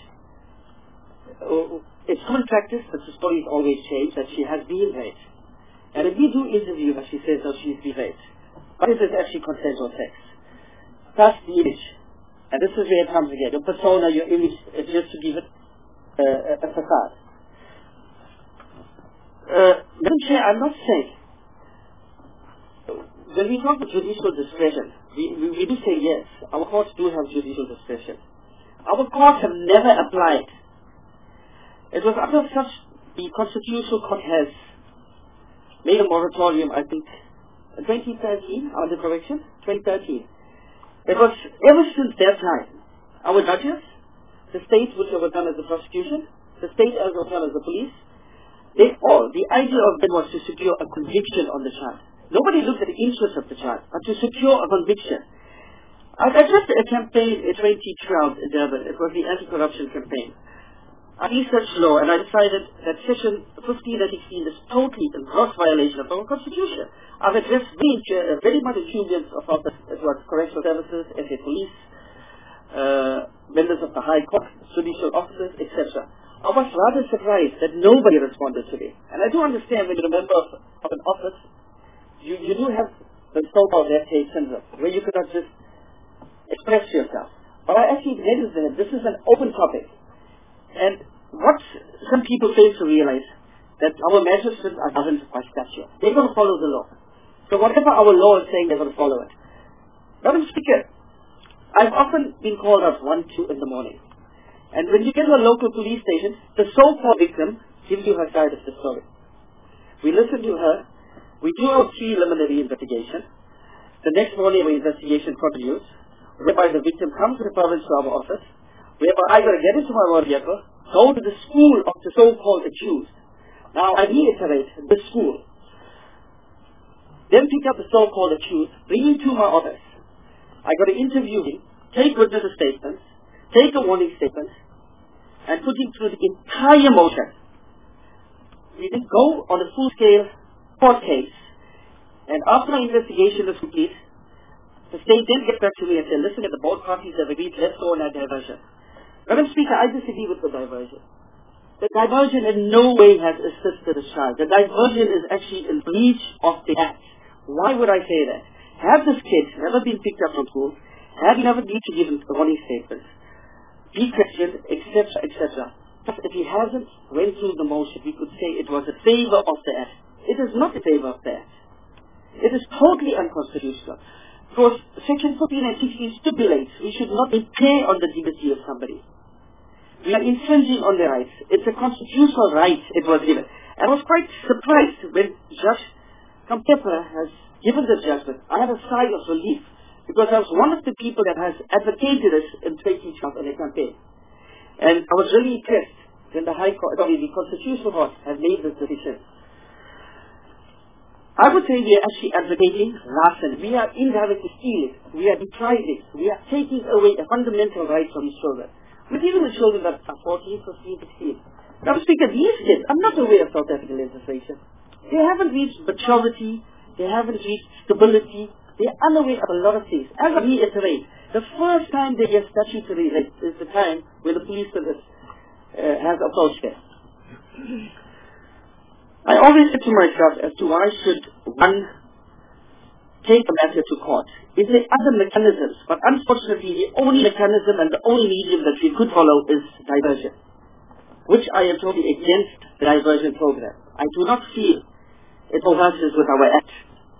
it's common practice that the story is always changed, that she has been raped. And if we do interview her, she says that she's been raped. But it is actually consensual sex. Plus the image. And this is where it comes again. Your persona, your image, it's just to give it a facade. Madam Chair, I'm not saying, when we talk about judicial discretion, we do say yes, our courts do have judicial discretion. Our courts have never applied. It was after such, the Constitutional Court has made a moratorium, I think, 2013, under correction, 2013. It was ever since that time, our judges, the state which were done as the prosecution, the state as well as the police, they all, the idea of them was to secure a conviction on the child. Nobody looked at the interests of the child, but to secure a conviction. I addressed a campaign in 2012 in Durban. It was the anti-corruption campaign. I researched law and I decided that section 15 and 16 is totally in gross violation of our constitution. I've addressed very much millions of officers. It was correctional services, SA police, members of the High Court, judicial officers, etc. I was rather surprised that nobody responded to me. And I do understand when you're a member of an office, you do have the so-called left-hand syndrome, where you cannot just express yourself. But I actually realized that this is an open topic. And what some people fail to realize, that our magistrates are governed by statute. They're going to follow the law. So whatever our law is saying, they're going to follow it. Madam Speaker, I've often been called up 1, 2 in the morning. And when you get to a local police station, the so-called victim gives you her side of the story. We listen to her. We do our preliminary investigation. The next morning, our investigation continues, whereby the victim comes to the province to our office, whereby I got to get into my own vehicle, go to the school of the so-called accused. Now, I reiterate, the school. Then pick up the so-called accused, bring him to my office. I got to interview him, take witness statements, take a warning statement, and put him through the entire motion. We then go on a full-scale court case, and after my investigation is complete, the state then gets back to me and says, listen, the both parties have agreed, let's go on that diversion. Madam Speaker, I disagree with the diversion. The diversion in no way has assisted the child. The diversion is actually in breach of the act. Why would I say that? Have this kid never been picked up from school, have never been to give him a warning statement, be questioned, etc., etc. But if he hasn't went through the motion, we could say it was a favor of the act. It is not a favor of the act. It is totally unconstitutional. Because Section 14 and 16 stipulates we should not impair on the dignity of somebody. We are infringing on their rights. It's a constitutional right it was given. I was quite surprised when Judge Kampepa has given the judgment. I had a sigh of relief because I was one of the people that has advocated this in 2012 in a campaign. And I was really impressed when the the Constitutional Court has made this decision. I would say we are actually advocating larceny. We are indirectly stealing. We are depriving. We are taking away a fundamental right from these children. We're dealing with children that are 14, 15, 16. Now, Speaker, these kids, I'm not aware of South African legislation. They haven't reached maturity. They haven't reached stability. They are unaware of a lot of things. As I reiterate, the first time they get statutory rape is the time when the police service has approached them. I always say to myself as to why should one take a matter to court. Is there other mechanisms? But unfortunately, the only mechanism and the only medium that we could follow is diversion, which I am totally against the diversion program. I do not feel it converses with our act.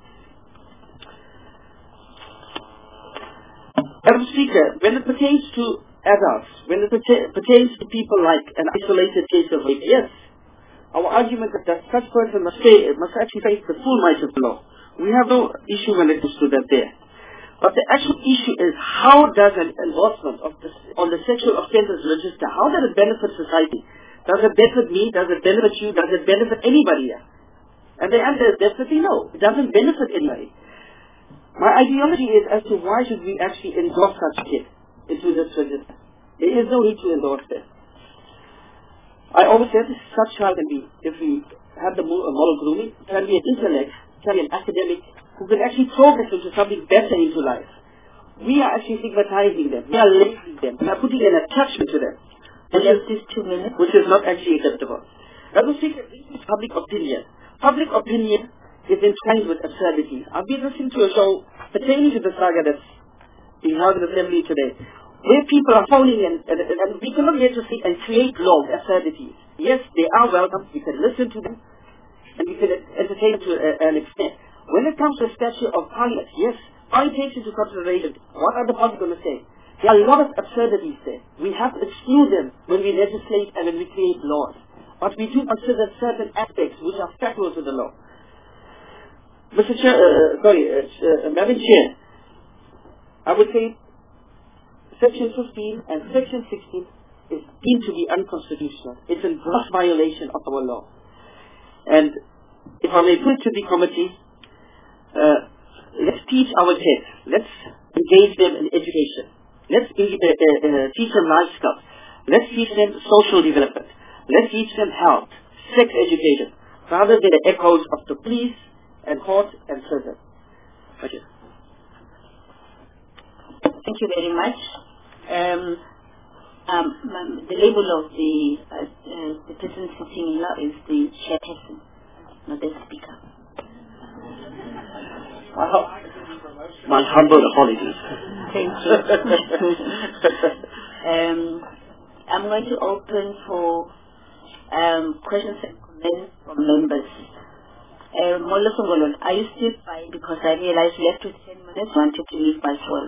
Madam Speaker, when it pertains to adults, when it pertains to people like an isolated case of rape, yes, our argument is that such person must actually face the full might of the law. We have no issue when it comes to that there. But the actual issue is, how does an endorsement on the sexual offenders register, how does it benefit society? Does it benefit me? Does it benefit you? Does it benefit anybody here? And the answer is definitely no. It doesn't benefit anybody. My ideology is as to why should we actually endorse such a kid into this register. There is no need to endorse them. I always say this, such child can be, if we have the moral grooming, can be an intellect, can be an academic, who can actually progress into something better into life. We are actually stigmatizing them. We are labeling them. We are putting an attachment to them. And this 2 minutes, which is not actually acceptable. I was thinking, this is public opinion. Public opinion is entwined with absurdity. I've been listening to a show pertaining to the saga that's being held in the assembly today, where people are phoning in, and we cannot get to see and create long absurdities. Yes, they are welcome. We can listen to them, and we can entertain to an extent. When it comes to a statue of Pilate, yes, I take into consideration what are the parties going to say. There are a lot of absurdities there. We have to exclude them when we legislate and when we create laws. But we do consider certain aspects which are factual to the law. Mr. Chair, Madam Chair, I would say Section 15 and Section 16 is deemed to be unconstitutional. It's in gross violation of our law. And if I may put to the committee, let's teach our kids. Let's engage them in education. Let's teach them life skills. Let's teach them social development. Let's teach them health, sex education, rather than the echoes of the police and court and prison. Thank you. Thank you very much. The label of the person sitting in law is the chairperson, not the speaker. Wow. My humble apologies. Thank you. I'm going to open for questions and comments from members. Molo Songololo, are you still fine? Because I realized you left with 10 minutes, wanted to leave by 12.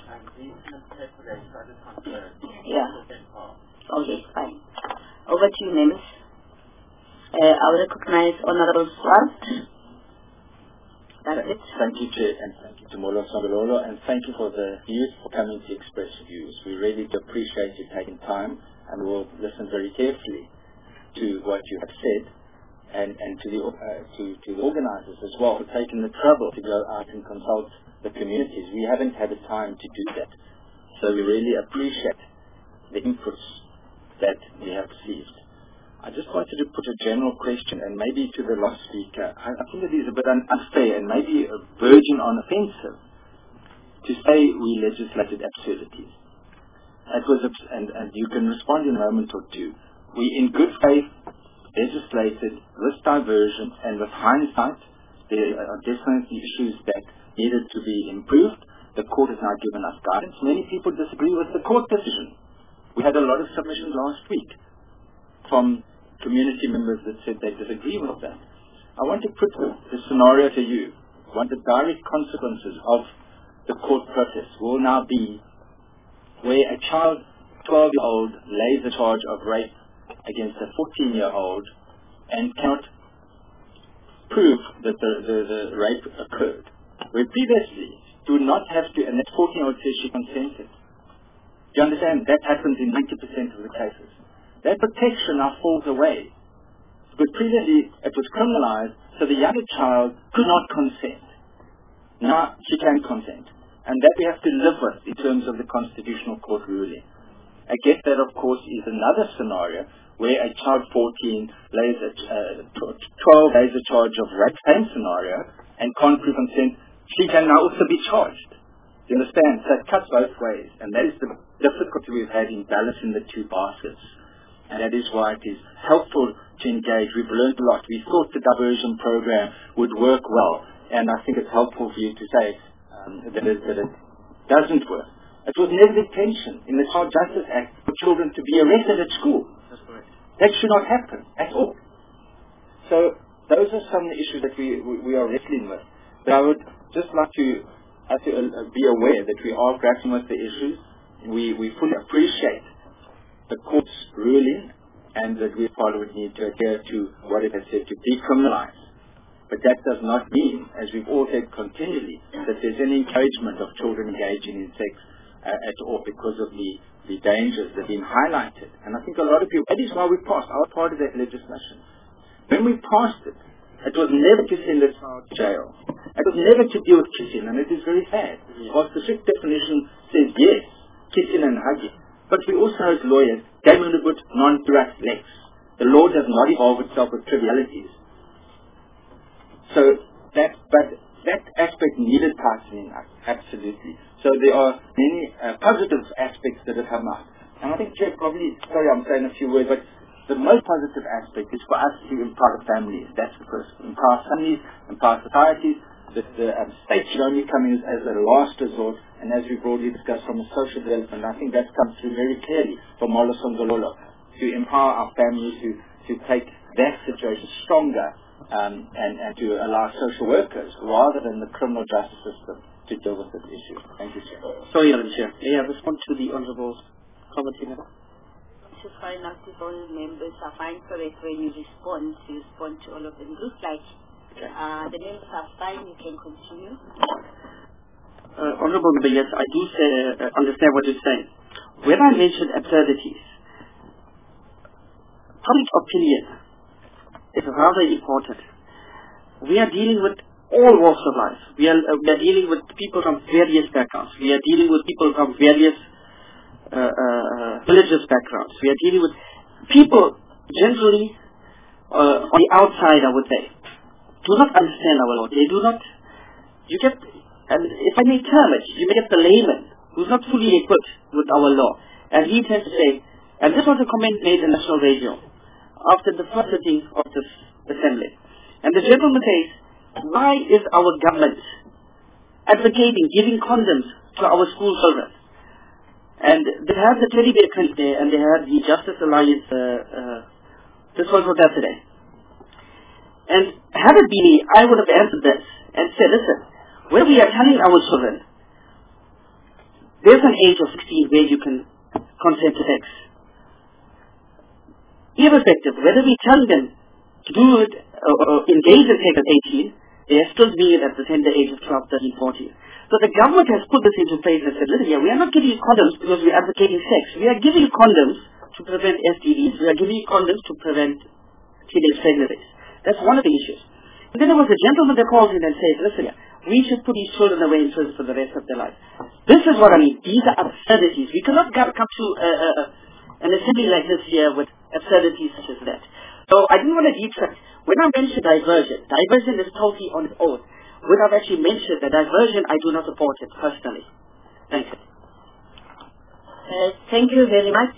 Yeah. Okay, fine. Over to you, members. I will recognize Honorable Swart. That's it. Thank you, Chair, and thank you to Molo Songololo, and thank you for the youth for coming to express views. We really do appreciate you taking time, and we'll listen very carefully to what you have said, and to the organizers as well for taking the trouble to go out and consult the communities. We haven't had the time to do that. So we really appreciate the inputs that we have received. I just wanted to put a general question, and maybe to the last speaker. I think it is a bit unfair and maybe verging on offensive to say we legislated absurdities. And you can respond in a moment or two. We, in good faith, legislated this diversion, and with hindsight, there are definitely issues that needed to be improved. The court has now given us guidance. Many people disagree with the court decision. We had a lot of submissions last week from community members that said they disagree with that. I want to put the scenario to you. One of the direct consequences of the court process will now be where a child, 12-year-old, lays a charge of rape against a 14-year-old and cannot prove that the rape occurred. Where previously, do not have to, and that 14-year-old says she consented. Do you understand? That happens in 90% of the cases. that protection now falls away. But previously it was criminalized, so the younger child could not consent. Now she can consent. And that we have to live with in terms of the Constitutional Court ruling. I guess that, of course, is another scenario where a child 14 lays 12 lays a charge of rape, same scenario, and can't prove consent. She can now also be charged. You understand? So it cuts both ways. And that is the difficulty we've had in balancing the two baskets. And that is why it is helpful to engage. We've learned a lot. We thought the diversion program would work well. And I think it's helpful for you to say that it doesn't work. It was never the intention in the Child Justice Act for children to be arrested at school. That's correct. That should not happen at all. So those are some of the issues that we are wrestling with. But I would just like to be aware that we are grappling with the issues. We fully appreciate the court's ruling and that we probably would need to adhere to what it has said to decriminalize. But that does not mean, as we've all said continually, that there's any encouragement of children engaging in sex at all because of the dangers that have been highlighted. And I think a lot of people, that is why we passed our part of that legislation. When we passed it, it was never to send a child to jail. It was never to deal with kissing, and it is very sad. Whilst the strict definition says yes, kissing and hugging. But we also, as lawyers, came in with non-direct lex. The law does not involve itself with trivialities. So that aspect needed tightening up, absolutely. So there are many positive aspects that have come out. And I think, Jeff, probably, sorry I'm saying a few words, but the most positive aspect is for us to empower families. That's the first. Empower families, empower societies. The state should only come in as a last resort, and as we broadly discussed from a social development, I think that's come through very clearly from Molo Songololo, to empower our families to take that situation stronger and to allow social workers rather than the criminal justice system to deal with this issue. Thank you, Chair. Sorry, Madam Chair. May I respond to the Honourable comment? Just fine enough if all members are fine for it when you respond to all of them. Looks like the members are fine, you can continue. Honourable Member, yes, I do understand what you're saying. When I mentioned absurdities, public opinion is rather important. We are dealing with all walks of life. We are dealing with people from various backgrounds. We are dealing with people from various religious backgrounds. We are dealing with people generally on the outside, I would say, do not understand our law. They do not. You get, and if I may term it, you may get the layman who's not fully equipped with our law, and he tends to say, and this was a comment made in national radio after the first sitting of this assembly, and the gentleman says, why is our government advocating giving condoms to our school children? And they had the teddy bear print there, and they had the Justice Alliance, this was for that today. And had it been me, I would have answered this and said, listen, when we are telling our children, there's an age of 16 where you can consent to sex. Irrespective, whether we tell them to do it or engage in sex at 18, they are still doing it at the tender age of 12, 13, 14. So the government has put this into place and said, listen, we are not giving you condoms because we are advocating sex. We are giving you condoms to prevent STDs. We are giving you condoms to prevent teenage pregnancies. That's one of the issues. And then there was a gentleman that called in and said, listen, we should put these children away in prison for the rest of their life. This is what I mean. These are absurdities. We cannot come to an assembly like this here with absurdities such as that. So I didn't want to detract. When I mentioned diversion is totally on its own. When I've actually mentioned the diversion, I do not support it personally. Thank you. Thank you very much.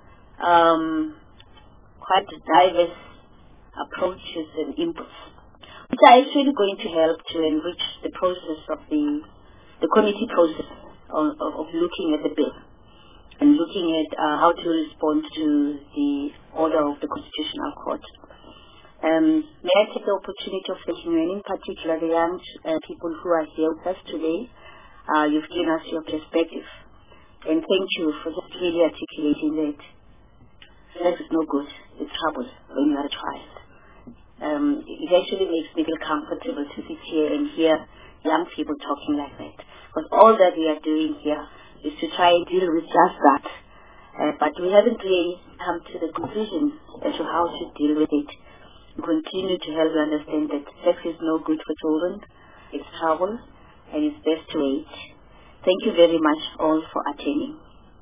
Quite diverse approaches and inputs, which are actually going to help to enrich the process of the committee process of looking at the bill and looking at how to respond to the order of the Constitutional Court. May I take the opportunity of thanking you, and in particular the young people who are here with us today. You've given us your perspective, and thank you for just really articulating that sex is no good, it's trouble when you are a child. It actually makes me feel comfortable to sit here and hear young people talking like that. Because all that we are doing here is to try and deal with just that. But we haven't really come to the conclusion as to how to deal with it. We continue to help you understand that sex is no good for children. It's trouble, and it's best to wait. Thank you very much all for attending.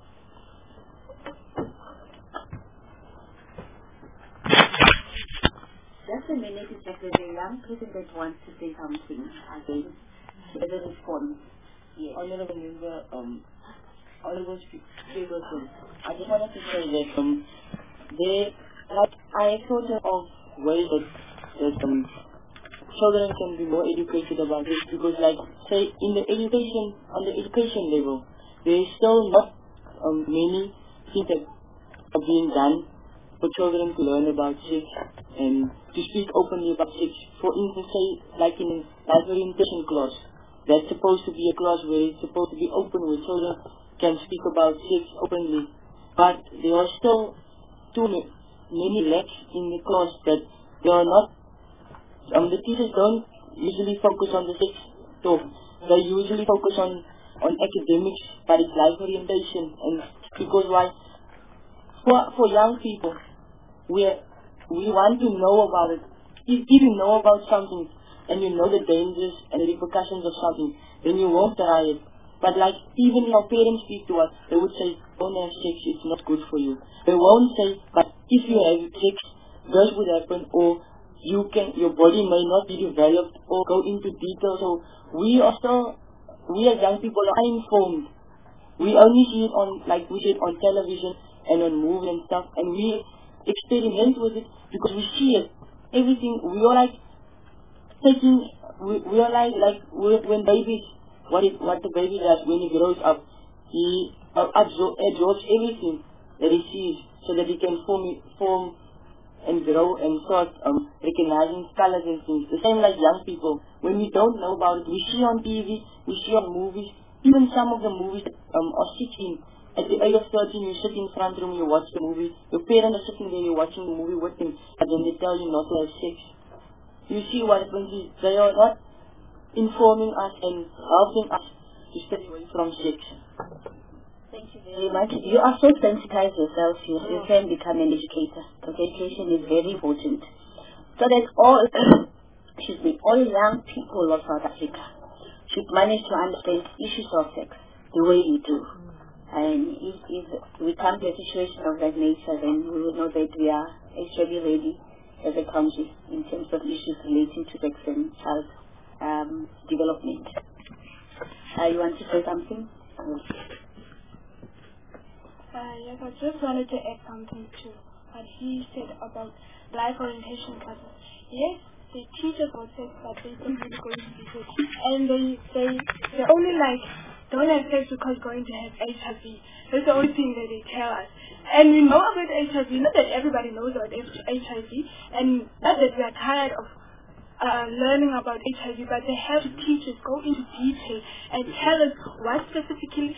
Just a minute, it's like there's a young person that wants to say something again as a response. Yes. Honorable Member, Honorable Speaker, I just wanted to say that I thought of ways that children can be more educated about this, because say on the education level, there is still not many things that are being done for children to learn about sex and to speak openly about sex. For instance, say like in life orientation class, that's supposed to be a class where it's supposed to be open, where children can speak about sex openly. But there are still too many lacks in the class that they are not. The teachers don't usually focus on the sex talk. They usually focus on academics, but it's life orientation. And because why? For young people, we want to know about it. If you know about something and you know the dangers and the repercussions of something, then you won't try it. But even if our parents speak to us, they would say, don't have sex, it's not good for you. They won't say, but if you have sex, this would happen, or your body may not be developed, or go into detail. So we as young people are uninformed. We only see it on, like we said, on television and on movies and stuff, and we experiment with it because we see it. Everything, we are when babies, what the baby does when he grows up, he absorbs everything that he sees so that he can form and grow and start recognizing colors and things. The same like young people. When we don't know about it, we see on TV, we see on movies, even some of the movies that are 16. At the age of 13, you sit in front room, you watch the movie. Your parents are sitting there, you're watching the movie with them, and then they tell you not to have sex. You see what happens is they are not informing us and helping us to stay away from sex. Thank you very much. You also sensitize yourself. You can become an educator. Because education is very important. So that all young people of South Africa should manage to understand issues of sex the way we do. And if we come to a situation of that nature, then we will know that we are actually ready as a country in terms of issues relating to sex and child development. You want to say something? Yes, I just wanted to add something to what he said about life orientation classes. Yes, they teach us about sex, but they don't really go into detail. And they only don't have sex because you're going to have HIV. That's the only thing that they tell us. And we know about HIV, not that everybody knows about HIV, and not that we are tired of learning about HIV, but they have to teach us, go into detail, and tell us what specifically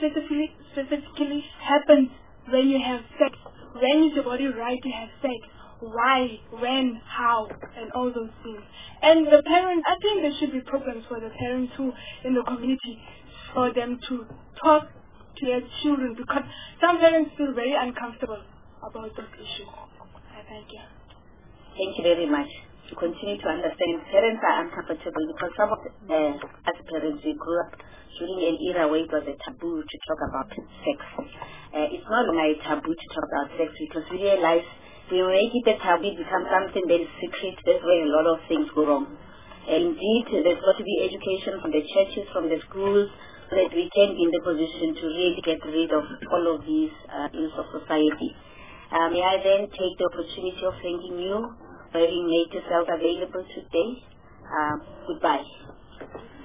happens when you have sex. When is your body right to have sex? Why, when, how, and all those things. And the parents, I think there should be programs for the parents who in the community for them to talk to their children, because some parents feel very uncomfortable about those issues. Thank you. Thank you very much. To continue to understand, parents are uncomfortable because some of us parents, we grew up during an era where it was a taboo to talk about sex. It's not only a taboo to talk about sex, because we realize we make it a taboo, it becomes something that is secret. That's where a lot of things go wrong. Indeed, there's got to be education from the churches, from the schools, so that we can be in the position to really get rid of all of these ills of society. May I then take the opportunity of thanking you for having made yourself available today. Goodbye.